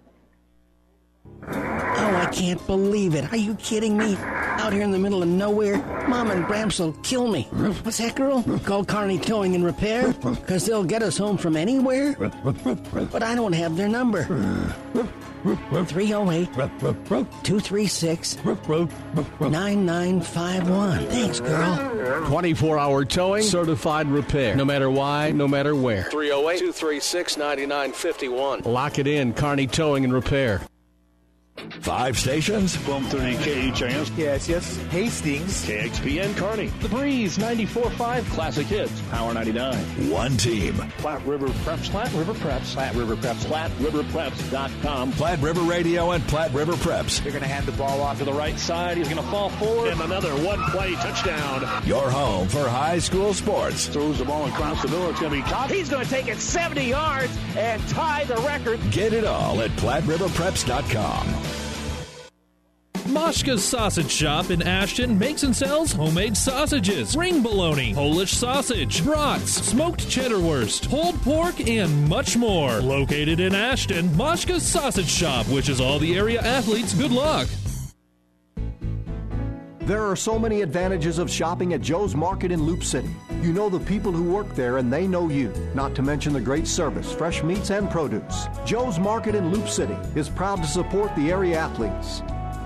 Oh, I can't believe it. Are you kidding me? Out here in the middle of nowhere, Mom and Bramps will kill me. What's that, girl? Call Carney Towing and Repair? Because they'll get us home from anywhere? But I don't have their number. three oh eight, two three six, nine nine five one. Thanks, girl. twenty-four hour towing, certified repair. No matter why, no matter where. three oh eight, two three six, nine nine five one. Lock it in, Carney Towing and Repair. Five stations. one thirty K H I S. Yes, yes. Hastings. K X P N Kearney. The Breeze, ninety-four point five. Classic Hits, Power ninety-nine. One team. Platte River Preps. Platte River Preps. Platte River Preps. Platte River Preps dot com. Platte River Radio and Platte River Preps. They're going to hand the ball off to the right side. He's going to fall forward. And another one-play touchdown. Your home for high school sports. Throws the ball across the middle. It's going to be caught. He's going to take it seventy yards and tie the record. Get it all at Platte River Preps dot com. Moshka's Sausage Shop in Ashton makes and sells homemade sausages, ring bologna, Polish sausage, brats, smoked cheddar wurst, pulled pork, and much more. Located in Ashton, Moshka's Sausage Shop wishes all the area athletes good luck. There are so many advantages of shopping at Joe's Market in Loop City. You know the people who work there and they know you, not to mention the great service, fresh meats and produce. Joe's Market in Loop City is proud to support the area athletes.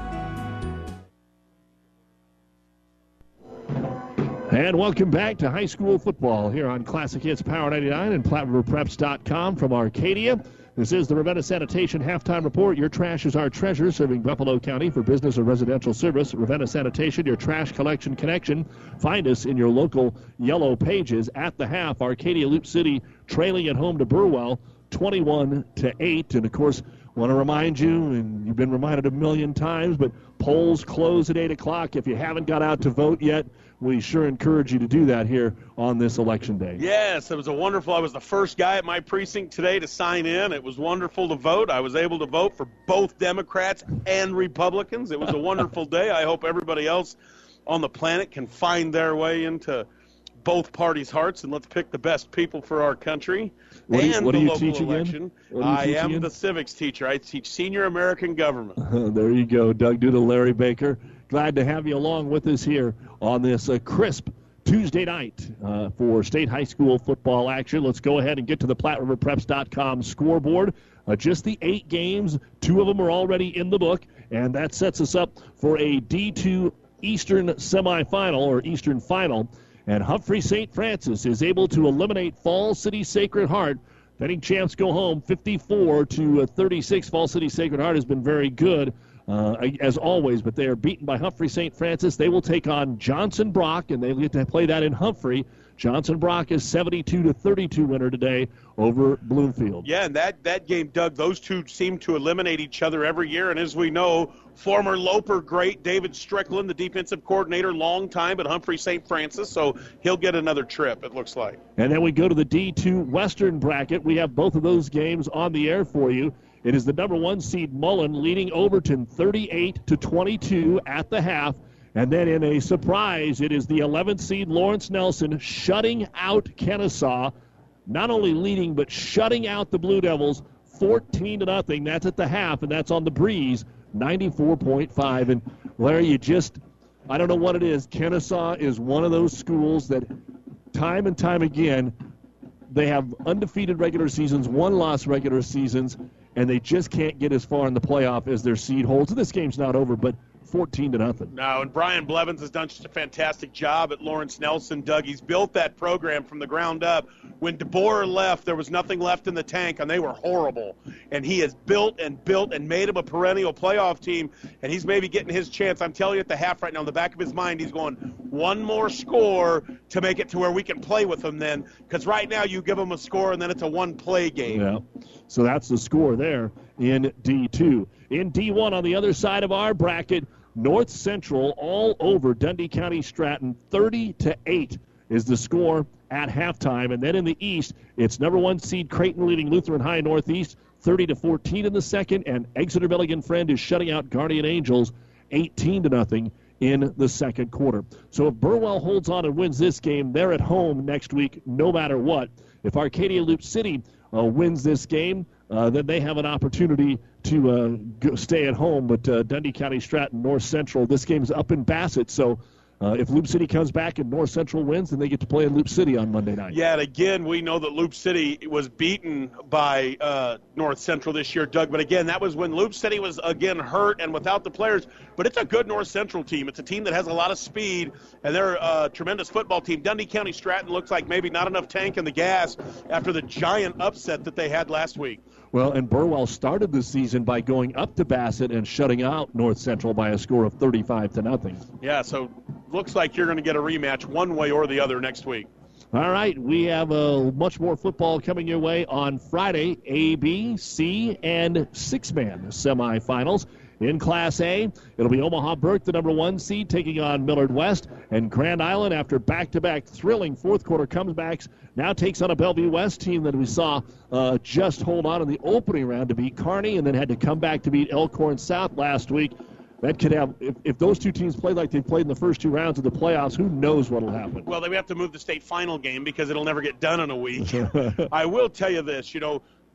And welcome back to high school football here on Classic Hits Power ninety-nine and Platte River Preps dot com from Arcadia. This is the Ravenna Sanitation Halftime Report. Your trash is our treasure, serving Buffalo County for business or residential service. Ravenna Sanitation, your trash collection connection. Find us in your local yellow pages. At the half, Arcadia Loop City trailing at home to Burwell, twenty-one to eight. And, of course, want to remind you, and you've been reminded a million times, but polls close at eight o'clock. If you haven't got out to vote yet, we sure encourage you to do that here on this election day. Yes, it was a wonderful. I was the first guy at my precinct today to sign in. It was wonderful to vote. I was able to vote for both Democrats and Republicans. It was a wonderful day. I hope everybody else on the planet can find their way into both parties' hearts, and let's pick the best people for our country. What do you, and what the do you local teach election. again? I teach am again? the civics teacher. I teach senior American government. There you go, Doug Duda, Larry Baker. Glad to have you along with us here on this uh, crisp Tuesday night uh, for state high school football action. Let's go ahead and get to the Platte River Preps dot com scoreboard. Uh, just the eight games. Two of them are already in the book, and that sets us up for a D two Eastern semifinal or Eastern final. And Humphrey Saint Francis is able to eliminate Falls City Sacred Heart. Defending champs go home fifty-four to thirty-six. Falls City Sacred Heart has been very good, uh, as always, but they are beaten by Humphrey Saint Francis. They will take on Johnson Brock, and they get to play that in Humphrey. Johnson Brock is seventy-two to thirty-two winner today over Bloomfield. Yeah, and that, that game, Doug, those two seem to eliminate each other every year. And as we know, former Loper great David Strickland, the defensive coordinator, long time at Humphrey Saint Francis, so he'll get another trip, it looks like. And then we go to the D two Western bracket. We have both of those games on the air for you. It is the number one seed Mullen leading Overton thirty-eight to twenty-two at the half. And then in a surprise, it is the eleventh seed Lawrence Nelson shutting out Kennesaw, not only leading but shutting out the Blue Devils fourteen to nothing. That's at the half, and that's on the breeze, ninety-four point five. And Larry, you just, I don't know what it is. Kennesaw is one of those schools that time and time again, they have undefeated regular seasons, one-loss regular seasons, and they just can't get as far in the playoff as their seed holds. This game's not over, but fourteen to nothing. No, and Brian Blevins has done just a fantastic job at Lawrence Nelson, Doug. He's built that program from the ground up. When DeBoer left, there was nothing left in the tank, and they were horrible. And he has built and built and made them a perennial playoff team, and he's maybe getting his chance. I'm telling you, at the half right now, in the back of his mind, he's going, one more score to make it to where we can play with them then, because right now you give them a score, and then it's a one-play game. Yeah, so that's the score there in D two. In D one, on the other side of our bracket, North Central all over Dundee County Stratton, thirty to eight is the score at halftime. And then in the East, it's number one seed Creighton leading Lutheran High Northeast, thirty to fourteen in the second, and Exeter Milligan Friend is shutting out Guardian Angels, eighteen to nothing in the second quarter. So if Burwell holds on and wins this game, they're at home next week no matter what. If Arcadia Loop City uh, wins this game, Uh, then they have an opportunity to uh, go, stay at home. But uh, Dundee County Stratton, North Central, this game's up in Bassett. So uh, if Loop City comes back and North Central wins, then they get to play in Loop City on Monday night. Yeah, and again, we know that Loop City was beaten by uh, North Central this year, Doug. But again, that was when Loop City was, again, hurt and without the players. But it's a good North Central team. It's a team that has a lot of speed, and they're a tremendous football team. Dundee County Stratton looks like maybe not enough tank in the gas after the giant upset that they had last week. Well, and Burwell started the season by going up to Bassett and shutting out North Central by a score of thirty-five to nothing. Yeah, so looks like you're going to get a rematch one way or the other next week. All right, we have uh, much more football coming your way on Friday, A, B, C, and six-man semifinals. In Class A, it'll be Omaha Burke, the number one seed, taking on Millard West. And Grand Island, after back-to-back thrilling fourth-quarter comebacks, now takes on a Bellevue West team that we saw uh, just hold on in the opening round to beat Kearney and then had to come back to beat Elkhorn South last week. That could have, if, if those two teams play like they played in the first two rounds of the playoffs, who knows what will happen. Well, they have to move the state final game because it'll never get done in a week. I will tell you this, you know,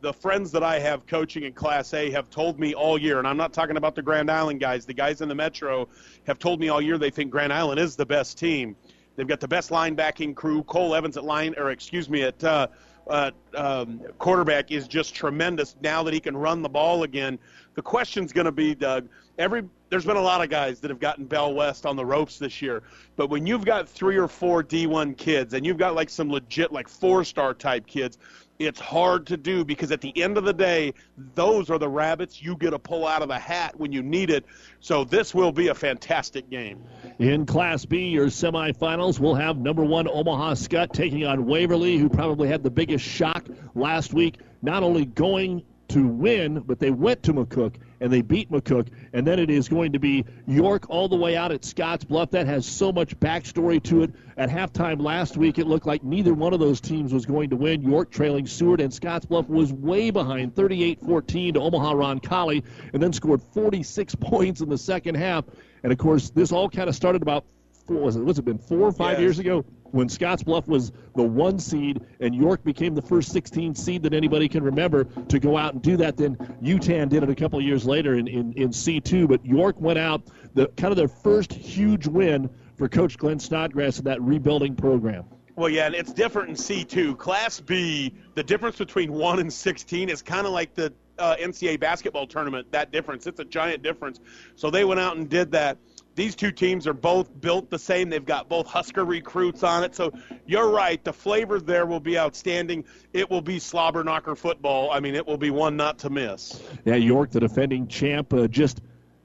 the friends that I have coaching in Class A have told me all year, and I'm not talking about the Grand Island guys, the guys in the Metro have told me all year they think Grand Island is the best team. They've got the best linebacking crew. Cole Evans at line, or excuse me, at uh, uh, um, quarterback is just tremendous now that he can run the ball again. The question's going to be, Doug, every there's been a lot of guys that have gotten Bell West on the ropes this year, but when you've got three or four D one kids and you've got like some legit like four-star type kids, it's hard to do because at the end of the day, those are the rabbits you get to pull out of the hat when you need it. So this will be a fantastic game. In Class B, your semifinals, we'll have number one Omaha Skutt taking on Waverly, who probably had the biggest shock last week, not only going to win, but they went to McCook and they beat McCook. And then it is going to be York all the way out at Scottsbluff. That has so much backstory to it. At halftime last week, it looked like neither one of those teams was going to win. York trailing Seward, and Scottsbluff was way behind, thirty-eight fourteen to Omaha Roncalli, and then scored forty-six points in the second half. And, of course, this all kind of started about, what was it, what's it been, four or five yes. years ago? When Scottsbluff was the one seed and York became the first sixteen seed that anybody can remember to go out and do that. Then U T A N did it a couple of years later in, in, in C two, but York went out, the kind of their first huge win for Coach Glenn Snodgrass in that rebuilding program. Well, yeah, and it's different in C two. Class B, the difference between one and sixteen is kind of like the uh, N C double A basketball tournament, that difference. It's a giant difference. So they went out and did that. These two teams are both built the same. They've got both Husker recruits on it. So you're right. The flavor there will be outstanding. It will be slobber knocker football. I mean, it will be one not to miss. Yeah, York, the defending champ, uh, just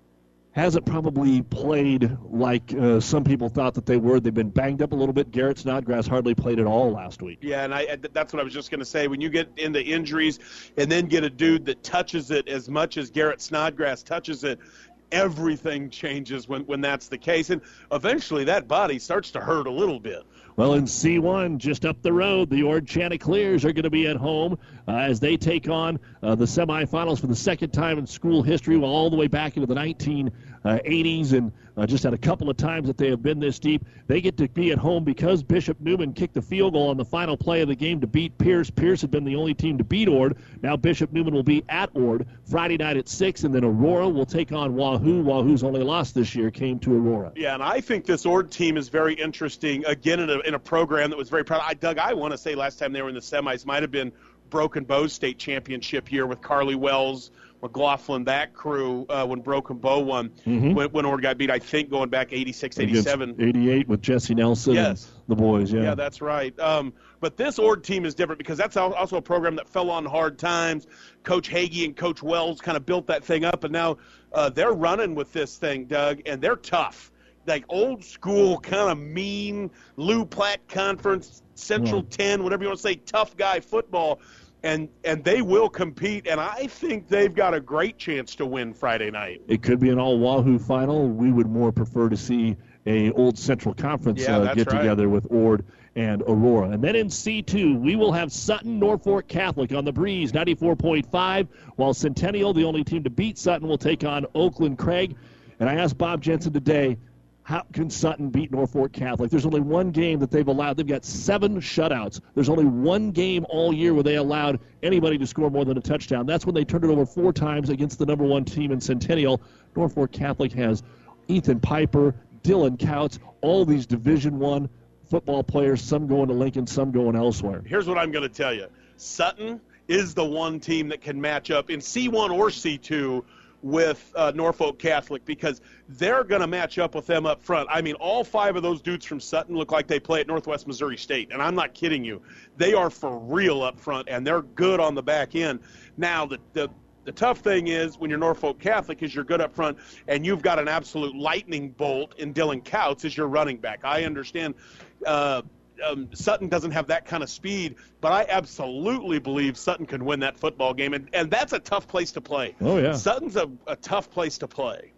hasn't probably played like uh, some people thought that they were. They've been banged up a little bit. Garrett Snodgrass hardly played at all last week. Yeah, and I, that's what I was just going to say. When you get into injuries and then get a dude that touches it as much as Garrett Snodgrass touches it, everything changes when, when that's the case. And eventually that body starts to hurt a little bit. Well, in C one, just up the road, the Ord Chanticleers are going to be at home uh, as they take on uh, the semifinals for the second time in school history, well, all the way back into the nineteen eighties, and uh, just had a couple of times that they have been this deep. They get to be at home because Bishop Newman kicked the field goal on the final play of the game to beat Pierce. Pierce had been the only team to beat Ord. Now Bishop Newman will be at Ord Friday night at six, and then Aurora will take on Wahoo. Wahoo's only loss this year came to Aurora. Yeah, and I think this Ord team is very interesting, again, in a, in a program that was very proud. I, Doug, I want to say last time they were in the semis might have been Broken Bow State Championship year with Carly Wells, McLaughlin, that crew, uh, when Broken Bow won, mm-hmm. when, when Ord got beat, I think going back eighty-six, eighty-seven. eighty-eight with Jesse Nelson yes. and the boys, yeah. Yeah, that's right. Um, but this Ord team is different because that's also a program that fell on hard times. Coach Hagee and Coach Wells kind of built that thing up, and now uh, they're running with this thing, Doug, and they're tough. Like old school, kind of mean, Lou Platte Conference, Central yeah. ten, whatever you want to say, tough guy football. And and they will compete, and I think they've got a great chance to win Friday night. It could be an all-Wahoo final. We would more prefer to see a old Central Conference yeah, uh, get right. together with Ord and Aurora. And then in C two, we will have Sutton Norfolk Catholic on the Breeze, ninety-four point five, while Centennial, the only team to beat Sutton, will take on Oakland Craig. And I asked Bob Jensen today, how can Sutton beat Norfolk Catholic? There's only one game that they've allowed. They've got seven shutouts. There's only one game all year where they allowed anybody to score more than a touchdown. That's when they turned it over four times against the number one team in Centennial. Norfolk Catholic has Ethan Piper, Dylan Couts, all these Division One football players, some going to Lincoln, some going elsewhere. Here's what I'm going to tell you. Sutton is the one team that can match up in C one or C two with uh, Norfolk Catholic because they're going to match up with them up front. I mean, all five of those dudes from Sutton look like they play at Northwest Missouri State, and I'm not kidding you. They are for real up front, and they're good on the back end. Now, the the, the tough thing is when you're Norfolk Catholic is you're good up front, and you've got an absolute lightning bolt in Dylan Couts as your running back. I understand uh, um, Sutton doesn't have that kind of speed, but I absolutely believe Sutton can win that football game, and, and that's a tough place to play. Oh, yeah. Sutton's a, a tough place to play.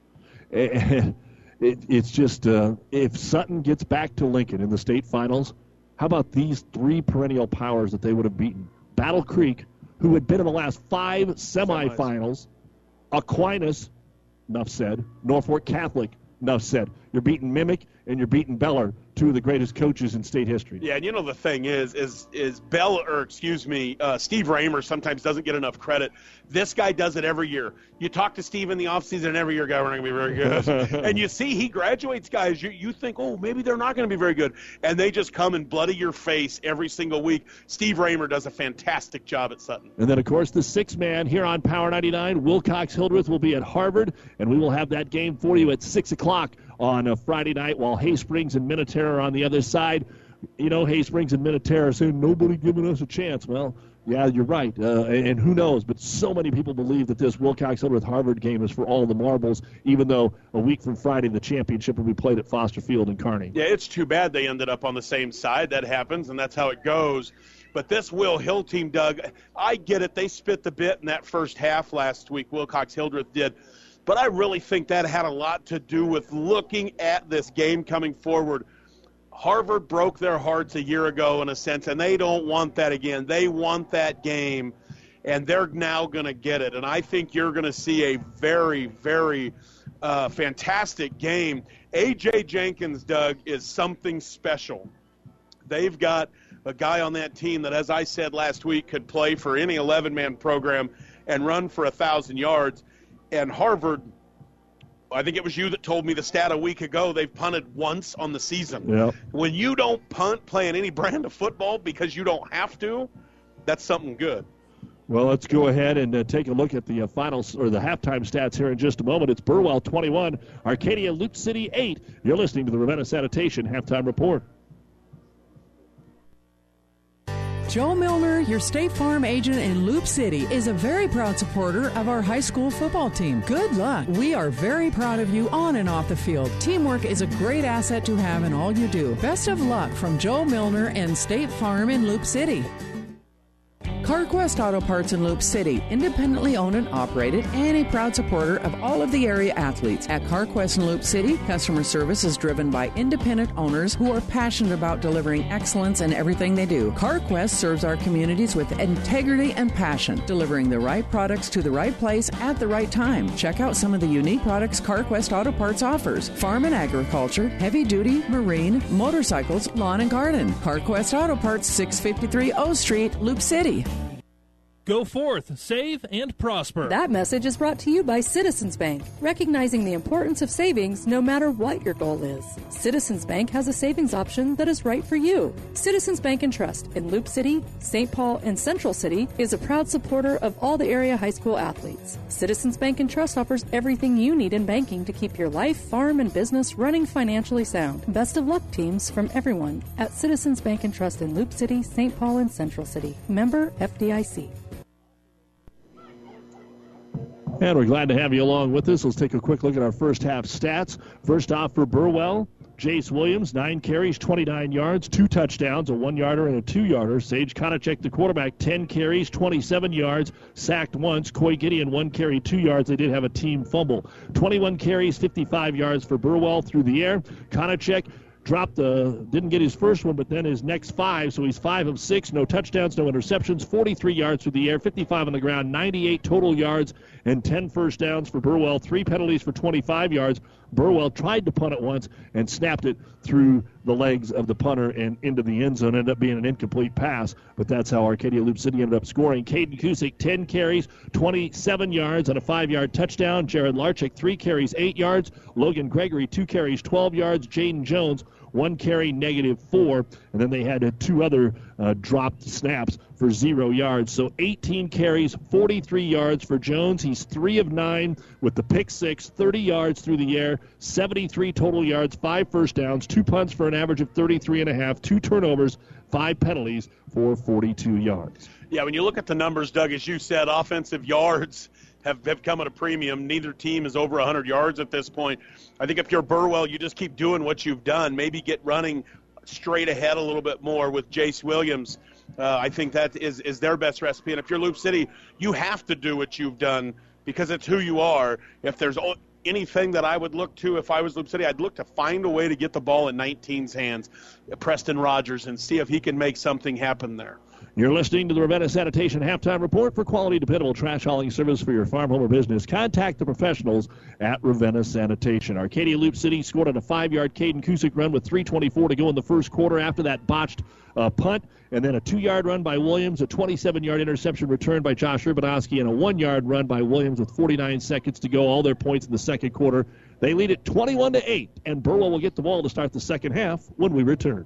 It, it, it's just uh, if Sutton gets back to Lincoln in the state finals, how about these three perennial powers that they would have beaten? Battle Creek, who had been in the last five semifinals, Semis. Aquinas, enough said, Norfolk Catholic, enough said. You're beating Mimic and you're beating Beller. two of the greatest coaches in state history. Yeah, and you know the thing is, is is Bell, or excuse me, uh, Steve Raymer sometimes doesn't get enough credit. This guy does it every year. You talk to Steve in the offseason, and every year, guy, we're not going to be very good. And you see he graduates guys. You you think, oh, maybe they're not going to be very good, and they just come and bloody your face every single week. Steve Raymer does a fantastic job at Sutton. And then, of course, the sixth man here on Power ninety-nine, Wilcox Hildreth, will be at Harvard, and we will have that game for you at six o'clock on a Friday night, while Haysprings and Minotera are on the other side. You know, Haysprings and Minotera are saying, nobody giving us a chance. Well, yeah, you're right. Uh, and who knows? But so many people believe that this Wilcox-Hildreth Harvard game is for all the marbles, even though a week from Friday the championship will be played at Foster Field in Kearney. Yeah, it's too bad they ended up on the same side. That happens, and that's how it goes. But this Will Hill team, Doug, I get it. They spit the bit in that first half last week. Wilcox-Hildreth did. But I really think that had a lot to do with looking at this game coming forward. Harvard broke their hearts a year ago in a sense, and they don't want that again. They want that game, and they're now going to get it. And I think you're going to see a very, very uh, fantastic game. A J Jenkins, Doug, is something special. They've got a guy on that team that, as I said last week, could play for any eleven-man program and run for one thousand yards. And Harvard, I think it was you that told me the stat a week ago, they've punted once on the season. Yep. When you don't punt playing any brand of football because you don't have to, that's something good. Well, let's go ahead and uh, take a look at the uh, final or the halftime stats here in just a moment. It's Burwell twenty-one, Arcadia Loop City eight. You're listening to the Ravenna Sanitation Halftime Report. Joe Milner, your State Farm agent in Loop City, is a very proud supporter of our high school football team. Good luck. We are very proud of you on and off the field. Teamwork is a great asset to have in all you do. Best of luck from Joe Milner and State Farm in Loop City. CarQuest Auto Parts in Loop City, independently owned and operated, and a proud supporter of all of the area athletes. At CarQuest in Loop City, customer service is driven by independent owners who are passionate about delivering excellence in everything they do. CarQuest serves our communities with integrity and passion, delivering the right products to the right place at the right time. Check out some of the unique products CarQuest Auto Parts offers: farm and agriculture, heavy duty, marine, motorcycles, lawn and garden. CarQuest Auto Parts, six fifty-three O Street, Loop City. Go forth, save, and prosper. That message is brought to you by Citizens Bank, recognizing the importance of savings no matter what your goal is. Citizens Bank has a savings option that is right for you. Citizens Bank and Trust in Loop City, Saint Paul, and Central City is a proud supporter of all the area high school athletes. Citizens Bank and Trust offers everything you need in banking to keep your life, farm, and business running financially sound. Best of luck, teams, from everyone at Citizens Bank and Trust in Loop City, Saint Paul, and Central City. Member F D I C. And we're glad to have you along with us. Let's take a quick look at our first half stats. First off for Burwell, Jace Williams, nine carries, twenty-nine yards, two touchdowns, a one-yarder and a two-yarder. Sage Konachek, the quarterback, ten carries, twenty-seven yards, sacked once. Coy Gideon, one carry, two yards. They did have a team fumble. twenty-one carries, fifty-five yards for Burwell through the air. Konachek dropped the, didn't get his first one, but then his next five, so he's five of six, no touchdowns, no interceptions, forty-three yards through the air, fifty-five on the ground, ninety-eight total yards, and ten first downs for Burwell, three penalties for twenty-five yards. Burwell tried to punt it once and snapped it through the legs of the punter and into the end zone. Ended up being an incomplete pass, but that's how Arcadia Loop City ended up scoring. Caden Cusick, ten carries, twenty-seven yards, and a five-yard touchdown. Jared Larchick, three carries, eight yards. Logan Gregory, two carries, twelve yards. Jaden Jones, one carry, negative four. And then they had two other uh, dropped snaps for zero yards. So eighteen carries, forty-three yards for Jones. He's three of nine with the pick six, thirty yards through the air, seventy-three total yards, five first downs, two punts for an average of thirty-three and a half, two turnovers, five penalties for forty-two yards. Yeah, when you look at the numbers, Doug, as you said, offensive yards have, have come at a premium. Neither team is over one hundred yards at this point. I think if you're Burwell, you just keep doing what you've done. Maybe get running straight ahead a little bit more with Jace Williams. Uh, I think that is, is their best recipe. And if you're Loop City, you have to do what you've done because it's who you are. If there's anything that I would look to if I was Loop City, I'd look to find a way to get the ball in nineteen's hands, Preston Rogers, and see if he can make something happen there. You're listening to the Ravenna Sanitation Halftime Report. For quality, dependable trash hauling service for your farm, home, or business, contact the professionals at Ravenna Sanitation. Arcadia Loop City scored on a five-yard Caden Cusick run with three twenty-four to go in the first quarter after that botched uh, punt, and then a two-yard run by Williams, a twenty-seven-yard interception return by Josh Urbanowski, and a one-yard run by Williams with forty-nine seconds to go. All their points in the second quarter. They lead it twenty-one to eight, and Burwell will get the ball to start the second half when we return.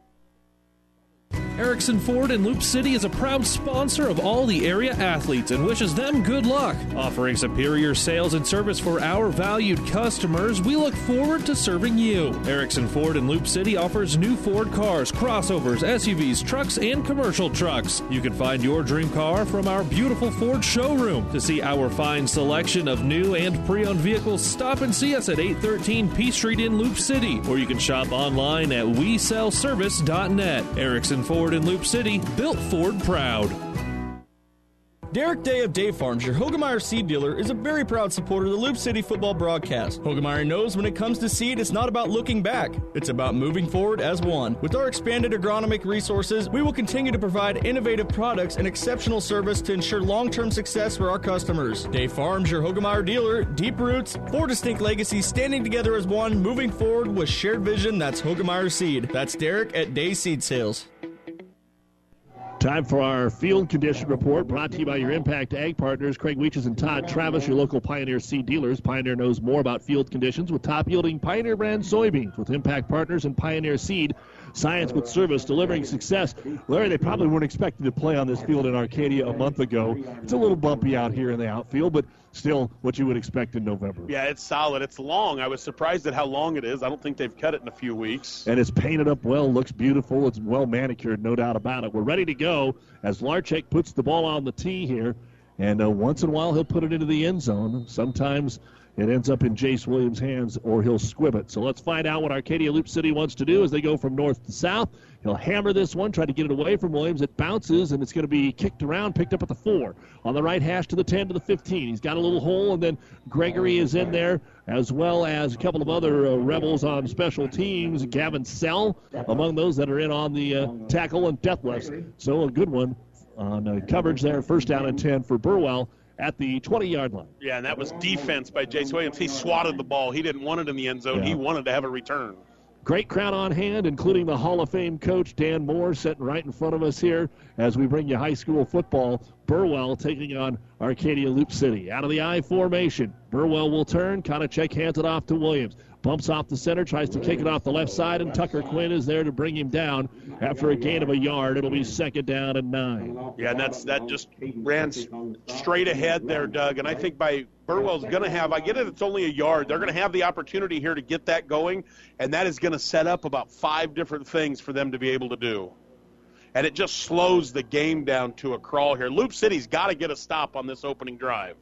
Erickson Ford in Loop City is a proud sponsor of all the area athletes and wishes them good luck. Offering superior sales and service for our valued customers, we look forward to serving you. Erickson Ford in Loop City offers new Ford cars, crossovers, S U Vs, trucks, and commercial trucks. You can find your dream car from our beautiful Ford showroom. To see our fine selection of new and pre-owned vehicles, stop and see us at eight thirteen P Street in Loop City, or you can shop online at we sell service dot net. Erickson Ford in Loop City, built Ford proud. Derek Day of Day Farms, your Hogemeyer seed dealer, is a very proud supporter of the Loop City football broadcast. Hogemeyer knows when it comes to seed, it's not about looking back. It's about moving forward as one. With our expanded agronomic resources, we will continue to provide innovative products and exceptional service to ensure long-term success for our customers. Day Farms, your Hogemeyer dealer, deep roots, four distinct legacies standing together as one, moving forward with shared vision. That's Hogemeyer Seed. That's Derek at Day Seed Sales. Time for our field condition report, brought to you by your Impact Ag partners, Craig Weeches and Todd Travis, your local Pioneer seed dealers. Pioneer knows more about field conditions with top-yielding Pioneer brand soybeans. With Impact Partners and Pioneer Seed, science with service, delivering success. Larry, they probably weren't expecting to play on this field in Arcadia a month ago. It's a little bumpy out here in the outfield, but still what you would expect in November. Yeah, it's solid. It's long. I was surprised at how long it is. I don't think they've cut it in a few weeks. And it's painted up well, looks beautiful. It's well manicured, no doubt about it. We're ready to go as Larchek puts the ball on the tee here. And uh, once in a while he'll put it into the end zone. Sometimes it ends up in Jace Williams' hands, or he'll squib it. So let's find out what Arcadia Loop City wants to do as they go from north to south. He'll hammer this one, try to get it away from Williams. It bounces, and it's going to be kicked around, picked up at the four. On the right hash to the ten to the fifteen. He's got a little hole, and then Gregory is in there, as well as a couple of other uh, Rebels on special teams. Gavin Sell among those that are in on the uh, tackle and death lifts. So a good one on uh, coverage there. First down and ten for Burwell at the twenty-yard line. Yeah, and that was defense by Jace Williams. He swatted the ball. He didn't want it in the end zone. Yeah. He wanted to have a return. Great crowd on hand, including the Hall of Fame coach Dan Moore sitting right in front of us here as we bring you high school football. Burwell taking on Arcadia Loop City. Out of the I formation, Burwell will turn. Konachek hands it off to Williams. Bumps off the center, tries to kick it off the left side, and Tucker Quinn is there to bring him down. After a gain of a yard, it'll be second down and nine. Yeah, and that's that just ran straight ahead there, Doug. And I think by Burwell's going to have, I get it, it's only a yard. They're going to have the opportunity here to get that going, and that is going to set up about five different things for them to be able to do. And it just slows the game down to a crawl here. Loop City's got to get a stop on this opening drive.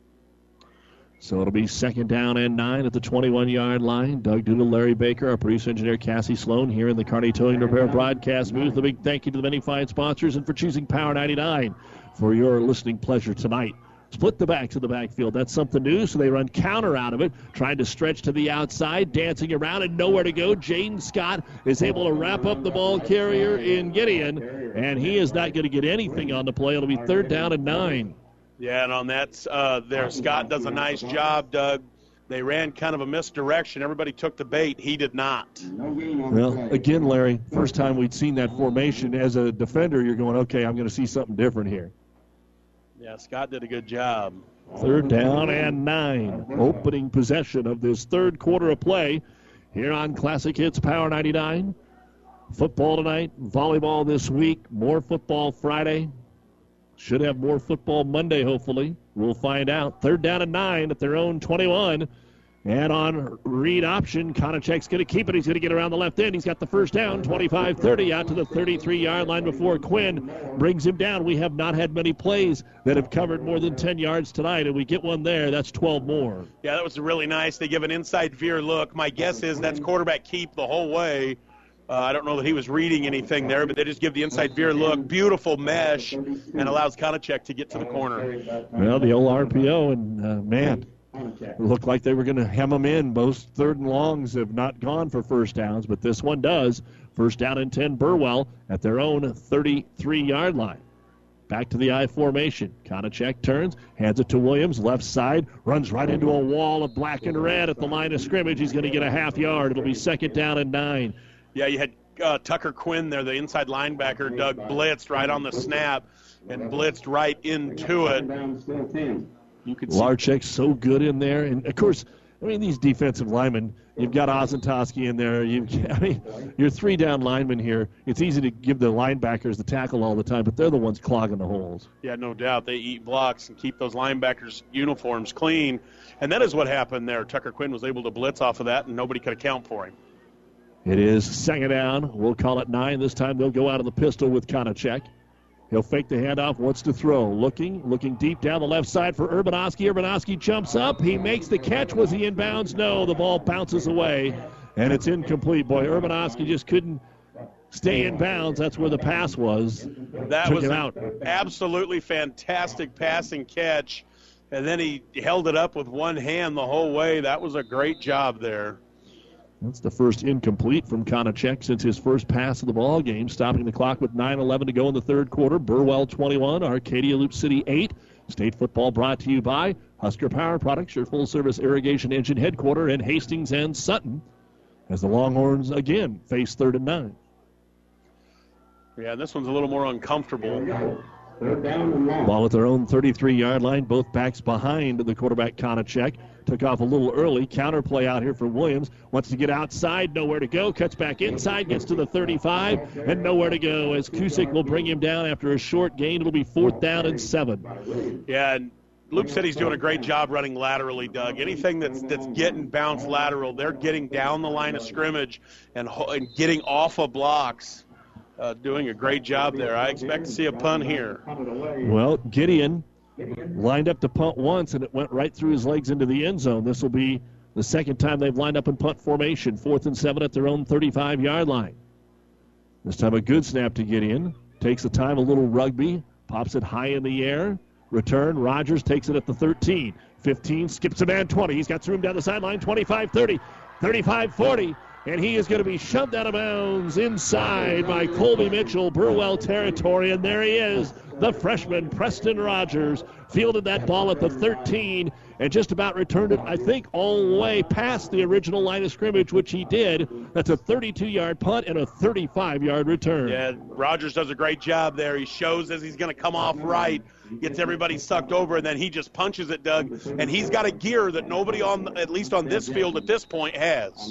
So it'll be second down and nine at the twenty-one-yard line. Doug Doodle, Larry Baker, our producer engineer Cassie Sloan here in the Kearney Towing Repair broadcast booth. A big thank you to the many fine sponsors and for choosing Power ninety-nine for your listening pleasure tonight. Split the backs of the backfield. That's something new, so they run counter out of it, trying to stretch to the outside, dancing around and nowhere to go. Jaden Scott is able to wrap up the ball carrier in Gideon, and he is not going to get anything on the play. It'll be third down and nine. Yeah, and on that uh, there, Scott does a nice job, Doug. They ran kind of a misdirection. Everybody took the bait. He did not. Well, again, Larry, first time we'd seen that formation. As a defender, you're going, okay, I'm going to see something different here. Yeah, Scott did a good job. Third down and nine. Opening possession of this third quarter of play here on Classic Hits Power ninety-nine. Football tonight, volleyball this week, more football Friday. Should have more football Monday, hopefully. We'll find out. Third down and nine at their own twenty-one. And on read option, Konachek's going to keep it. He's going to get around the left end. He's got the first down, twenty-five thirty, out to the thirty-three-yard line before Quinn brings him down. We have not had many plays that have covered more than ten yards tonight, and we get one there. That's twelve more. Yeah, that was really nice. They give an inside veer look. My guess is that's quarterback keep the whole way. Uh, I don't know that he was reading anything there, but they just give the inside veer look. Beautiful mesh, and allows Konachek to get to the corner. Well, the old R P O, and, uh, man, It looked like they were going to hem them in. Most third and longs have not gone for first downs, but this one does. First down and ten, Burwell at their own thirty-three-yard line. Back to the I formation. Konachek turns, hands it to Williams, left side, runs right into a wall of black and red at the line of scrimmage. He's going to get a half yard. It'll be second down and nine. Yeah, you had uh, Tucker Quinn there, the inside linebacker. Doug blitzed right on the snap and blitzed right into it. You could see Larchek's so good in there. And, of course, I mean, these defensive linemen, you've got Ozentowski in there. You've, I mean, you're three down linemen here. It's easy to give the linebackers the tackle all the time, but they're the ones clogging the holes. Yeah, no doubt. They eat blocks and keep those linebackers' uniforms clean. And that is what happened there. Tucker Quinn was able to blitz off of that, and nobody could account for him. It is second down. We'll call it nine. This time they'll go out of the pistol with Konachek. He'll fake the handoff, wants to throw. Looking, looking deep down the left side for Urbanowski. Urbanowski jumps up. He makes the catch. Was he in bounds? No, the ball bounces away, and it's incomplete. Boy, Urbanowski just couldn't stay in bounds. That's where the pass was. That Took was him an out. absolutely fantastic passing catch, and then he held it up with one hand the whole way. That was a great job there. That's the first incomplete from Konachek since his first pass of the ball game, stopping the clock with nine eleven to go in the third quarter. Burwell twenty-one, Arcadia Loop City eight. State football brought to you by Husker Power Products, your full-service irrigation engine headquarter in Hastings and Sutton, as the Longhorns again face third and nine. Yeah, this one's a little more uncomfortable. Ball at their own thirty-three-yard line. Both backs behind the quarterback, Konachek. Took off a little early. Counter play out here for Williams. Wants to get outside. Nowhere to go. Cuts back inside. Gets to the thirty-five. And nowhere to go as Kusick will bring him down after a short gain. It'll be fourth down and seven. Yeah, and Loop City's doing a great job running laterally, Doug. Anything that's that's getting bounced lateral, they're getting down the line of scrimmage and, and getting off of blocks. Uh, doing a great job there. I expect to see a punt here. Well, Gideon lined up to punt once, and it went right through his legs into the end zone. This will be the second time they've lined up in punt formation. Fourth and seven at their own thirty-five-yard line. This time a good snap to Gideon. Takes the time, a little rugby. Pops it high in the air. Return. Rogers takes it at the thirteen. fifteen, skips a man, twenty. He's got some room down the sideline. twenty-five thirty, thirty-five forty. And he is going to be shoved out of bounds inside by Colby Mitchell, Burwell territory. And there he is, the freshman, Preston Rogers, fielded that ball at the thirteen and just about returned it, I think, all the way past the original line of scrimmage, which he did. That's a thirty-two-yard punt and a thirty-five-yard return. Yeah, Rogers does a great job there. He shows as he's going to come off right, gets everybody sucked over, and then he just punches it, Doug. And he's got a gear that nobody, on at least on this field at this point, has.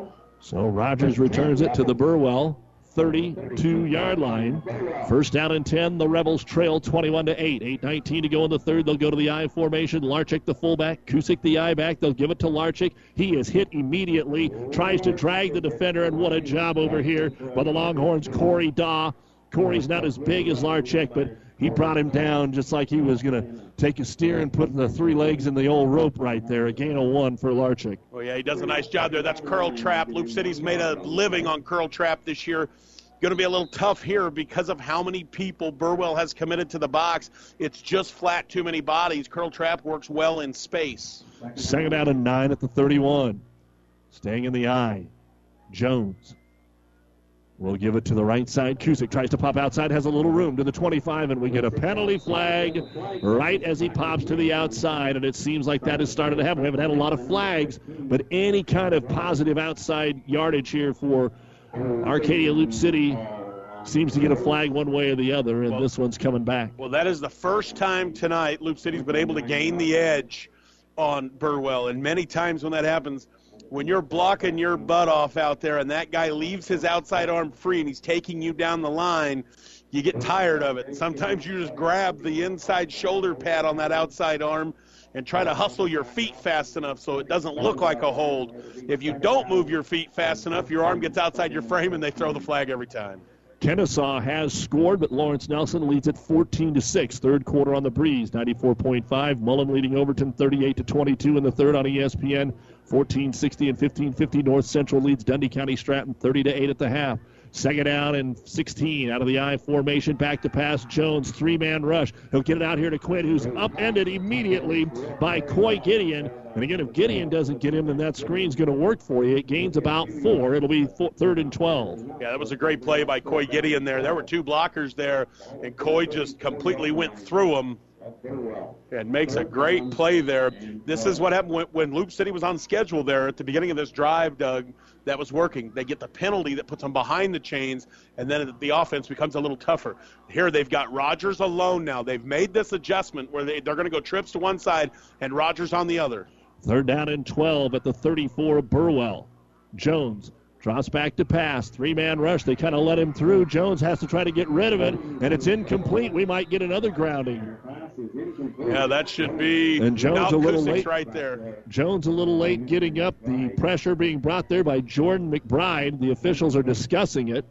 So Rogers returns it to the Burwell thirty-two-yard line. First down and ten. The Rebels trail twenty-one to eight. eight nineteen to go in the third. They'll go to the I formation. Larchik the fullback. Kusick the I back. They'll give it to Larchik. He is hit immediately. Tries to drag the defender, and what a job over here by the Longhorns, Corey Daw. Corey's not as big as Larchik, but he brought him down just like he was going to take a steer and put the three legs in the old rope right there. A gain of one for Larchik. Well, yeah, he does a nice job there. That's curl trap. Loop City's made a living on curl trap this year. Going to be a little tough here because of how many people Burwell has committed to the box. It's just flat too many bodies. Curl trap works well in space. Second down and nine at the thirty-one. Staying in the eye. Jones. We'll give it to the right side. Kusick tries to pop outside, has a little room to the twenty-five, and we get a penalty flag right as he pops to the outside, and it seems like that has started to happen. We haven't had a lot of flags, but any kind of positive outside yardage here for Arcadia Loop City seems to get a flag one way or the other, and well, this one's coming back. Well, that is the first time tonight Loop City's been able to gain the edge on Burwell, and many times when that happens, when you're blocking your butt off out there and that guy leaves his outside arm free and he's taking you down the line, you get tired of it. Sometimes you just grab the inside shoulder pad on that outside arm and try to hustle your feet fast enough so it doesn't look like a hold. If you don't move your feet fast enough, your arm gets outside your frame and they throw the flag every time. Kennesaw has scored, but Lawrence Nelson leads at fourteen to six. Third quarter on the breeze, ninety-four point five. Mullen leading Overton thirty-eight to twenty-two in the third on E S P N. fourteen sixty and fifteen fifty. North Central leads Dundee County Stratton thirty to eight at the half. Second down and sixteen out of the I formation. Back to pass. Jones, three-man rush. He'll get it out here to Quinn, who's upended immediately by Coy Gideon. And again, if Gideon doesn't get him, then that screen's going to work for you. It gains about four. It'll be four, third and twelve. Yeah, that was a great play by Coy Gideon there. There were two blockers there, and Coy just completely went through them. And makes a great play there. This is what happened when, when Loop City was on schedule there at the beginning of this drive, Doug. That was working. They get the penalty that puts them behind the chains, and then the offense becomes a little tougher. Here they've got Rogers alone now. They've made this adjustment where they, they're going to go trips to one side and Rogers on the other. Third down and twelve at the thirty-four of Burwell. Jones drops back to pass. Three-man rush. They kind of let him through. Jones has to try to get rid of it, and it's incomplete. We might get another grounding. Yeah, that should be and Jones a little late right there. Jones a little late getting up. The pressure being brought there by Jordan McBride. The officials are discussing it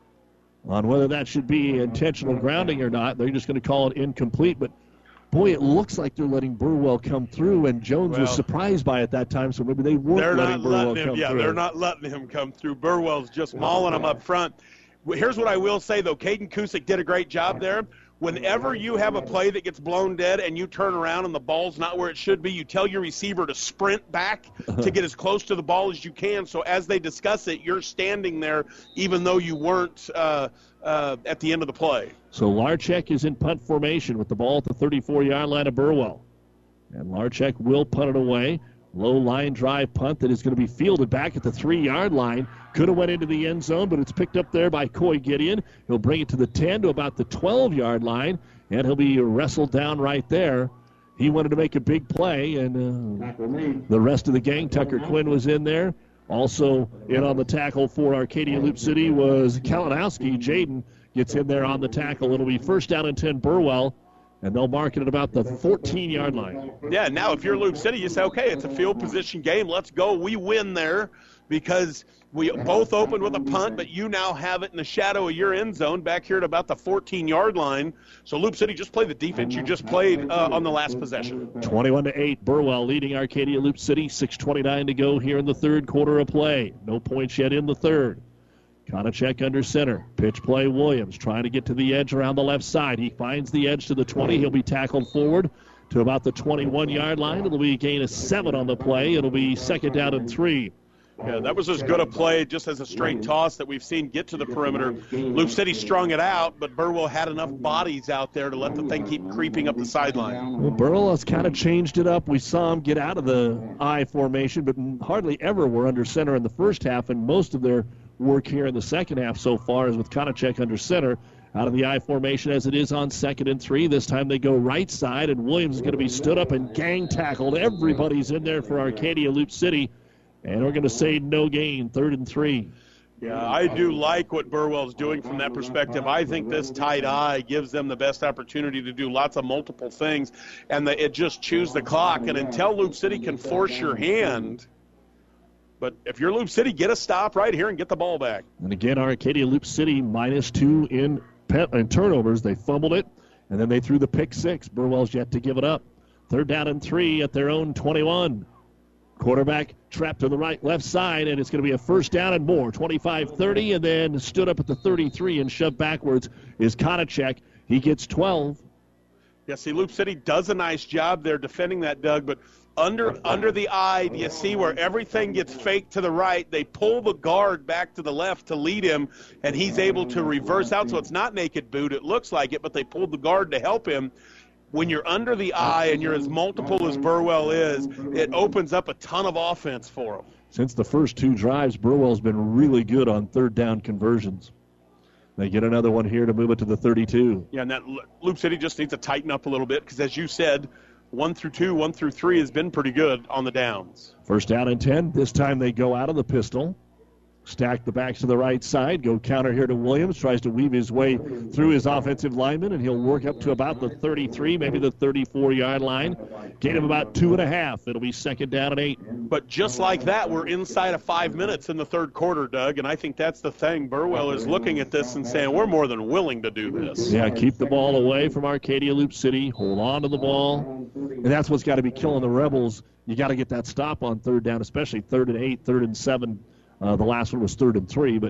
on whether that should be intentional grounding or not. They're just going to call it incomplete, but boy, it looks like they're letting Burwell come through, and Jones well, was surprised by it that time, so maybe they weren't they're letting not Burwell letting him, come yeah, through. they're not letting him come through. Burwell's just mauling him up front. Here's what I will say, though. Caden Kusick did a great job there. Whenever you have a play that gets blown dead and you turn around and the ball's not where it should be, you tell your receiver to sprint back to get as close to the ball as you can. So as they discuss it, you're standing there even though you weren't uh, uh, at the end of the play. So Larchek is in punt formation with the ball at the thirty-four-yard line of Burwell. And Larchek will punt it away. Low line drive punt that is going to be fielded back at the three-yard line. Could have went into the end zone, but it's picked up there by Coy Gideon. He'll bring it to the ten to about the twelve-yard line, and he'll be wrestled down right there. He wanted to make a big play, and uh, the rest of the gang, Tucker Quinn was in there. Also in on the tackle for Arcadia Loop City was Kalinowski. Jaden gets in there on the tackle. It'll be first down and ten Burwell. And they'll mark it at about the fourteen-yard line. Yeah, now if you're Loop City, you say, okay, it's a field position game. Let's go. We win there because we both opened with a punt, but you now have it in the shadow of your end zone back here at about the fourteen-yard line. So Loop City, just play the defense you just played uh, on the last possession. twenty-one to eight, Burwell leading Arcadia Loop City. six twenty-nine to go here in the third quarter of play. No points yet in the third. Konachek under center. Pitch play Williams trying to get to the edge around the left side. He finds the edge to the twenty. He'll be tackled forward to about the twenty-one-yard line. It'll be a gain of seven on the play. It'll be second down and three. Yeah, that was as good a play just as a straight toss that we've seen get to the perimeter. Loop City strung it out, but Burwell had enough bodies out there to let the thing keep creeping up the sideline. Well, Burwell has kind of changed it up. We saw him get out of the I formation, but hardly ever were under center in the first half, and most of their work here in the second half so far is with Konachek under center. Out of the I formation as it is on second and three. This time they go right side, and Williams is going to be stood up and gang tackled. Everybody's in there for Arcadia Loop City. And we're going to say no gain, third and three. Yeah, I do like what Burwell's doing from that perspective. I think this tight eye gives them the best opportunity to do lots of multiple things, and the, it just chews the clock. And until Loop City can force your hand, but if you're Loop City, get a stop right here and get the ball back. And again, Arcadia Loop City minus two in, pe- in turnovers. They fumbled it, and then they threw the pick six. Burwell's yet to give it up. Third down and three at their own twenty-one. Quarterback trapped to the right, left side, and it's going to be a first down and more. twenty-five thirty, and then stood up at the thirty-three and shoved backwards is Konachek. He gets twelve. Yeah, see, Loop City does a nice job there defending that, Doug, but under under the eye, do you see where everything gets faked to the right? They pull the guard back to the left to lead him, and he's able to reverse out. So it's not naked boot. It looks like it, but they pulled the guard to help him. When you're under the eye and you're as multiple as Burwell is, it opens up a ton of offense for him. Since the first two drives, Burwell's been really good on third down conversions. They get another one here to move it to the thirty-two. Yeah, and that Loop City just needs to tighten up a little bit because, as you said, one through two, one through three has been pretty good on the downs. First down and ten. This time they go out of the pistol. Stack the backs to the right side. Go counter here to Williams. Tries to weave his way through his offensive lineman, and he'll work up to about the thirty-three, maybe the thirty-four-yard line. Gain of about two and a half. It'll be second down and eight. But just like that, we're inside of five minutes in the third quarter, Doug, and I think that's the thing. Burwell is looking at this and saying, we're more than willing to do this. Yeah, keep the ball away from Arcadia Loop City. Hold on to the ball. And that's what's got to be killing the Rebels. You got to get that stop on third down, especially third and eight, third and seven. Uh, the last one was third and three, but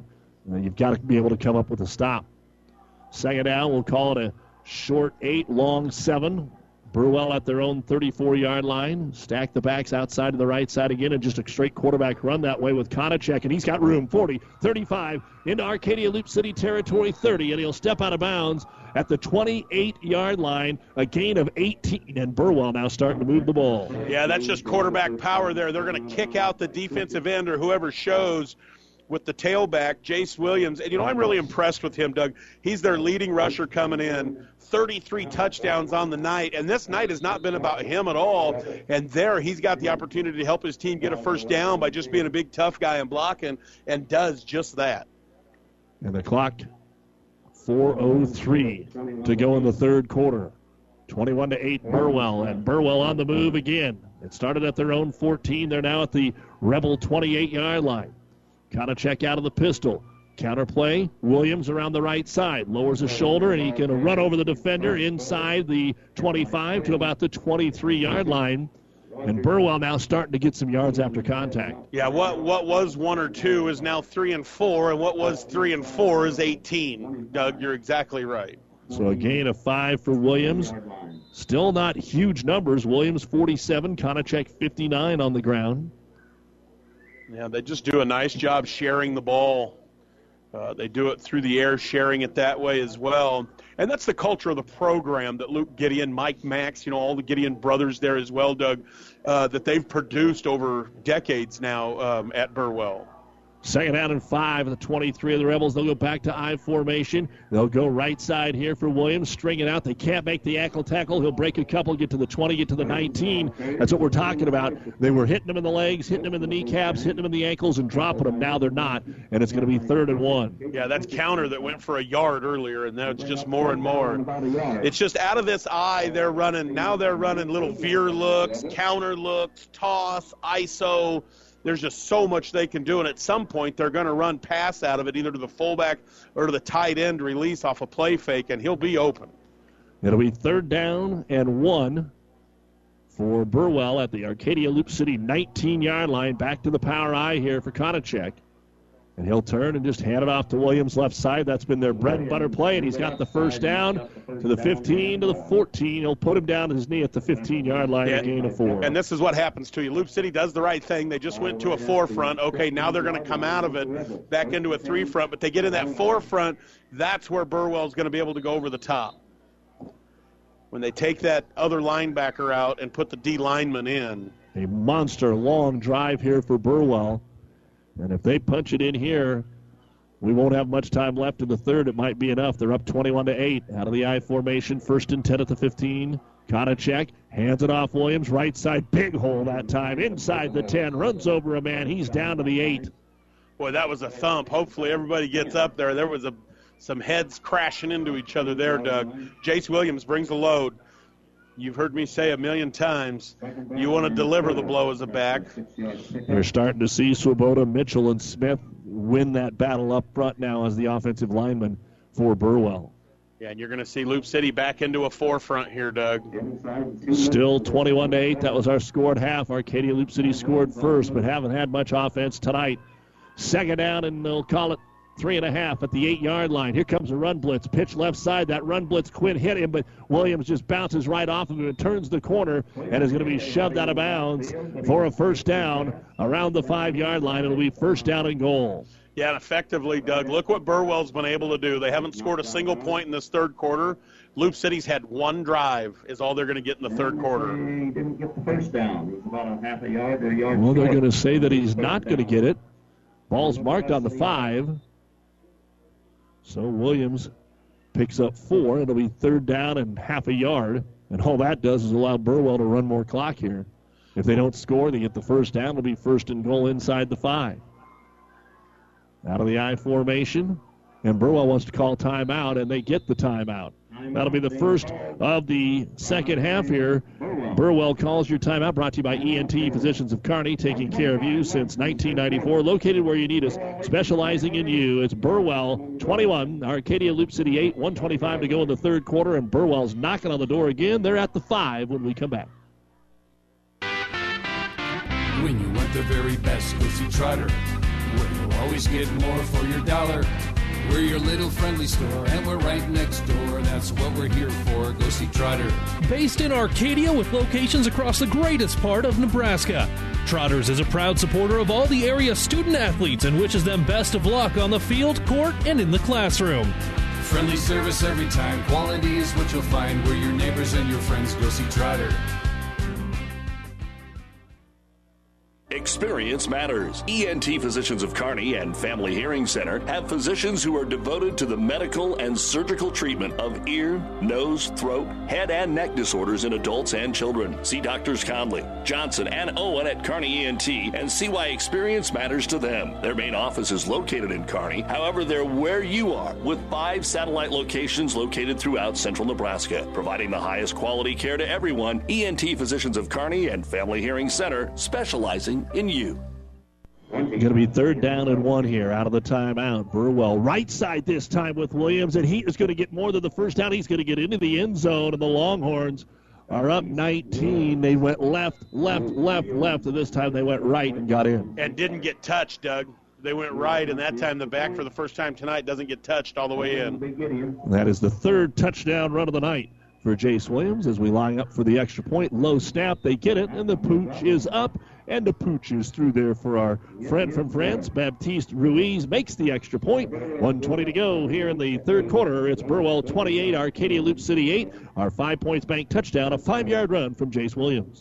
And you've got to be able to come up with a stop. Second down, we'll call it a short eight, long seven. Burwell at their own thirty-four-yard line. Stack the backs outside to the right side again, and just a straight quarterback run that way with Konachek, and he's got room. forty, thirty-five, into Arcadia Loop City territory, thirty, and he'll step out of bounds at the twenty-eight-yard line, a gain of eighteen, and Burwell now starting to move the ball. Yeah, that's just quarterback power there. They're going to kick out the defensive end or whoever shows with the tailback, Jace Williams. And, you know, I'm really impressed with him, Doug. He's their leading rusher coming in, thirty-three touchdowns on the night. And this night has not been about him at all. And there he's got the opportunity to help his team get a first down by just being a big, tough guy and blocking, and does just that. And the clock, four oh three to go in the third quarter. twenty-one to eight, Burwell. And Burwell on the move again. It started at their own fourteen. They're now at the Rebel twenty-eight-yard line. Konachek out of the pistol. Counter play. Williams around the right side. Lowers his shoulder, and he can run over the defender inside the twenty-five to about the twenty-three-yard line. And Burwell now starting to get some yards after contact. Yeah, what what was one or two is now three and four, and what was three and four is eighteen. Doug, you're exactly right. So a gain of five for Williams. Still not huge numbers. Williams forty-seven, Konachek fifty-nine on the ground. Yeah, they just do a nice job sharing the ball. Uh, they do it through the air, sharing it that way as well. And that's the culture of the program that Luke Gideon, Mike Max, you know, all the Gideon brothers there as well, Doug, uh, that they've produced over decades now um, at Burwell. Second down and five at the twenty-three of the Rebels. They'll go back to I formation. They'll go right side here for Williams. String it out. They can't make the ankle tackle. He'll break a couple, get to the twenty, get to the nineteen. That's what we're talking about. They were hitting him in the legs, hitting him in the kneecaps, hitting him in the ankles, and dropping him. Now they're not, and it's going to be third and one. Yeah, that's counter that went for a yard earlier, and now it's just more and more. It's just out of this eye they're running. Now they're running little veer looks, counter looks, toss, I S O. There's just so much they can do, and at some point they're going to run pass out of it, either to the fullback or to the tight end release off a play fake, and he'll be open. It'll be third down and one for Burwell at the Arcadia Loop City nineteen-yard line. Back to the power I here for Konachek. And he'll turn and just hand it off to Williams left side. That's been their bread and butter play, and he's got the first down to the fifteen, to the fourteen. He'll put him down to his knee at the fifteen-yard line, a gain of four. And this is what happens to you. Loop City does the right thing. They just went to a forefront. Okay, now they're going to come out of it back into a three-front, but they get in that forefront. That's where Burwell's going to be able to go over the top. When they take that other linebacker out and put the D lineman in. A monster long drive here for Burwell. And if they punch it in here, we won't have much time left in the third. It might be enough. They're up twenty-one to eight out of the I formation. First and ten at the fifteen. Konachek hands it off Williams. Right side, big hole that time. Inside the ten, runs over a man. He's down to the eight. Boy, that was a thump. Hopefully everybody gets up there. There was a some heads crashing into each other there, Doug. Jace Williams brings the load. You've heard me say a million times, you want to deliver the blow as a back. You're starting to see Swoboda, Mitchell, and Smith win that battle up front now as the offensive lineman for Burwell. Yeah, and you're going to see Loop City back into a forefront here, Doug. Still twenty-one to eight. That was our score at half. Arcadia Loop City scored first, but haven't had much offense tonight. Second down, and they'll call it three and a half at the eight-yard line. Here comes a run blitz. Pitch left side. That run blitz, Quinn hit him, but Williams just bounces right off of him and turns the corner and is going to be shoved out of bounds for a first down around the five-yard line. It'll be first down and goal. Yeah, and effectively, Doug, look what Burwell's been able to do. They haven't scored a single point in this third quarter. Loop City's had one drive is all they're going to get in the third quarter. He didn't get the first down. It was about a half a yard or a yard Well, they're short. going to say that he's not going to get it. Ball's marked on the five. So Williams picks up four. It'll be third down and half a yard. And all that does is allow Burwell to run more clock here. If they don't score, they get the first down. It'll be first and goal inside the five. Out of the I formation. And Burwell wants to call timeout, and they get the timeout. That'll be the first of the second half here. Burwell calls your timeout, brought to you by E N T Physicians of Kearney, taking care of you since nineteen ninety-four, located where you need us, specializing in you. It's Burwell twenty-one, Arcadia Loop City eight, one twenty-five to go in the third quarter, and Burwell's knocking on the door again. They're at the five when we come back. When you want the very best, go see Trotter. where you'll always get more for your dollar. We're your little friendly store, and we're right next door. That's what we're here for. Go see Trotter. Based in Arcadia with locations across the greatest part of Nebraska, Trotters is a proud supporter of all the area student athletes and wishes them best of luck on the field, court, and in the classroom. Friendly service every time. Quality is what you'll find. Where your neighbors and your friends. Go see Trotter. Experience matters. E N T Physicians of Kearney and Family Hearing Center have physicians who are devoted to the medical and surgical treatment of ear, nose, throat, head, and neck disorders in adults and children. See Doctors Conley, Johnson, and Owen at Kearney E N T and see why experience matters to them. Their main office is located in Kearney. However, they're where you are with five satellite locations located throughout central Nebraska, providing the highest quality care to everyone. E N T Physicians of Kearney and Family Hearing Center, specializing in you. Going to be third down and one here out of the timeout. Burwell right side this time with Williams, and he is going to get more than the first down. He's going to get into the end zone, and the Longhorns are up nineteen. They went left, left, left, left, and this time they went right and got in. And didn't get touched, Doug. They went right, and that time the back for the first time tonight doesn't get touched all the way in. That is the third touchdown run of the night for Jace Williams as we line up for the extra point. Low snap, they get it, and the pooch is up. And the pooch is through there for our friend from France, Baptiste Ruiz, makes the extra point. one twenty to go here in the third quarter. It's Burwell twenty-eight, Arcadia Loop City eight. Our five points bank touchdown, a five-yard run from Jace Williams.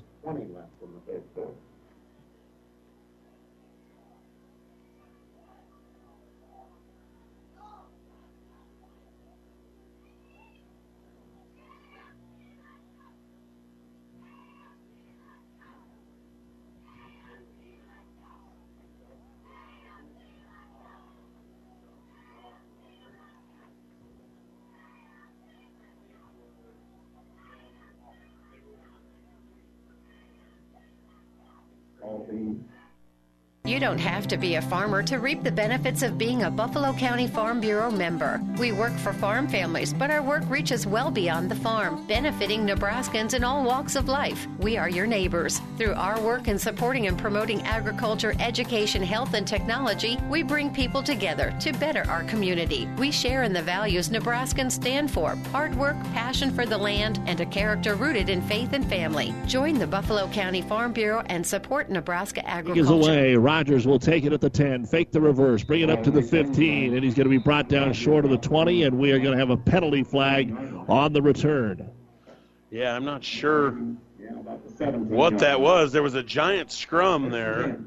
You don't have to be a farmer to reap the benefits of being a Buffalo County Farm Bureau member. We work for farm families, but our work reaches well beyond the farm, benefiting Nebraskans in all walks of life. We are your neighbors. Through our work in supporting and promoting agriculture, education, health, and technology, we bring people together to better our community. We share in the values Nebraskans stand for: hard work, passion for the land, and a character rooted in faith and family. Join the Buffalo County Farm Bureau and support Nebraska agriculture. He is away. Rogers will take it at the ten, fake the reverse, bring it up to the fifteen, and he's going to be brought down short of the twenty, and we are going to have a penalty flag on the return. Yeah, I'm not sure what that was. There was a giant scrum there.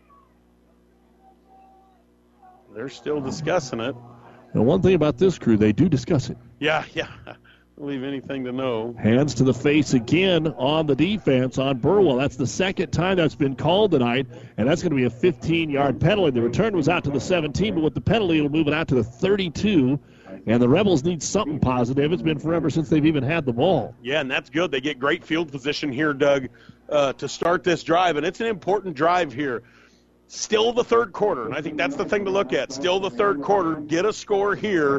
They're still discussing it. And one thing about this crew, they do discuss it. Yeah, yeah. Don't leave anything to know. Hands to the face again on the defense on Burwell. That's the second time that's been called tonight, and that's going to be a fifteen-yard penalty. The return was out to the seventeen, but with the penalty, it'll move it out to the thirty-two. And the Rebels need something positive. It's been forever since they've even had the ball. Yeah, and that's good. They get great field position here, Doug, uh, to start this drive, and it's an important drive here. Still the third quarter, and I think that's the thing to look at. Still the third quarter. Get a score here.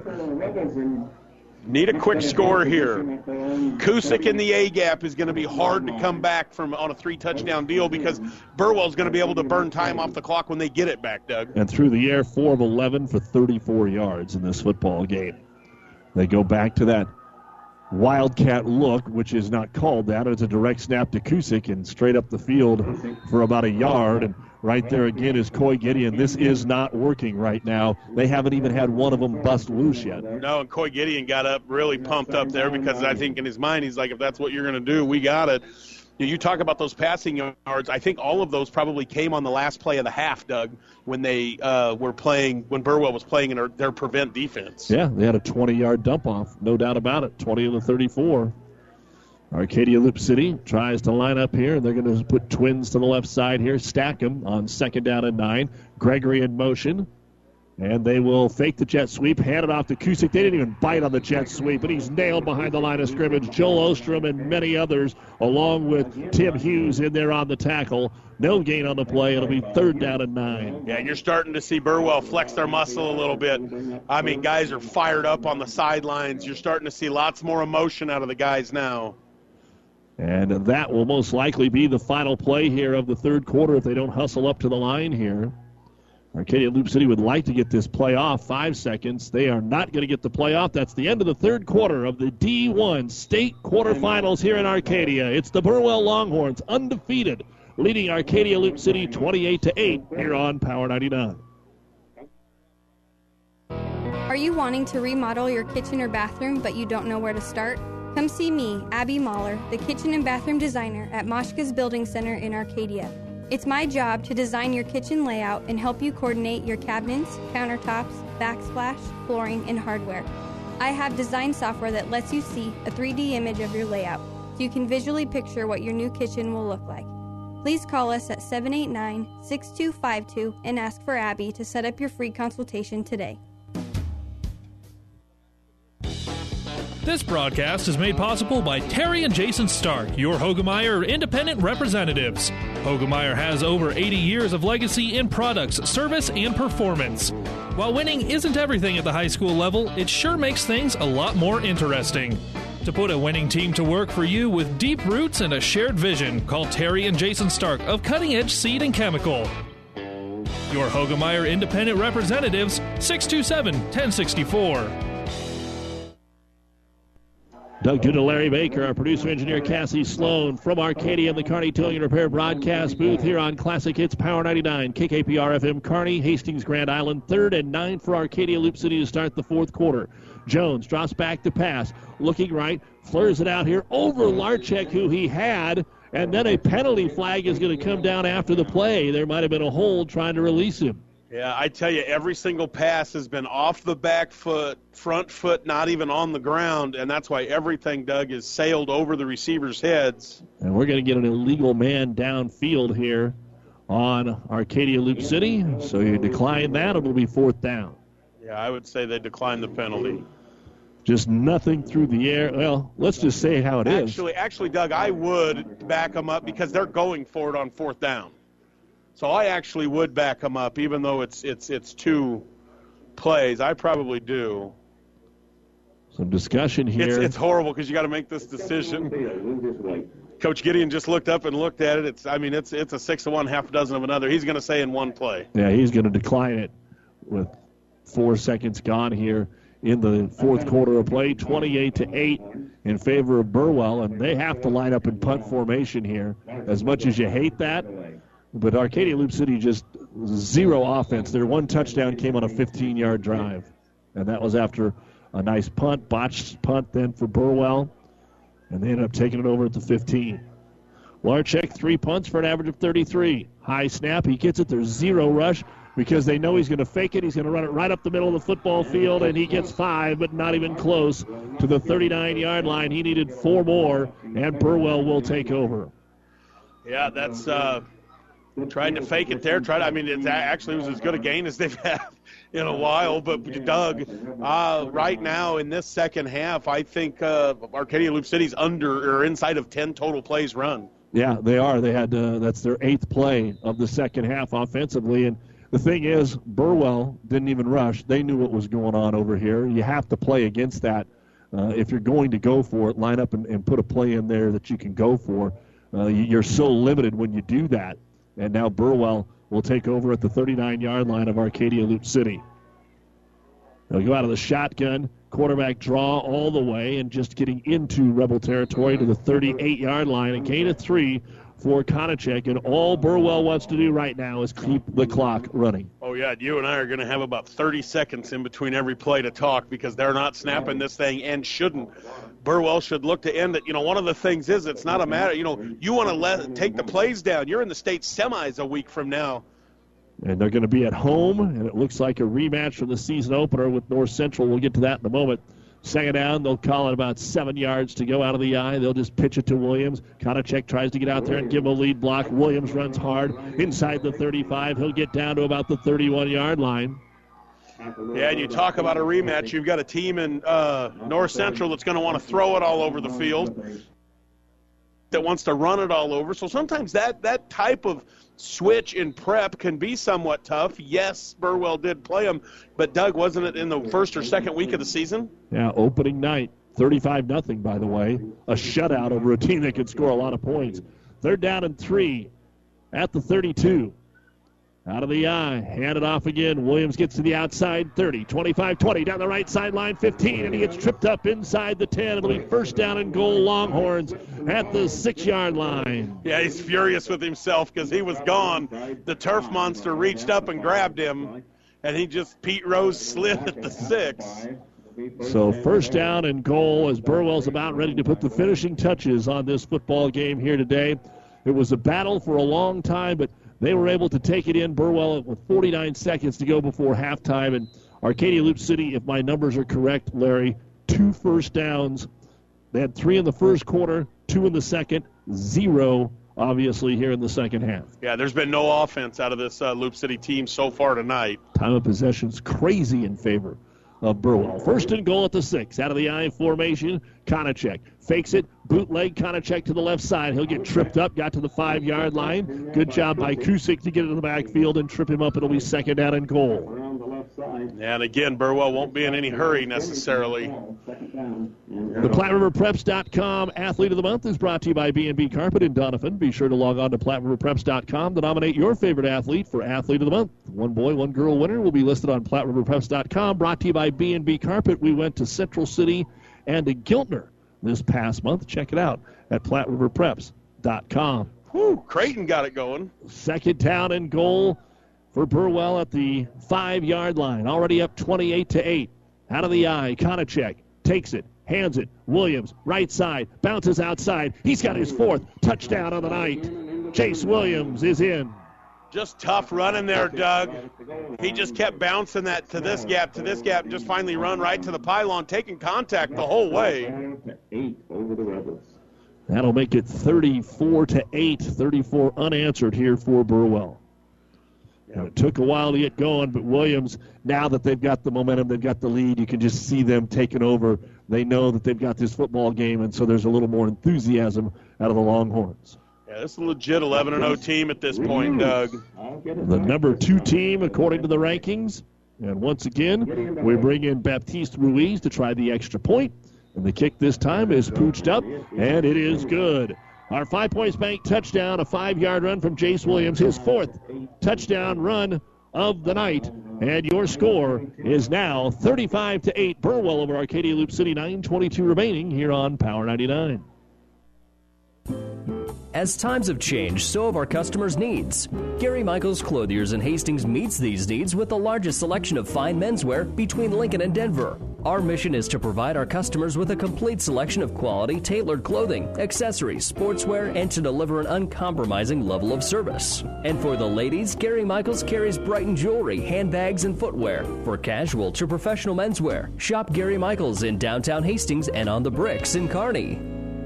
Need a quick score here. Cusick in the A-gap is going to be hard to come back from on a three-touchdown deal because Burwell's going to be able to burn time off the clock when they get it back, Doug. And through the air, four of eleven for thirty-four yards in this football game. They go back to that wildcat look, which is not called that. It's a direct snap to Cusick and straight up the field for about a yard. And right there again is Coy Gideon. This is not working right now. They haven't even had one of them bust loose yet. No, and Coy Gideon got up really pumped up there because I think in his mind he's like, if that's what you're going to do, we got it. You talk about those passing yards. I think all of those probably came on the last play of the half, Doug, when they uh, were playing, when Burwell was playing in their, their prevent defense. Yeah, they had a twenty-yard dump-off, no doubt about it, twenty to the thirty-four. Arcadia Loop City tries to line up here, and they're going to put twins to the left side here, stack them on second down and nine. Gregory in motion, and they will fake the jet sweep, hand it off to Cusick. They didn't even bite on the jet sweep, but he's nailed behind the line of scrimmage. Joel Ostrom and many others, along with Tim Hughes in there on the tackle. No gain on the play. It'll be third down and nine. Yeah, and you're starting to see Burwell flex their muscle a little bit. I mean, guys are fired up on the sidelines. You're starting to see lots more emotion out of the guys now. And that will most likely be the final play here of the third quarter if they don't hustle up to the line here. Arcadia Loop City would like to get this play off. Five seconds. They are not going to get the play off. That's the end of the third quarter of the D one state quarterfinals here in Arcadia. It's the Burwell Longhorns, undefeated, leading Arcadia Loop City twenty-eight to eight here on Power ninety-nine. Are you wanting to remodel your kitchen or bathroom but you don't know where to start? Come see me, Abby Mahler, the kitchen and bathroom designer at Moshka's Building Center in Arcadia. It's my job to design your kitchen layout and help you coordinate your cabinets, countertops, backsplash, flooring, and hardware. I have design software that lets you see a three D image of your layout, so you can visually picture what your new kitchen will look like. Please call us at seven eight nine, six two five two and ask for Abby to set up your free consultation today. This broadcast is made possible by Terry and Jason Stark, your Hogemeyer independent representatives. Hogemeyer has over eighty years of legacy in products, service, and performance. While winning isn't everything at the high school level, it sure makes things a lot more interesting. To put a winning team to work for you with deep roots and a shared vision, call Terry and Jason Stark of Cutting Edge Seed and Chemical. Your Hogemeyer independent representatives, six two seven, one oh six four. Doug Duda, Larry Baker, our producer engineer Cassie Sloan from Arcadia in the Kearney Towing and Repair broadcast booth here on Classic Hits Power ninety-nine, K K P R F M Kearney, Hastings, Grand Island. Third and nine for Arcadia Loop City to start the fourth quarter. Jones drops back to pass, looking right, flurs it out here over Larchek, who he had, and then a penalty flag is going to come down after the play. There might have been a hold trying to release him. Yeah, I tell you, every single pass has been off the back foot, front foot, not even on the ground, and that's why everything, Doug, is sailed over the receivers' heads. And we're going to get an illegal man downfield here on Arcadia Loop City, so you decline that, it'll be fourth down. Yeah, I would say they declined the penalty. Just nothing through the air. Well, let's just say how it is. Actually, actually, Doug, I would back them up because they're going for it on fourth down. So I actually would back them up, even though it's it's it's two plays. I probably do. Some discussion here. It's, it's horrible because you got to make this decision. Coach Gideon just looked up and looked at it. It's I mean it's it's a six to one, half a dozen of another. He's going to say in one play. Yeah, he's going to decline it with four seconds gone here in the fourth quarter of play, twenty-eight to eight in favor of Burwell, and they have to line up in punt formation here. As much as you hate that. But Arcadia Loop City just zero offense. Their one touchdown came on a fifteen-yard drive, and that was after a nice punt, botched punt then for Burwell, and they ended up taking it over at the fifteen. Larchek, three punts for an average of thirty-three. High snap, he gets it. There's zero rush because they know he's going to fake it. He's going to run it right up the middle of the football field, and he gets five, but not even close to the thirty-nine-yard line. He needed four more, and Burwell will take over. Yeah, that's uh, – tried to fake it there. Tried. I mean, it actually was as good a gain as they've had in a while. But, Doug, uh, right now in this second half, I think uh, Arcadia Loop City's under or inside of ten total plays run. Yeah, they are. They had uh, that's their eighth play of the second half offensively. And the thing is, Burwell didn't even rush. They knew what was going on over here. You have to play against that. Uh, if you're going to go for it, line up and, and put a play in there that you can go for. Uh, you're so limited when you do that. And now Burwell will take over at the thirty-nine-yard line of Arcadia Loop City. They'll go out of the shotgun, quarterback draw all the way, and just getting into Rebel territory to the thirty-eight-yard line. A gain of three for Konachek, and all Burwell wants to do right now is keep the clock running. Oh, yeah, you and I are going to have about thirty seconds in between every play to talk because they're not snapping this thing and shouldn't. Burwell should look to end it. You know, one of the things is it's not a matter, you know, you want to let take the plays down. You're in the state semis a week from now. And they're going to be at home, and it looks like a rematch from the season opener with North Central. We'll get to that in a moment. Second down, they'll call it about seven yards to go out of the eye. They'll just pitch it to Williams. Konachek tries to get out there and give him a lead block. Williams runs hard inside the thirty-five. He'll get down to about the thirty-one-yard line. Yeah, and you talk about a rematch. You've got a team in uh, North Central that's going to want to throw it all over the field, that wants to run it all over. So sometimes that, that type of switch in prep can be somewhat tough. Yes, Burwell did play them, but, Doug, wasn't it in the first or second week of the season? Yeah, opening night, thirty-five nothing, by the way. A shutout over a team that could score a lot of points. Third down and three at the thirty-two. Out of the eye, hand it off again. Williams gets to the outside, thirty, twenty-five, twenty, down the right sideline, fifteen, and he gets tripped up inside the ten. It'll be first down and goal, Longhorns at the six-yard line. Yeah, he's furious with himself because he was gone. The turf monster reached up and grabbed him, and he just, Pete Rose slid at the six. So first down and goal as Burwell's about ready to put the finishing touches on this football game here today. It was a battle for a long time, but they were able to take it in. Burwell with forty-nine seconds to go before halftime. And Arcadia Loop City, if my numbers are correct, Larry, two first downs. They had three in the first quarter, two in the second, zero, obviously, here in the second half. Yeah, there's been no offense out of this uh, Loop City team so far tonight. Time of possession's crazy in favor of Burwell. First and goal at the six. Out of the I formation, Konachek fakes it, bootleg, Konachek to the left side. He'll get tripped up, got to the five-yard line. Good job by Kusick to get into the backfield and trip him up. It'll be second down and goal. And again, Burwell won't be in any hurry necessarily. The Platte River Preps dot com Athlete of the Month is brought to you by B and B Carpet in Doniphan. Be sure to log on to Platte River Preps dot com to nominate your favorite athlete for Athlete of the Month. One boy, one girl winner will be listed on Platte River Preps dot com. Brought to you by B and B Carpet. We went to Central City and to Giltner this past month. Check it out at Platte River Preps dot com. Whew, Creighton got it going. Second down and goal for Burwell at the five-yard line. Already up twenty-eight to eight. Out of the eye, Konachek takes it, hands it. Williams, right side, bounces outside. He's got his fourth touchdown of the night. Chase Williams is in. Just tough running there, Doug. He just kept bouncing that to this gap, to this gap, just finally run right to the pylon, taking contact the whole way. That'll make it thirty-four to eight, thirty-four unanswered here for Burwell. And it took a while to get going, but Williams, now that they've got the momentum, they've got the lead, you can just see them taking over. They know that they've got this football game, and so there's a little more enthusiasm out of the Longhorns. Yeah, this is a legit eleven and oh team at this point, Doug. The number two team, according to the rankings. And once again, we bring in Baptiste Ruiz to try the extra point. And the kick this time is pooched up, and it is good. Our Five Points Bank touchdown, a five-yard run from Jace Williams, his fourth touchdown run of the night. And your score is now thirty-five to eight. Burwell over Arcadia Loop City, nine twenty-two remaining here on Power ninety-nine. As times have changed, so have our customers' needs. Gary Michaels Clothiers in Hastings meets these needs with the largest selection of fine menswear between Lincoln and Denver. Our mission is to provide our customers with a complete selection of quality, tailored clothing, accessories, sportswear, and to deliver an uncompromising level of service. And for the ladies, Gary Michaels carries Brighton jewelry, handbags, and footwear. For casual to professional menswear, shop Gary Michaels in downtown Hastings and on the Bricks in Kearney.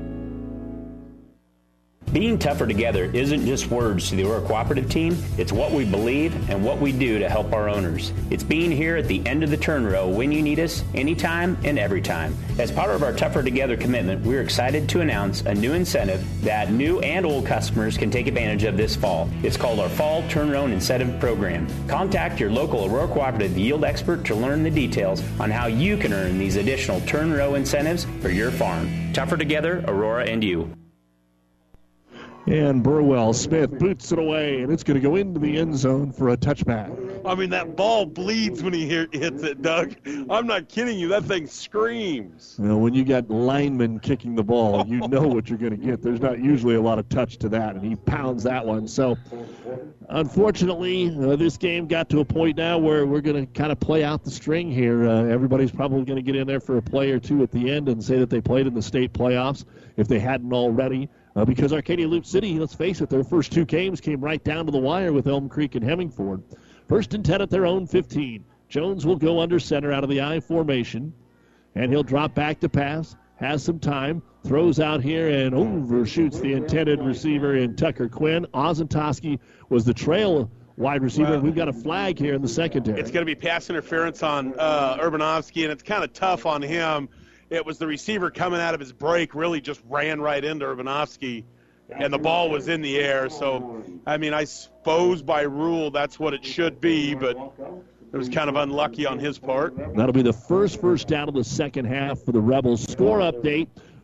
Being tougher together isn't just words to the Aurora Cooperative team, it's what we believe and what we do to help our owners. It's being here at the end of the turn row when you need us, anytime and every time. As part of our Tougher Together commitment, we're excited to announce a new incentive that new and old customers can take advantage of this fall. It's called our Fall Turn Row Incentive Program. Contact your local Aurora Cooperative yield expert to learn the details on how you can earn these additional turn row incentives for your farm. Tougher Together, Aurora and you. And Burwell Smith boots it away, and it's going to go into the end zone for a touchback. I mean, that ball bleeds when he hits it, Doug. I'm not kidding you. That thing screams. You know, when you got linemen kicking the ball, you know what you're going to get. There's not usually a lot of touch to that, and he pounds that one. So, unfortunately, uh, this game got to a point now where we're going to kind of play out the string here. Uh, everybody's probably going to get in there for a play or two at the end and say that they played in the state playoffs if they hadn't already. Uh, because Arcadia Loop City, let's face it, their first two games came right down to the wire with Elm Creek and Hemingford. First and ten at their own fifteen. Jones will go under center out of the I formation, and he'll drop back to pass, has some time, throws out here and overshoots the intended receiver in Tucker Quinn. Ozentowski was the trail wide receiver, and we've got a flag here in the secondary. It's going to be pass interference on uh, Urbanovsky, and it's kind of tough on him. It was the receiver coming out of his break, really just ran right into Urbanovsky, and the ball was in the air. So, I mean, I suppose by rule that's what it should be, but it was kind of unlucky on his part. That'll be the first first down of the second half for the Rebels. Score update.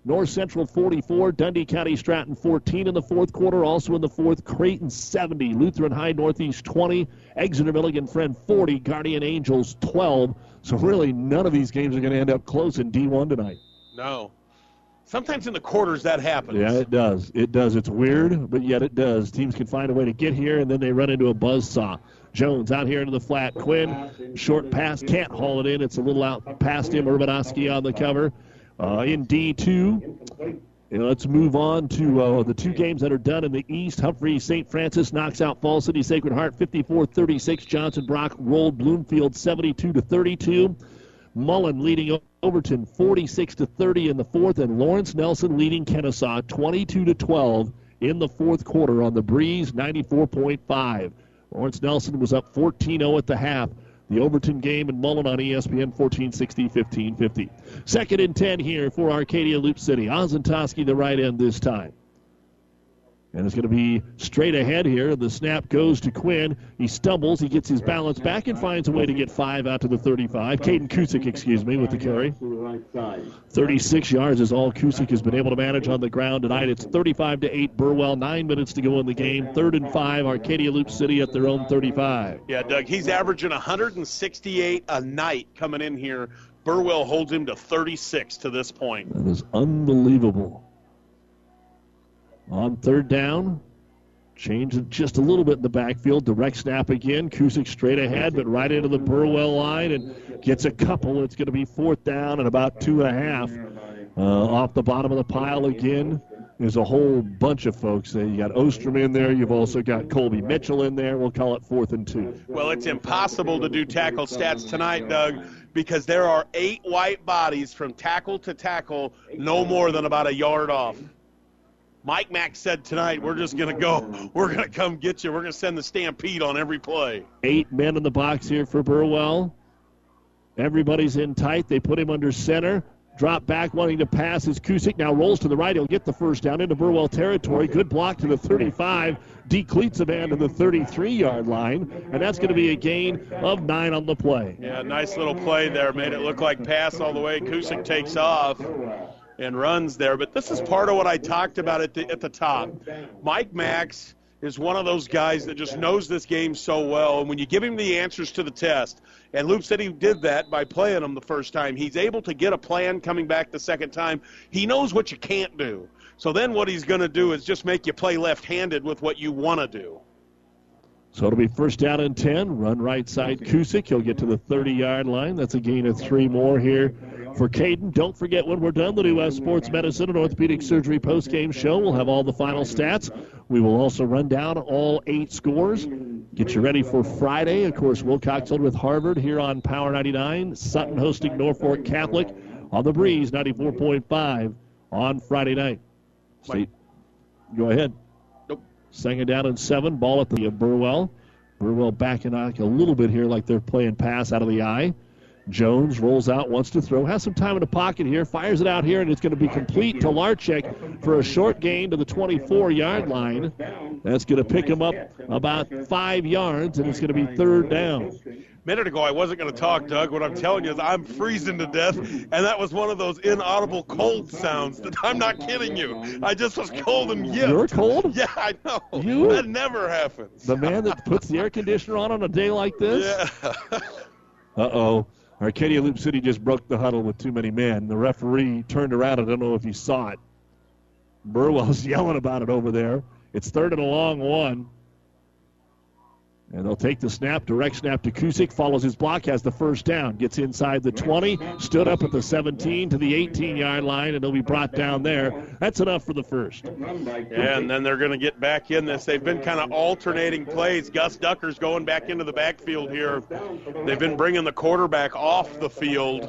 North Central forty-four, Dundee County Stratton fourteen in the fourth quarter. Also in the fourth, Creighton seventy, Lutheran High Northeast twenty, Exeter Milligan Friend forty, Guardian Angels twelve. So really none of these games are going to end up close in D one tonight. No. Sometimes in the quarters that happens. Yeah, it does. It does. It's weird, but yet it does. Teams can find a way to get here, and then they run into a buzzsaw. Jones out here into the flat. Quinn, short pass, can't haul it in. It's a little out past him. Urbanowski on the cover. Uh, in D two, and let's move on to uh, the two games that are done in the East. Humphrey Saint Francis knocks out Fall City Sacred Heart fifty-four thirty-six. Johnson Brock rolled Bloomfield seventy-two to thirty-two. Mullen leading Overton forty-six to thirty in the fourth, and Lawrence Nelson leading Kennesaw twenty-two to twelve in the fourth quarter on the Breeze ninety-four point five. Lawrence Nelson was up fourteen oh at the half. The Overton game and Mullen on E S P N fourteen sixty, fifteen fifty. Second and ten here for Arcadia Loop City. Ozentowski the right end this time. And it's going to be straight ahead here. The snap goes to Quinn. He stumbles. He gets his balance back and finds a way to get five out to the thirty-five. Caden Kusick, excuse me, with the carry. thirty-six yards is all Kusick has been able to manage on the ground tonight. It's thirty-five to eight Burwell. Nine minutes to go in the game. Third and five, Arcadia Loop City at their own thirty-five. Yeah, Doug, he's averaging one hundred sixty-eight a night coming in here. Burwell holds him to thirty-six to this point. That is unbelievable. On third down, change it just a little bit in the backfield. Direct snap again. Kusick straight ahead, but right into the Burwell line and gets a couple. It's going to be fourth down and about two and a half. Uh, off the bottom of the pile again. There's a whole bunch of folks. Uh, you got Ostrom in there. You've also got Colby Mitchell in there. We'll call it fourth and two. Well, it's impossible to do tackle stats tonight, Doug, because there are eight white bodies from tackle to tackle, no more than about a yard off. Mike Mack said tonight, we're just going to go. We're going to come get you. We're going to send the stampede on every play. Eight men in the box here for Burwell. Everybody's in tight. They put him under center. Drop back, wanting to pass is Kusick. Now rolls to the right. He'll get the first down into Burwell territory. Good block to the thirty-five. Decleats a man to the thirty-three-yard line. And that's going to be a gain of nine on the play. Yeah, nice little play there. Made it look like pass all the way. Kusick takes off and runs there. But this is part of what I talked about at the at the top. Mike Max is one of those guys that just knows this game so well. And when you give him the answers to the test, and Loop City did that by playing him the first time, he's able to get a plan coming back the second time. He knows what you can't do. So then what he's going to do is just make you play left-handed with what you want to do. So it'll be first down and ten. Run right side Kusick. He'll get to the thirty-yard line. That's a gain of three more here for Caden. Don't forget, when we're done, the New West Sports Medicine and Orthopedic Surgery post-game show. We'll have all the final stats. We will also run down all eight scores. Get you ready for Friday. Of course, Wilcox with Harvard here on Power ninety-nine. Sutton hosting Norfolk Catholic on the Breeze ninety-four point five on Friday night. State, go ahead. Nope. Second down and seven. Ball at the Burwell. Burwell backing out a little bit here like they're playing pass out of the eye. Jones rolls out, wants to throw, has some time in the pocket here, fires it out here, and it's going to be complete to Larchek for a short gain to the twenty-four-yard line. That's going to pick him up about five yards, and it's going to be third down. A minute ago, I wasn't going to talk, Doug. What I'm telling you is I'm freezing to death, and that was one of those inaudible cold sounds. That I'm not kidding you. I just was cold and yipped. You're cold? Yeah, I know. You? That never happens. The man that puts the air conditioner on on a day like this? Yeah. Uh-oh. Arcadia Loop City just broke the huddle with too many men. The referee turned around. I don't know if he saw it. Burwell's yelling about it over there. It's third and a long one. And they'll take the snap, direct snap to Kusick, follows his block, has the first down, gets inside the twenty, stood up at the seventeen to the eighteen-yard line, and he'll be brought down there. That's enough for the first. Yeah, and then they're going to get back in this. They've been kind of alternating plays. Gus Ducker's going back into the backfield here. They've been bringing the quarterback off the field,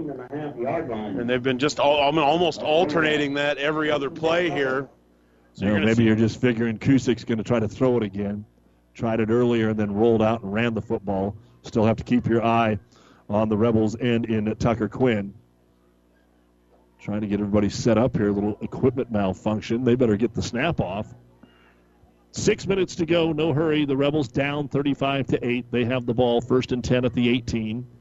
and they've been just all, almost alternating that every other play here. So you know, maybe see- you're just figuring Kusick's going to try to throw it again. Tried it earlier and then rolled out and ran the football. Still have to keep your eye on the Rebels and in Tucker Quinn. Trying to get everybody set up here. A little equipment malfunction. They better get the snap off. Six minutes to go. No hurry. The Rebels down thirty-five to eight. They have the ball first and ten at the eighteen.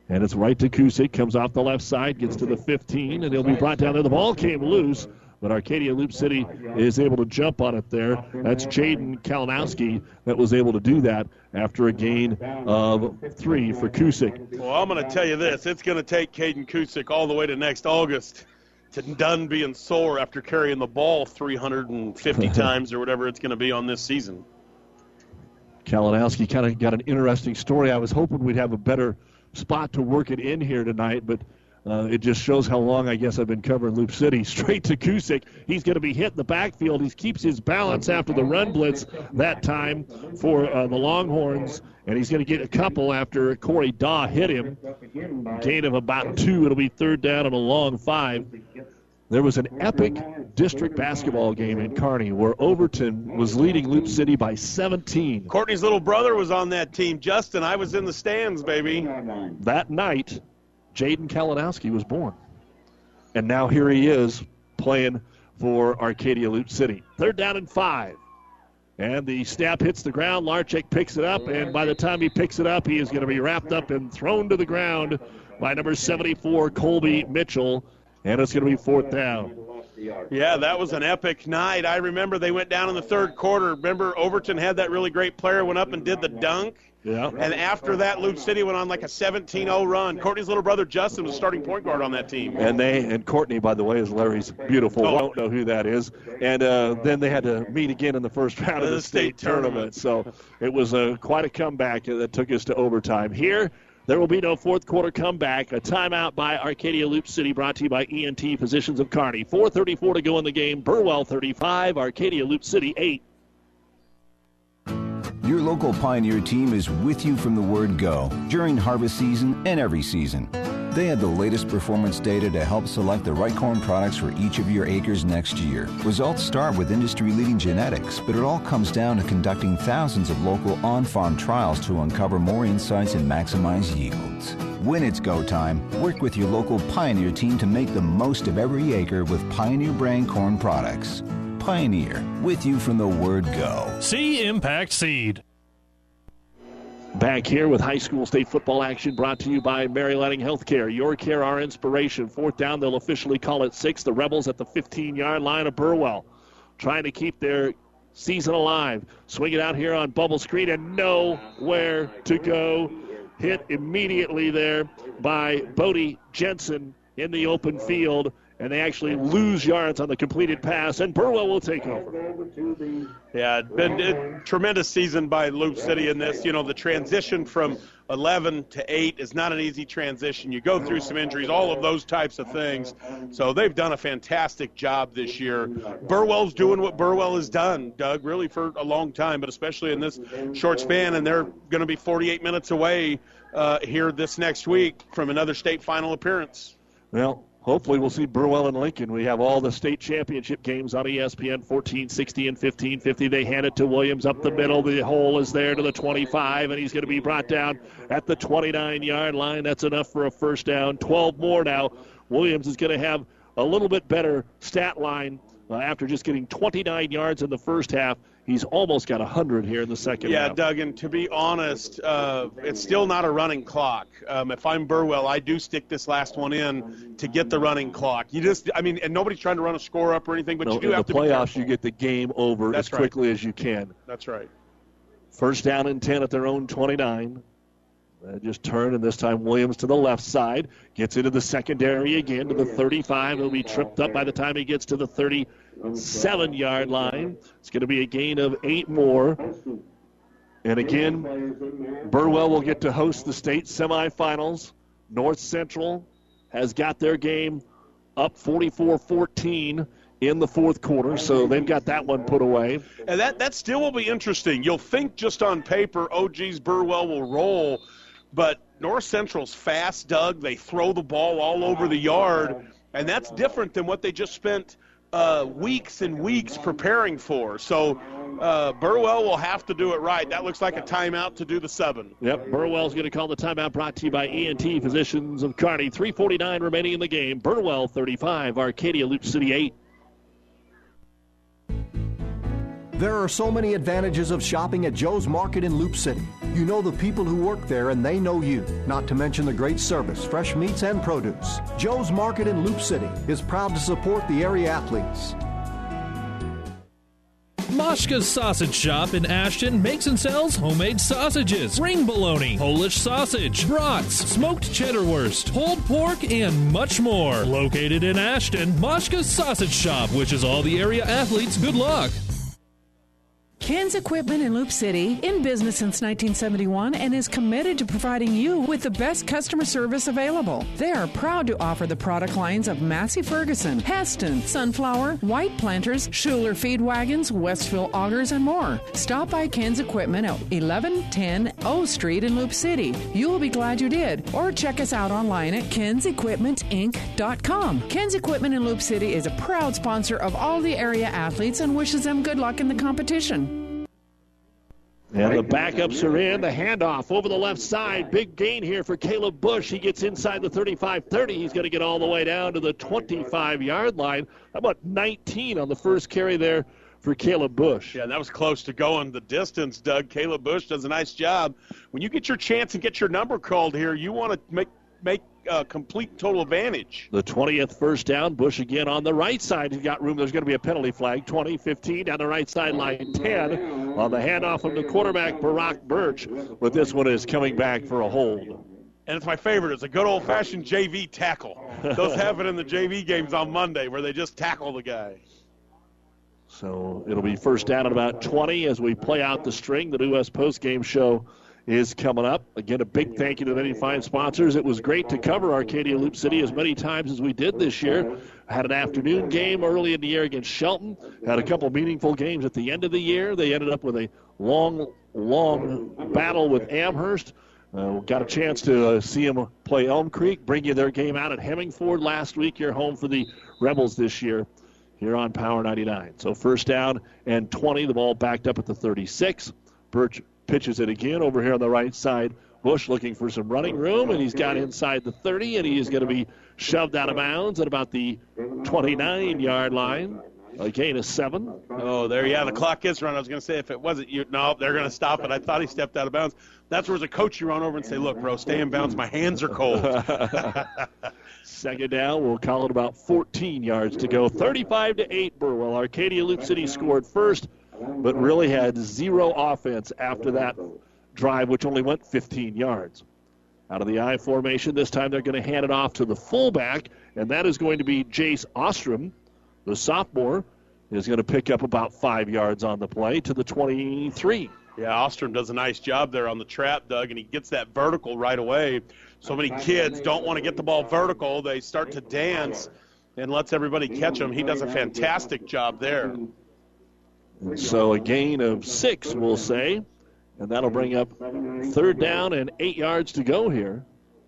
And it's right to Kusick, comes off the left side, gets to the fifteen, and he'll be brought down there. The ball came loose, but Arcadia Loop City is able to jump on it there. That's Jaden Kalinowski that was able to do that after a gain of three for Kusick. Well, I'm going to tell you this. It's going to take Caden Kusick all the way to next August to done being sore after carrying the ball three hundred fifty times or whatever it's going to be on this season. Kalinowski kind of got an interesting story. I was hoping we'd have a better spot to work it in here tonight, but uh, it just shows how long I guess I've been covering Loop City. Straight to Kusick. He's going to be hit in the backfield. He keeps his balance after the run blitz that time for uh, the Longhorns, and he's going to get a couple after Corey Daw hit him. Gain of about two. It'll be third down and a long five. There was an epic district basketball game in Kearney where Overton was leading Loop City by seventeen. Courtney's little brother was on that team. Justin, I was in the stands, baby. That night, Jaden Kalinowski was born. And now here he is playing for Arcadia Loop City. Third down and five. And the snap hits the ground. Larchek picks it up, and by the time he picks it up, he is going to be wrapped up and thrown to the ground by number seventy-four, Colby Mitchell. And it's going to be fourth down. Yeah, that was an epic night. I remember they went down in the third quarter. Remember Overton had that really great player, went up and did the dunk. Yeah. And after that, Loop City went on like a seventeen oh run. Courtney's little brother, Justin, was starting point guard on that team. And they and Courtney, by the way, is Larry's beautiful. Oh. I don't know who that is. And uh, then they had to meet again in the first round of the, the state, state tournament. tournament. So it was uh, quite a comeback that took us to overtime. Here, there will be no fourth quarter comeback. A timeout by Arcadia Loop City, brought to you by E and T Physicians of Kearney. four thirty-four to go in the game. Burwell thirty-five, Arcadia Loop City eight. Your local Pioneer team is with you from the word go during harvest season and every season. They have the latest performance data to help select the right corn products for each of your acres next year. Results start with industry-leading genetics, but it all comes down to conducting thousands of local on-farm trials to uncover more insights and maximize yields. When it's go time, work with your local Pioneer team to make the most of every acre with Pioneer brand corn products. Pioneer, with you from the word go. See Impact Seed. Back here with high school state football action brought to you by Mary Lanning Healthcare. Your care, our inspiration. Fourth down, they'll officially call it six. The Rebels at the fifteen-yard line of Burwell, trying to keep their season alive. Swing it out here on bubble screen and nowhere to go. Hit immediately there by Bodie Jensen in the open field. And they actually lose yards on the completed pass, and Burwell will take over. Yeah, it's been a tremendous season by Loop City in this. You know, the transition from eleven to eight is not an easy transition. You go through some injuries, all of those types of things. So they've done a fantastic job this year. Burwell's doing what Burwell has done, Doug, really for a long time, but especially in this short span, and they're going to be forty-eight minutes away uh, here this next week from another state final appearance. Well, hopefully we'll see Burwell and Lincoln. We have all the state championship games on E S P N, fourteen sixty and fifteen fifty. They hand it to Williams up the middle. The hole is there to the twenty-five, and he's going to be brought down at the twenty-nine-yard line. That's enough for a first down. twelve more now. Williams is going to have a little bit better stat line uh, after just getting twenty-nine yards in the first half. He's almost got one hundred here in the second yeah, half. Yeah, Doug, and to be honest, uh, it's still not a running clock. Um, if I'm Burwell, I do stick this last one in to get the running clock. You just, I mean, and nobody's trying to run a score up or anything, but no, you do in have the to playoffs, be careful. You get the game over That's as right. quickly as you can. That's right. First down and ten at their own twenty-nine. Uh, just turn, and this time Williams to the left side. Gets into the secondary again to the thirty-five. He'll be tripped up by the time he gets to the thirty-seven-yard line. It's going to be a gain of eight more. And again, Burwell will get to host the state semifinals. North Central has got their game up forty-four fourteen in the fourth quarter, so they've got that one put away. And that, that still will be interesting. You'll think just on paper, oh, geez, Burwell will roll. But North Central's fast, Doug. They throw the ball all over the yard, and that's different than what they just spent uh, weeks and weeks preparing for. So uh, Burwell will have to do it right. That looks like a timeout to do the seven. Yep, Burwell's going to call the timeout, brought to you by E and T Physicians of Kearney. three forty-nine remaining in the game. Burwell thirty-five, Arcadia Loop City eight. There are so many advantages of shopping at Joe's Market in Loop City. You know the people who work there and they know you, not to mention the great service, fresh meats and produce. Joe's Market in Loop City is proud to support the area athletes. Moshka's Sausage Shop in Ashton makes and sells homemade sausages, ring bologna, Polish sausage, brats, smoked cheddarwurst, pulled pork, and much more. Located in Ashton, Moshka's Sausage Shop wishes all the area athletes good luck. Ken's Equipment in Loop City, in business since nineteen seventy-one, and is committed to providing you with the best customer service available. They are proud to offer the product lines of Massey Ferguson, Heston, Sunflower, White Planters, Schuler Feed Wagons, Westville Augers, and more. Stop by Ken's Equipment at eleven ten O Street in Loop City. You will be glad you did. Or check us out online at kens equipment inc dot com. Ken's Equipment in Loop City is a proud sponsor of all the area athletes and wishes them good luck in the competition. And the backups are in. The handoff over the left side. Big gain here for Caleb Bush. He gets inside the thirty-five thirty. He's going to get all the way down to the twenty-five-yard line. How about nineteen on the first carry there for Caleb Bush? Yeah, that was close to going the distance, Doug. Caleb Bush does a nice job. When you get your chance and get your number called here, you want to make make uh, complete total advantage. The twentieth first down. Bush again on the right side. He's got room. There's going to be a penalty flag. twenty, fifteen down the right sideline. ten on the handoff from the quarterback, Barack Birch. But this one is coming back for a hold. And it's my favorite. It's a good old-fashioned J V tackle. Those have it in the J V games on Monday where they just tackle the guy. So it'll be first down at about twenty as we play out the string. The New West Postgame Show is coming up. Again, a big thank you to many fine sponsors. It was great to cover Arcadia Loop City as many times as we did this year. Had an afternoon game early in the year against Shelton. Had a couple meaningful games at the end of the year. They ended up with a long, long battle with Amherst. Uh, got a chance to uh, see them play Elm Creek, bring you their game out at Hemmingford last week. You're home for the Rebels this year here on Power ninety-nine. So first down and twenty. The ball backed up at the thirty-six. Birch pitches it again over here on the right side. Bush looking for some running room, and he's got inside the thirty, and he is going to be shoved out of bounds at about the twenty-nine-yard line. A gain of seven. Oh, there, yeah, the clock is run. I was going to say if it wasn't you, no, they're going to stop it. I thought he stepped out of bounds. That's where as a coach you run over and say, look, bro, stay in bounds. My hands are cold. Second down, we'll call it about fourteen yards to go. thirty-five to eight, Burwell. Arcadia Loop City scored first, but really had zero offense after that drive, which only went fifteen yards. Out of the I formation, this time they're going to hand it off to the fullback, and that is going to be Jace Ostrom. The sophomore is going to pick up about five yards on the play to the twenty-three. Yeah, Ostrom does a nice job there on the trap, Doug, and he gets that vertical right away. So many kids don't want to get the ball vertical. They start to dance and lets everybody catch him. He does a fantastic job there. So a gain of six, we'll say, and that'll bring up third down and eight yards to go here.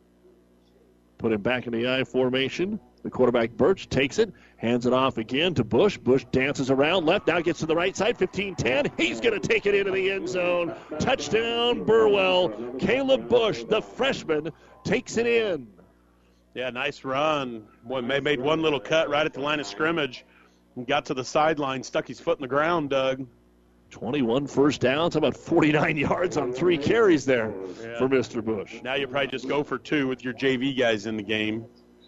Put him back in the I formation. The quarterback, Birch, takes it, hands it off again to Bush. Bush dances around left, now gets to the right side, fifteen ten. He's going to take it into the end zone. Touchdown, Burwell. Caleb Bush, the freshman, takes it in. Yeah, nice run. Boy, made one little cut right at the line of scrimmage and got to the sideline, stuck his foot in the ground, Doug. twenty-one first downs, about forty-nine yards on three carries there yeah. for Mister Bush. Now you probably just go for two with your J V guys in the game.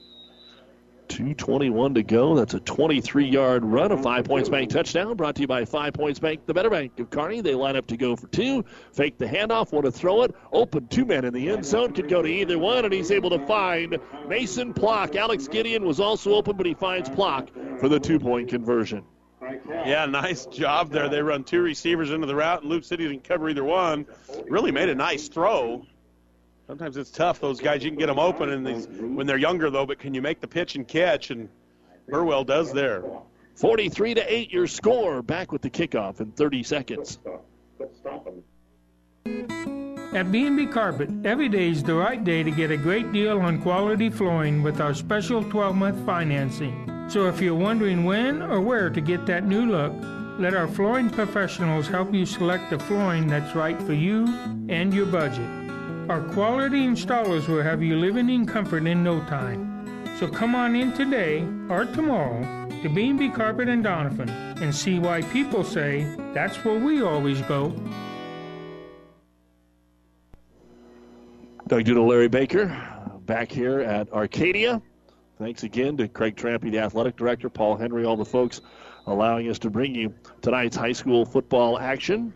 two twenty-one to go. That's a twenty-three-yard run, a Five Points Bank touchdown brought to you by Five Points Bank, the better bank of Kearney. They line up to go for two. Fake the handoff, want to throw it. Open two men in the end zone. Could go to either one, and he's able to find Mason Plock. Alex Gideon was also open, but he finds Plock for the two-point conversion. Yeah, nice job there. They run two receivers into the route, and Loop City didn't cover either one. Really made a nice throw. Sometimes it's tough. Those guys, you can get them open and these, when they're younger, though, but can you make the pitch and catch? And Burwell does there. forty-three to eight, your score. Back with the kickoff in thirty seconds. At B and B Carpet, every day is the right day to get a great deal on quality flooring with our special twelve-month financing. So if you're wondering when or where to get that new look, let our flooring professionals help you select the flooring that's right for you and your budget. Our quality installers will have you living in comfort in no time. So come on in today or tomorrow to to B and B Carpet in Doniphan and see why people say that's where we always go. Doug Duda, Larry Baker, back here at Arcadia. Thanks again to Craig Trampy, the athletic director, Paul Henry, all the folks allowing us to bring you tonight's high school football action.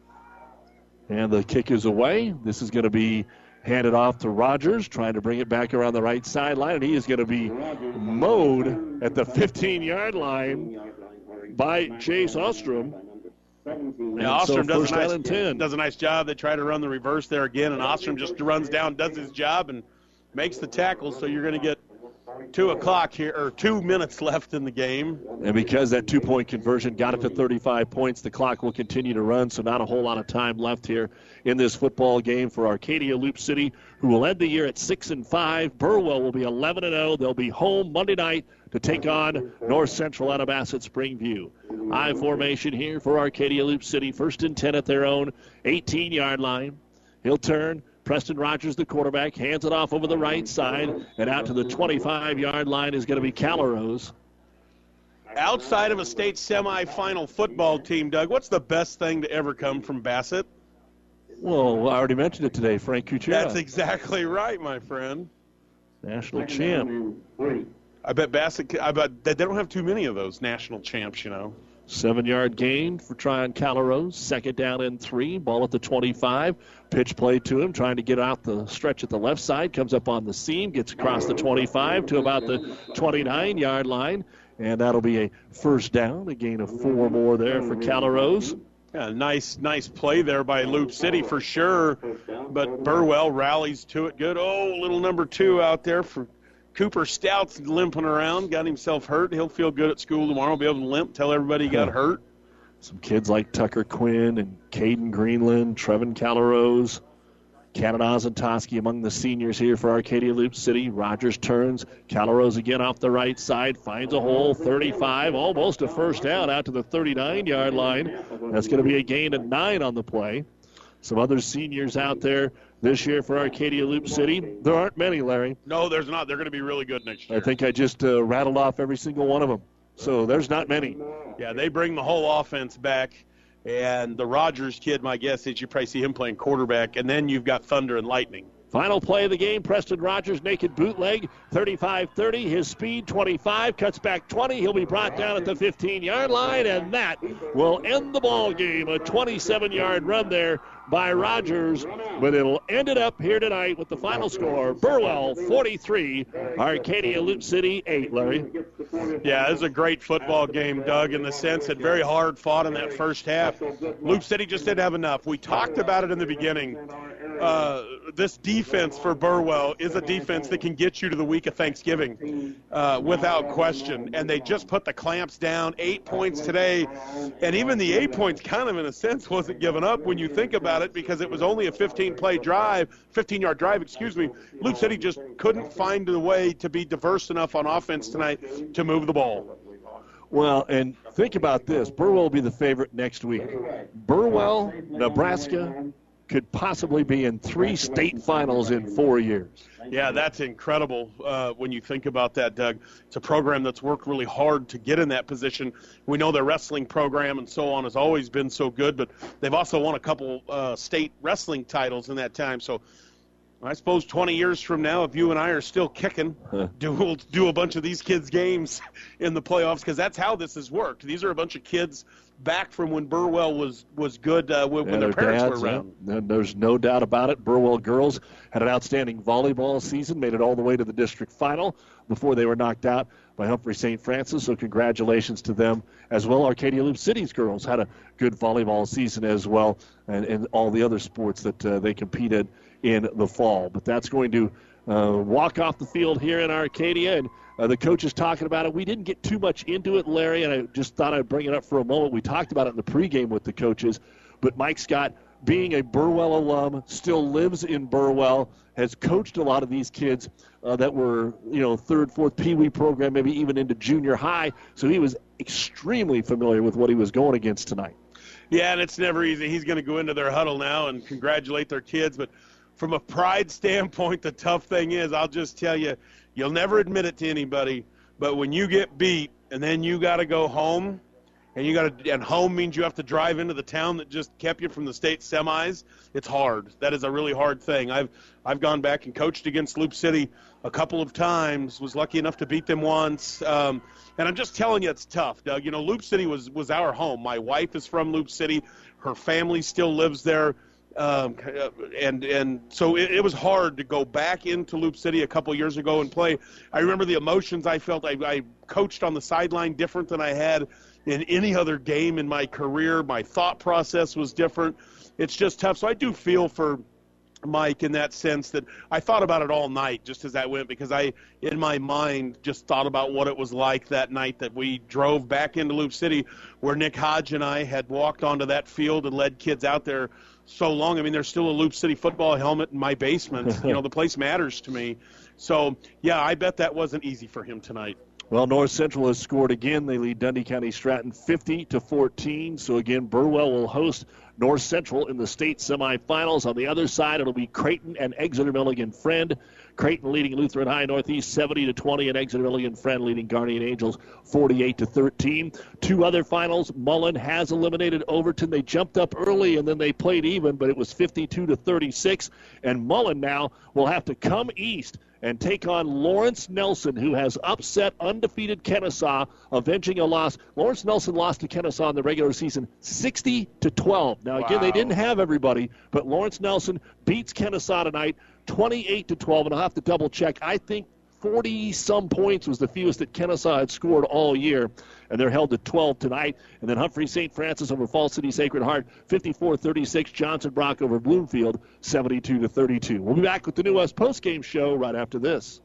And the kick is away. This is going to be handed off to Rogers, trying to bring it back around the right sideline, and he is going to be mowed at the fifteen-yard line by Chase Ostrom. Yeah, Ostrom so does, a nice, does a nice job. They try to run the reverse there again, and Ostrom just runs down, does his job, and makes the tackle. So you're going to get two o'clock here, or two minutes left in the game. And because that two-point conversion got it to thirty-five points, the clock will continue to run, so not a whole lot of time left here in this football game for Arcadia Loop City, who will end the year at six and five. Burwell will be eleven and oh. They'll be home Monday night to take on North Central out of Bassett Springview. High formation here for Arcadia Loop City. First and ten at their own eighteen-yard line. He'll turn. Preston Rogers, the quarterback, hands it off over the right side, and out to the twenty-five-yard line is going to be Calaros. Outside of a state semifinal football team, Doug, what's the best thing to ever come from Bassett? Well, I already mentioned it today, Frank Kuchera. That's exactly right, my friend. National champ. I bet Bassett, I bet they don't have too many of those national champs, you know. Seven-yard gain for Tryon Calaros. Second down and three. Ball at the twenty-five. Pitch play to him, trying to get out the stretch at the left side. Comes up on the seam, gets across the twenty-five to about the twenty-nine-yard line. And that'll be a first down, a gain of four more there for Calaros. Yeah, nice, nice play there by Loop City for sure. But Burwell rallies to it good. Oh, little number two out there for Cooper Stout's limping around, got himself hurt. He'll feel good at school tomorrow, be able to limp, tell everybody he got hurt. Some kids like Tucker Quinn and Caden Greenland, Trevin Calaros, Cannon Ozentowski among the seniors here for Arcadia Loop City. Rogers turns. Calaros again off the right side, finds a hole, thirty-five, almost a first down out to the thirty-nine-yard line. That's going to be a gain of nine on the play. Some other seniors out there this year for Arcadia Loop City. There aren't many, Larry. No, there's not. They're going to be really good next year. I think I just uh, rattled off every single one of them. So there's not many. Yeah, they bring the whole offense back. And the Rogers kid, my guess is you probably see him playing quarterback. And then you've got Thunder and Lightning. Final play of the game, Preston Rogers, naked bootleg, thirty-five thirty. His speed, twenty-five, cuts back twenty. He'll be brought down at the fifteen-yard line, and that will end the ball game. A twenty-seven-yard run there by Rogers, but it'll end it up here tonight with the final score, Burwell forty-three, Arcadia Loop City eight, Larry. Yeah, it was a great football game, Doug, in the sense that very hard fought in that first half. Loop City just didn't have enough. We talked about it in the beginning. Uh, this defense for Burwell is a defense that can get you to the week of Thanksgiving uh, without question. And they just put the clamps down, eight points today. And even the eight points kind of, in a sense, wasn't given up when you think about it, because it was only a fifteen-play drive, fifteen-yard drive, excuse me. Loop City just couldn't find a way to be diverse enough on offense tonight to move the ball. Well, and think about this. Burwell will be the favorite next week. Burwell, Nebraska, could possibly be in three state finals in four years. Yeah, that's incredible uh, when you think about that, Doug. It's a program that's worked really hard to get in that position. We know their wrestling program and so on has always been so good, but they've also won a couple uh, state wrestling titles in that time. So I suppose twenty years from now, if you and I are still kicking, huh. do, we'll do a bunch of these kids' games in the playoffs, because that's how this has worked. These are a bunch of kids back from when Burwell was, was good uh, when, yeah, when their, their parents dads, were around. Yeah. There's no doubt about it. Burwell girls had an outstanding volleyball season, made it all the way to the district final before they were knocked out by Humphrey Saint Francis, so congratulations to them as well. Arcadia Loop City's girls had a good volleyball season as well, and, and all the other sports that uh, they competed in the fall. But that's going to uh, walk off the field here in Arcadia, and uh, the coach is talking about it. We didn't get too much into it, Larry, and I just thought I'd bring it up for a moment. We talked about it in the pregame with the coaches, but Mike Scott, being a Burwell alum, still lives in Burwell, has coached a lot of these kids uh, that were, you know, third, fourth Pee Wee program, maybe even into junior high, so he was extremely familiar with what he was going against tonight. Yeah, and it's never easy. He's going to go into their huddle now and congratulate their kids, but from a pride standpoint, the tough thing is, I'll just tell you, you'll never admit it to anybody, But when you get beat and then you got to go home, and you got to, and home means you have to drive into the town that just kept you from the state semis. It's hard. That is a really hard thing. I've I've gone back and coached against Loop City a couple of times. Was lucky enough to beat them once. Um, and I'm just telling you, it's tough, Doug. You know, Loop City was was our home. My wife is from Loop City. Her family still lives there. Um, and and so it, it was hard to go back into Loop City a couple years ago and play. I remember the emotions I felt. I, I coached on the sideline different than I had in any other game in my career. My thought process was different. It's just tough. So I do feel for Mike in that sense that I thought about it all night just as I went, because I, in my mind, just thought about what it was like that night that we drove back into Loop City, where Nick Hodge and I had walked onto that field and led kids out there so long. I mean, there's still a Loop City football helmet in my basement. You know, the place matters to me. So, yeah, I bet that wasn't easy for him tonight. Well, North Central has scored again. They lead Dundee County Stratton fifty to fourteen. So, again, Burwell will host North Central in the state semifinals. On the other side, it'll be Creighton and Exeter Milligan Friend. Creighton leading Lutheran High Northeast seventy to twenty, and Exeter Milligan Friend leading Guardian Angels forty-eight to thirteen. Two other finals. Mullen has eliminated Overton. They jumped up early and then they played even, but it was fifty-two to thirty-six. And Mullen now will have to come east and take on Lawrence Nelson, who has upset undefeated Kennesaw, avenging a loss. Lawrence Nelson lost to Kennesaw in the regular season sixty to twelve. Now, again, wow. They didn't have everybody, but Lawrence Nelson beats Kennesaw tonight twenty-eight to twelve, and I'll have to double-check. I think forty-some points was the fewest that Kennesaw had scored all year, and they're held to twelve tonight. And then Humphrey Saint Francis over Falls City Sacred Heart, fifty-four thirty-six. Johnson Brock over Bloomfield, seventy-two to thirty-two. We'll be back with the New West postgame show right after this.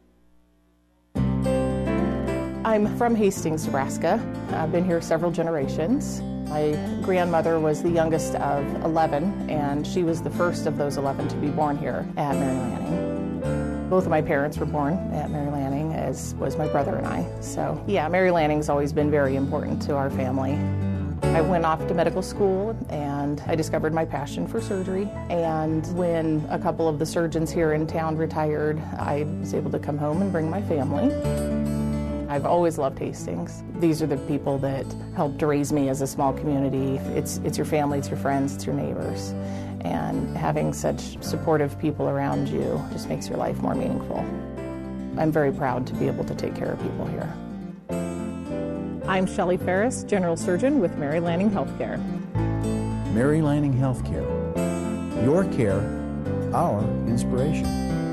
I'm from Hastings, Nebraska. I've been here several generations. My grandmother was the youngest of eleven, and she was the first of those eleven to be born here at Mary Lanning. Both of my parents were born at Mary Lanning, as was my brother and I. So, yeah, Mary Lanning's always been very important to our family. I went off to medical school, and I discovered my passion for surgery. And when a couple of the surgeons here in town retired, I was able to come home and bring my family. I've always loved Hastings. These are the people that helped raise me as a small community. It's, it's your family, it's your friends, it's your neighbors. And having such supportive people around you just makes your life more meaningful. I'm very proud to be able to take care of people here. I'm Shelley Ferris, General Surgeon with Mary Lanning Healthcare. Mary Lanning Healthcare. Your care, our inspiration.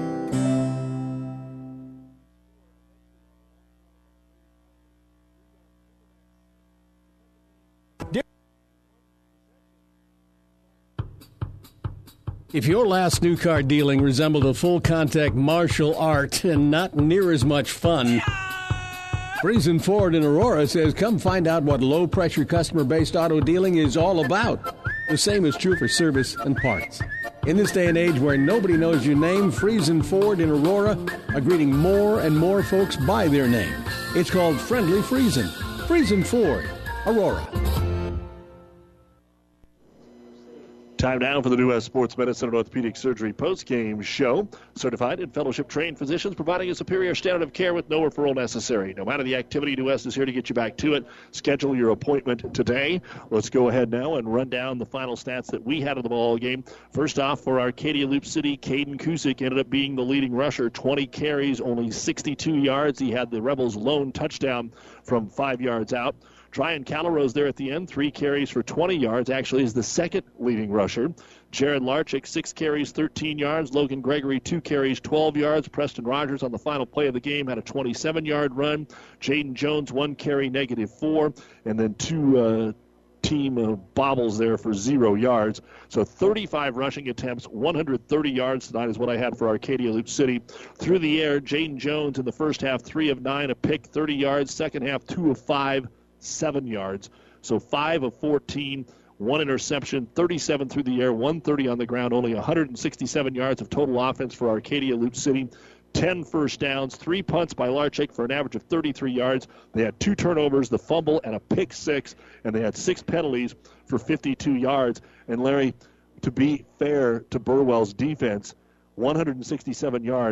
If your last new car dealing resembled a full-contact martial art and not near as much fun, Friesen Ford in Aurora says come find out what low-pressure customer-based auto dealing is all about. The same is true for service and parts. In this day and age where nobody knows your name, Friesen Ford in Aurora are greeting more and more folks by their name. It's called Friendly Friesen. Friesen Ford, Aurora. Time now for the New West Sports Medicine and Orthopedic Surgery post-game show. Certified and fellowship-trained physicians providing a superior standard of care with no referral necessary. No matter the activity, New West is here to get you back to it. Schedule your appointment today. Let's go ahead now and run down the final stats that we had in the ball game. First off, for Arcadia Loop City, Caden Kusick ended up being the leading rusher. twenty carries, only sixty-two yards. He had the Rebels' lone touchdown from five yards out. Tryon Calrose there at the end, three carries for twenty yards, actually is the second leading rusher. Jared Larchick, six carries, thirteen yards. Logan Gregory, two carries, twelve yards. Preston Rogers on the final play of the game had a twenty-seven-yard run. Jaden Jones, one carry, negative four. And then two uh, team uh, bobbles there for zero yards. So thirty-five rushing attempts, one hundred thirty yards tonight is what I had for Arcadia Loop City. Through the air, Jaden Jones in the first half, three of nine, a pick, thirty yards. Second half, two of five. Seven yards. So five of fourteen, one interception, thirty-seven through the air, one thirty on the ground, only one hundred sixty-seven yards of total offense for Arcadia Loop City. ten first downs, three punts by Larchick for an average of thirty-three yards. They had two turnovers, the fumble, and a pick six, and they had six penalties for fifty-two yards. And Larry, to be fair to Burwell's defense, one hundred sixty-seven yards,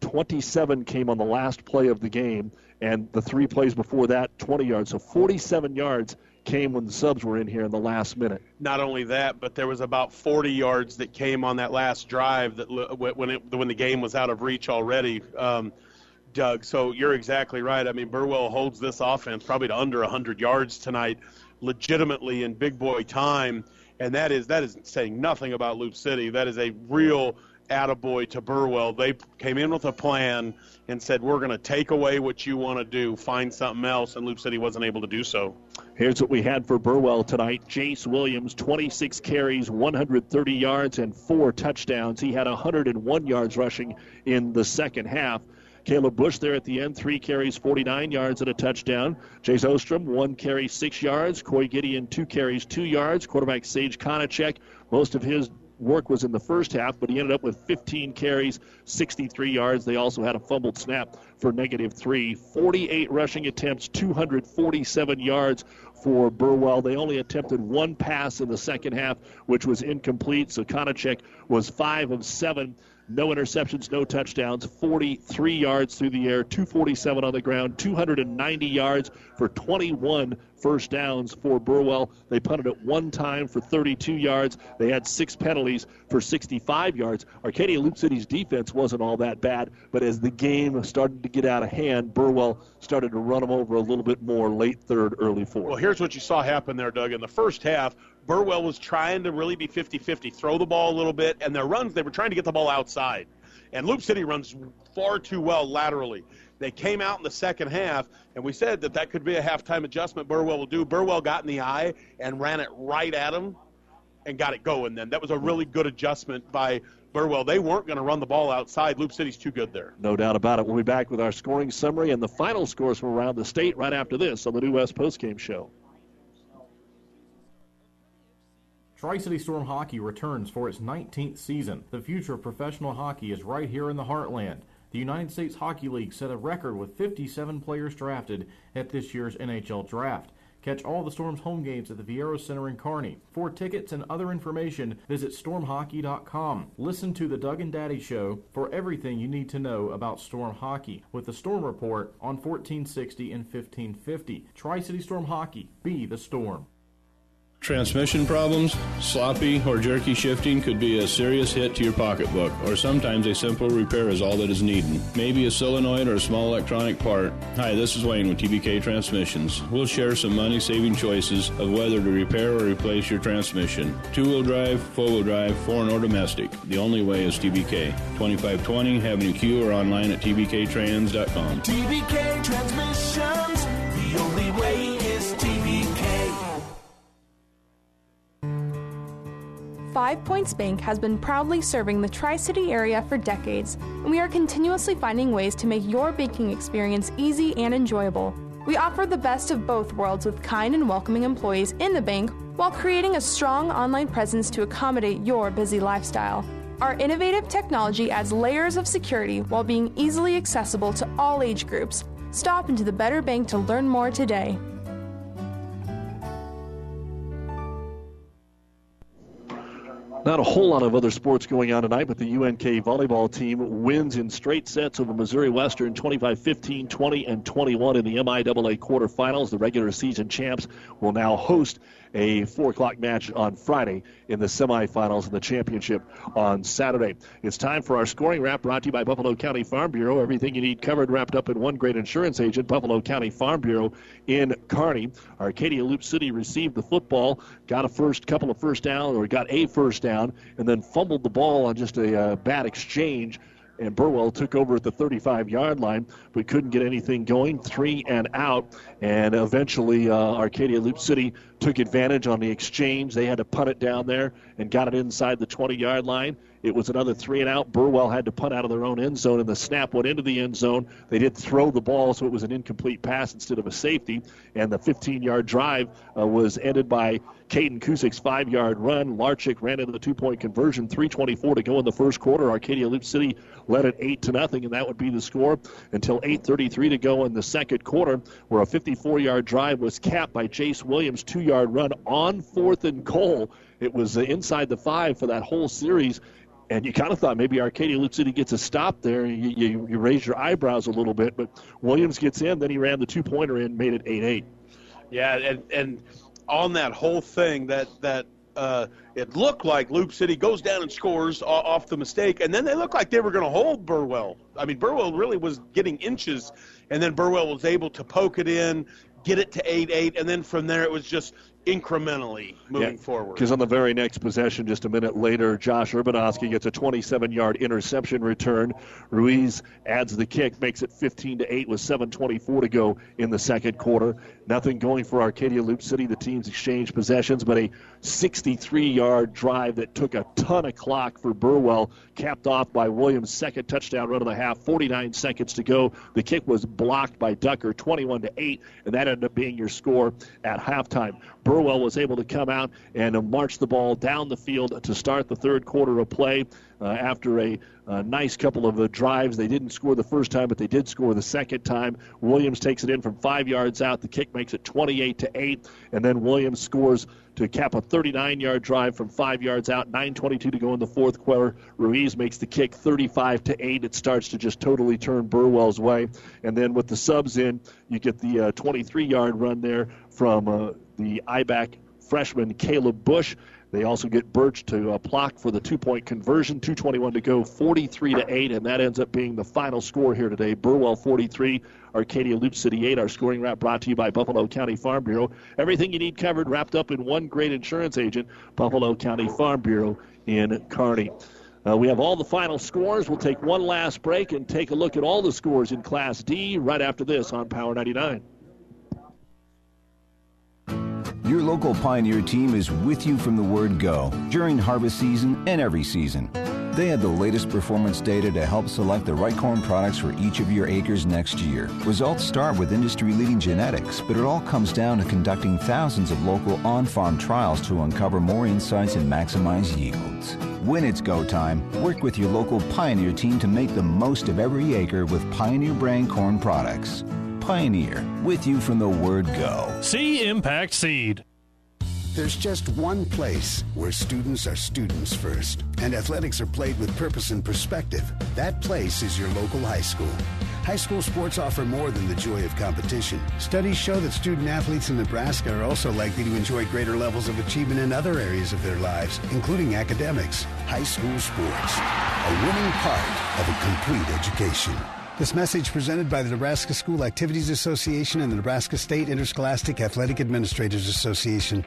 twenty-seven came on the last play of the game, and the three plays before that, twenty yards. So forty-seven yards came when the subs were in here in the last minute. Not only that, but there was about forty yards that came on that last drive that when it, when the game was out of reach already, um, Doug. So you're exactly right. I mean, Burwell holds this offense probably to under one hundred yards tonight, legitimately in big boy time, and that is that is saying nothing about Loop City. That is a real attaboy to Burwell. They came in with a plan and said, we're going to take away what you want to do, find something else, and Loop City wasn't able to do so. Here's what we had for Burwell tonight. Jace Williams, twenty-six carries, one hundred thirty yards, and four touchdowns. He had one hundred one yards rushing in the second half. Caleb Bush there at the end, three carries, forty-nine yards, and a touchdown. Jace Ostrom, one carry, six yards. Coy Gideon, two carries, two yards. Quarterback Sage Konachek, most of his work was in the first half, but he ended up with fifteen carries, sixty-three yards. They also had a fumbled snap for negative three. forty-eight rushing attempts, two hundred forty-seven yards for Burwell. They only attempted one pass in the second half, which was incomplete, so Konachek was five of seven. No interceptions, no touchdowns, forty-three yards through the air, two forty-seven on the ground, two hundred ninety yards for twenty-one first downs for Burwell. They punted it one time for thirty-two yards. They had six penalties for sixty-five yards. Arcadia Loop City's defense wasn't all that bad, but as the game started to get out of hand, Burwell started to run them over a little bit more late third, early fourth. Well, here's what you saw happen there, Doug. In the first half, Burwell was trying to really be fifty-fifty, throw the ball a little bit, and their runs, they were trying to get the ball outside. And Loop City runs far too well laterally. They came out in the second half, and we said that that could be a halftime adjustment Burwell will do. Burwell got in the eye and ran it right at him and got it going then. That was a really good adjustment by Burwell. They weren't going to run the ball outside. Loop City's too good there. No doubt about it. We'll be back with our scoring summary and the final scores from around the state right after this on the New West Postgame Show. Tri-City Storm Hockey returns for its nineteenth season. The future of professional hockey is right here in the heartland. The United States Hockey League set a record with fifty-seven players drafted at this year's N H L Draft. Catch all the Storm's home games at the Viero Center in Kearney. For tickets and other information, visit storm hockey dot com. Listen to the Doug and Daddy Show for everything you need to know about Storm Hockey with the Storm Report on fourteen sixty and fifteen fifty. Tri-City Storm Hockey, be the Storm. Transmission problems, sloppy or jerky shifting could be a serious hit to your pocketbook, or sometimes a simple repair is all that is needed. Maybe a solenoid or a small electronic part. Hi, this is Wayne with T B K Transmissions. We'll share some money-saving choices of whether to repair or replace your transmission. Two-wheel drive, four-wheel drive, foreign or domestic. The only way is T B K. twenty-five twenty Avenue Q or online at t b k trans dot com. T B K Transmissions, the only way is T B K. Five Points Bank has been proudly serving the Tri-City area for decades, and we are continuously finding ways to make your banking experience easy and enjoyable. We offer the best of both worlds with kind and welcoming employees in the bank while creating a strong online presence to accommodate your busy lifestyle. Our innovative technology adds layers of security while being easily accessible to all age groups. Stop into the Better Bank to learn more today. Not a whole lot of other sports going on tonight, but the U N K volleyball team wins in straight sets over Missouri Western, twenty-five fifteen, twenty, and twenty-one in the M I A A quarterfinals. The regular season champs will now host a four o'clock match on Friday in the semifinals and the championship on Saturday. It's time for our scoring wrap, brought to you by Buffalo County Farm Bureau. Everything you need covered, wrapped up in one great insurance agent, Buffalo County Farm Bureau in Kearney. Arcadia Loop City received the football, got a first couple of first down, or got a first down, and then fumbled the ball on just a uh, bad exchange. And Burwell took over at the thirty-five-yard line, but couldn't get anything going. Three and out, and eventually uh, Arcadia Loop City took advantage on the exchange. They had to punt it down there and got it inside the twenty-yard line. It was another three and out. Burwell had to punt out of their own end zone, and the snap went into the end zone. They did throw the ball, so it was an incomplete pass instead of a safety. And the fifteen-yard drive uh, was ended by Caden Cusick's five-yard run. Larchick ran into the two-point conversion. three twenty-four to go in the first quarter. Arcadia Loop City led it eight to nothing, and that would be the score until eight thirty-three to go in the second quarter, where a fifty-four-yard drive was capped by Jace Williams' two-yard run on fourth and goal. It was uh, inside the five for that whole series. And you kind of thought maybe Arcadia Loop City gets a stop there. You, you, you raise your eyebrows a little bit, but Williams gets in. Then he ran the two-pointer in, made it eight eight. Yeah, and, and on that whole thing, that that uh, it looked like Loop City goes down and scores off the mistake, and then they looked like they were going to hold Burwell. I mean, Burwell really was getting inches, and then Burwell was able to poke it in, get it to eight eight, and then from there it was just incrementally moving yeah, forward. Because on the very next possession, just a minute later, Josh Urbanowski gets a twenty-seven-yard interception return. Ruiz adds the kick, makes it fifteen to eight with seven twenty-four to go in the second quarter. Nothing going for Arcadia Loop City. The teams exchanged possessions, but a sixty-three-yard drive that took a ton of clock for Burwell, capped off by Williams' second touchdown run of the half. forty-nine seconds to go. The kick was blocked by Ducker, twenty-one to eight, and that ended up being your score at halftime. Burwell was able to come out and march the ball down the field to start the third quarter of play. Uh, after a, a nice couple of uh, drives, they didn't score the first time, but they did score the second time. Williams takes it in from five yards out. The kick makes it twenty-eight to eight, and then Williams scores to cap a thirty-nine-yard drive from five yards out. nine twenty-two to go in the fourth quarter. Ruiz makes the kick thirty-five to eight. It starts to just totally turn Burwell's way, and then with the subs in, you get the uh, twenty-three-yard run there from uh, the I B A C freshman Caleb Bush. They also get Birch to uh, block for the two-point conversion. two twenty-one to go, forty-three to eight, and that ends up being the final score here today. Burwell forty-three, Arcadia Loop City eight. Our scoring wrap brought to you by Buffalo County Farm Bureau. Everything you need covered, wrapped up in one great insurance agent, Buffalo County Farm Bureau in Kearney. Uh, we have all the final scores. We'll take one last break and take a look at all the scores in Class D right after this on Power ninety-nine. Your local Pioneer team is with you from the word go during harvest season and every season. They have the latest performance data to help select the right corn products for each of your acres next year. Results start with industry-leading genetics, but it all comes down to conducting thousands of local on-farm trials to uncover more insights and maximize yields. When it's go time, work with your local Pioneer team to make the most of every acre with Pioneer brand corn products. Pioneer, with you from the word go. See Impact Seed. There's just one place where students are students first, and athletics are played with purpose and perspective. That place is your local high school. High school sports offer more than the joy of competition. Studies show that student athletes in Nebraska are also likely to enjoy greater levels of achievement in other areas of their lives, including academics. High school sports, a winning part of a complete education. This message presented by the Nebraska School Activities Association and the Nebraska State Interscholastic Athletic Administrators Association.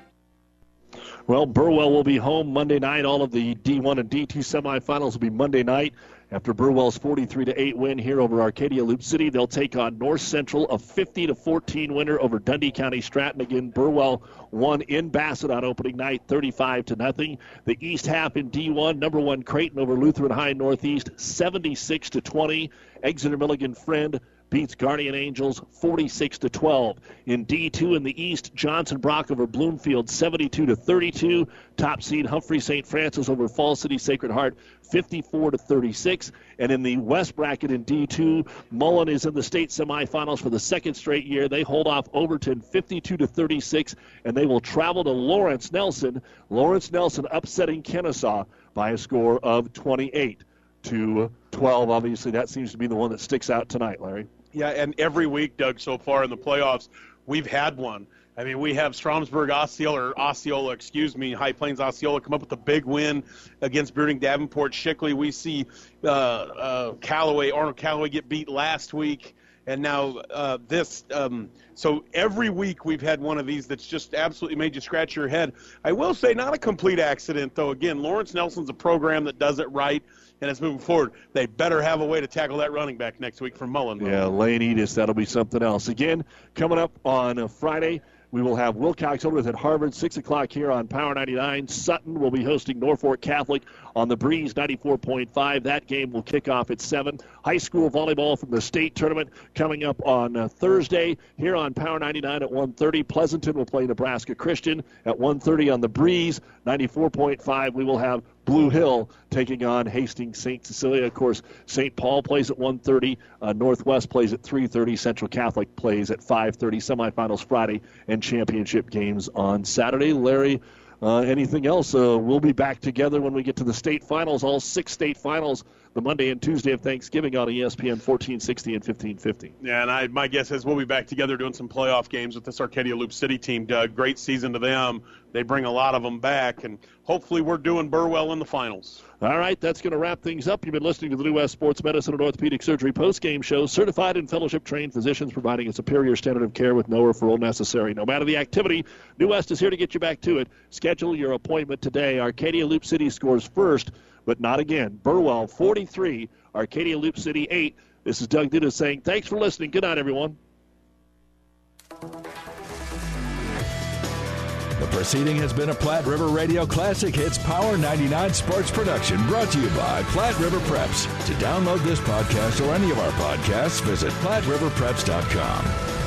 Well, Burwell will be home Monday night. All of the D one and D two semifinals will be Monday night. After Burwell's forty-three to eight win here over Arcadia Loop City, they'll take on North Central, a fifty to fourteen winner over Dundee County Stratton. Again, Burwell won in Bassett on opening night, thirty-five to nothing. The East half in D one, number one Creighton over Lutheran High Northeast, seventy-six to twenty. Exeter Milligan Friend beats Guardian Angels forty-six to twelve. In D two in the East, Johnson Brock over Bloomfield seventy-two to thirty-two. Top seed Humphrey Saint Francis over Falls City Sacred Heart fifty-four to thirty-six. And in the West bracket in D two, Mullen is in the state semifinals for the second straight year. They hold off Overton fifty-two to thirty-six, and they will travel to Lawrence Nelson. Lawrence Nelson upsetting Kennesaw by a score of twenty-eight to twelve. Obviously, that seems to be the one that sticks out tonight, Larry. Yeah, and every week, Doug, so far in the playoffs, we've had one. I mean, we have Stromsburg Osceola, or Osceola, excuse me, High Plains Osceola come up with a big win against Bearding Davenport Shickley. We see uh, uh, Callaway, Arnold Callaway get beat last week, and now uh, this. Um, so every week we've had one of these that's just absolutely made you scratch your head. I will say not a complete accident, though. Again, Lawrence Nelson's a program that does it right, and it's moving forward. They better have a way to tackle that running back next week from Mullen. Yeah, Lane Edis, that'll be something else. Again, coming up on uh, Friday, we will have Wilcox Hildreth at Harvard, six o'clock here on Power ninety-nine. Sutton will be hosting Norfolk Catholic on the Breeze ninety-four point five. That game will kick off at seven. High school volleyball from the state tournament coming up on uh, Thursday here on Power ninety-nine at one thirty. Pleasanton will play Nebraska Christian at one thirty on the Breeze ninety-four point five. We will have Blue Hill taking on Hastings Saint Cecilia. Of course, Saint Paul plays at one thirty. Uh, Northwest plays at three thirty. Central Catholic plays at five thirty. Semifinals Friday and championship games on Saturday. Larry, uh, anything else, uh, we'll be back together when we get to the state finals, all six state finals, the Monday and Tuesday of Thanksgiving on E S P N fourteen sixty and fifteen fifty. Yeah, and I, my guess is we'll be back together doing some playoff games with this Arcadia Loop City team, Doug. Great season to them. They bring a lot of them back, and hopefully we're doing Burwell in the finals. All right, that's going to wrap things up. You've been listening to the New West Sports Medicine and Orthopedic Surgery postgame show. Certified and fellowship-trained physicians providing a superior standard of care with no referral necessary. No matter the activity, New West is here to get you back to it. Schedule your appointment today. Arcadia Loop City scores first, but not again. Burwell forty-three, Arcadia Loop City eight. This is Doug Duda saying thanks for listening. Good night, everyone. The proceeding has been a Platte River Radio Classic Hits Power ninety-nine sports production brought to you by Platte River Preps. To download this podcast or any of our podcasts, visit platte river preps dot com.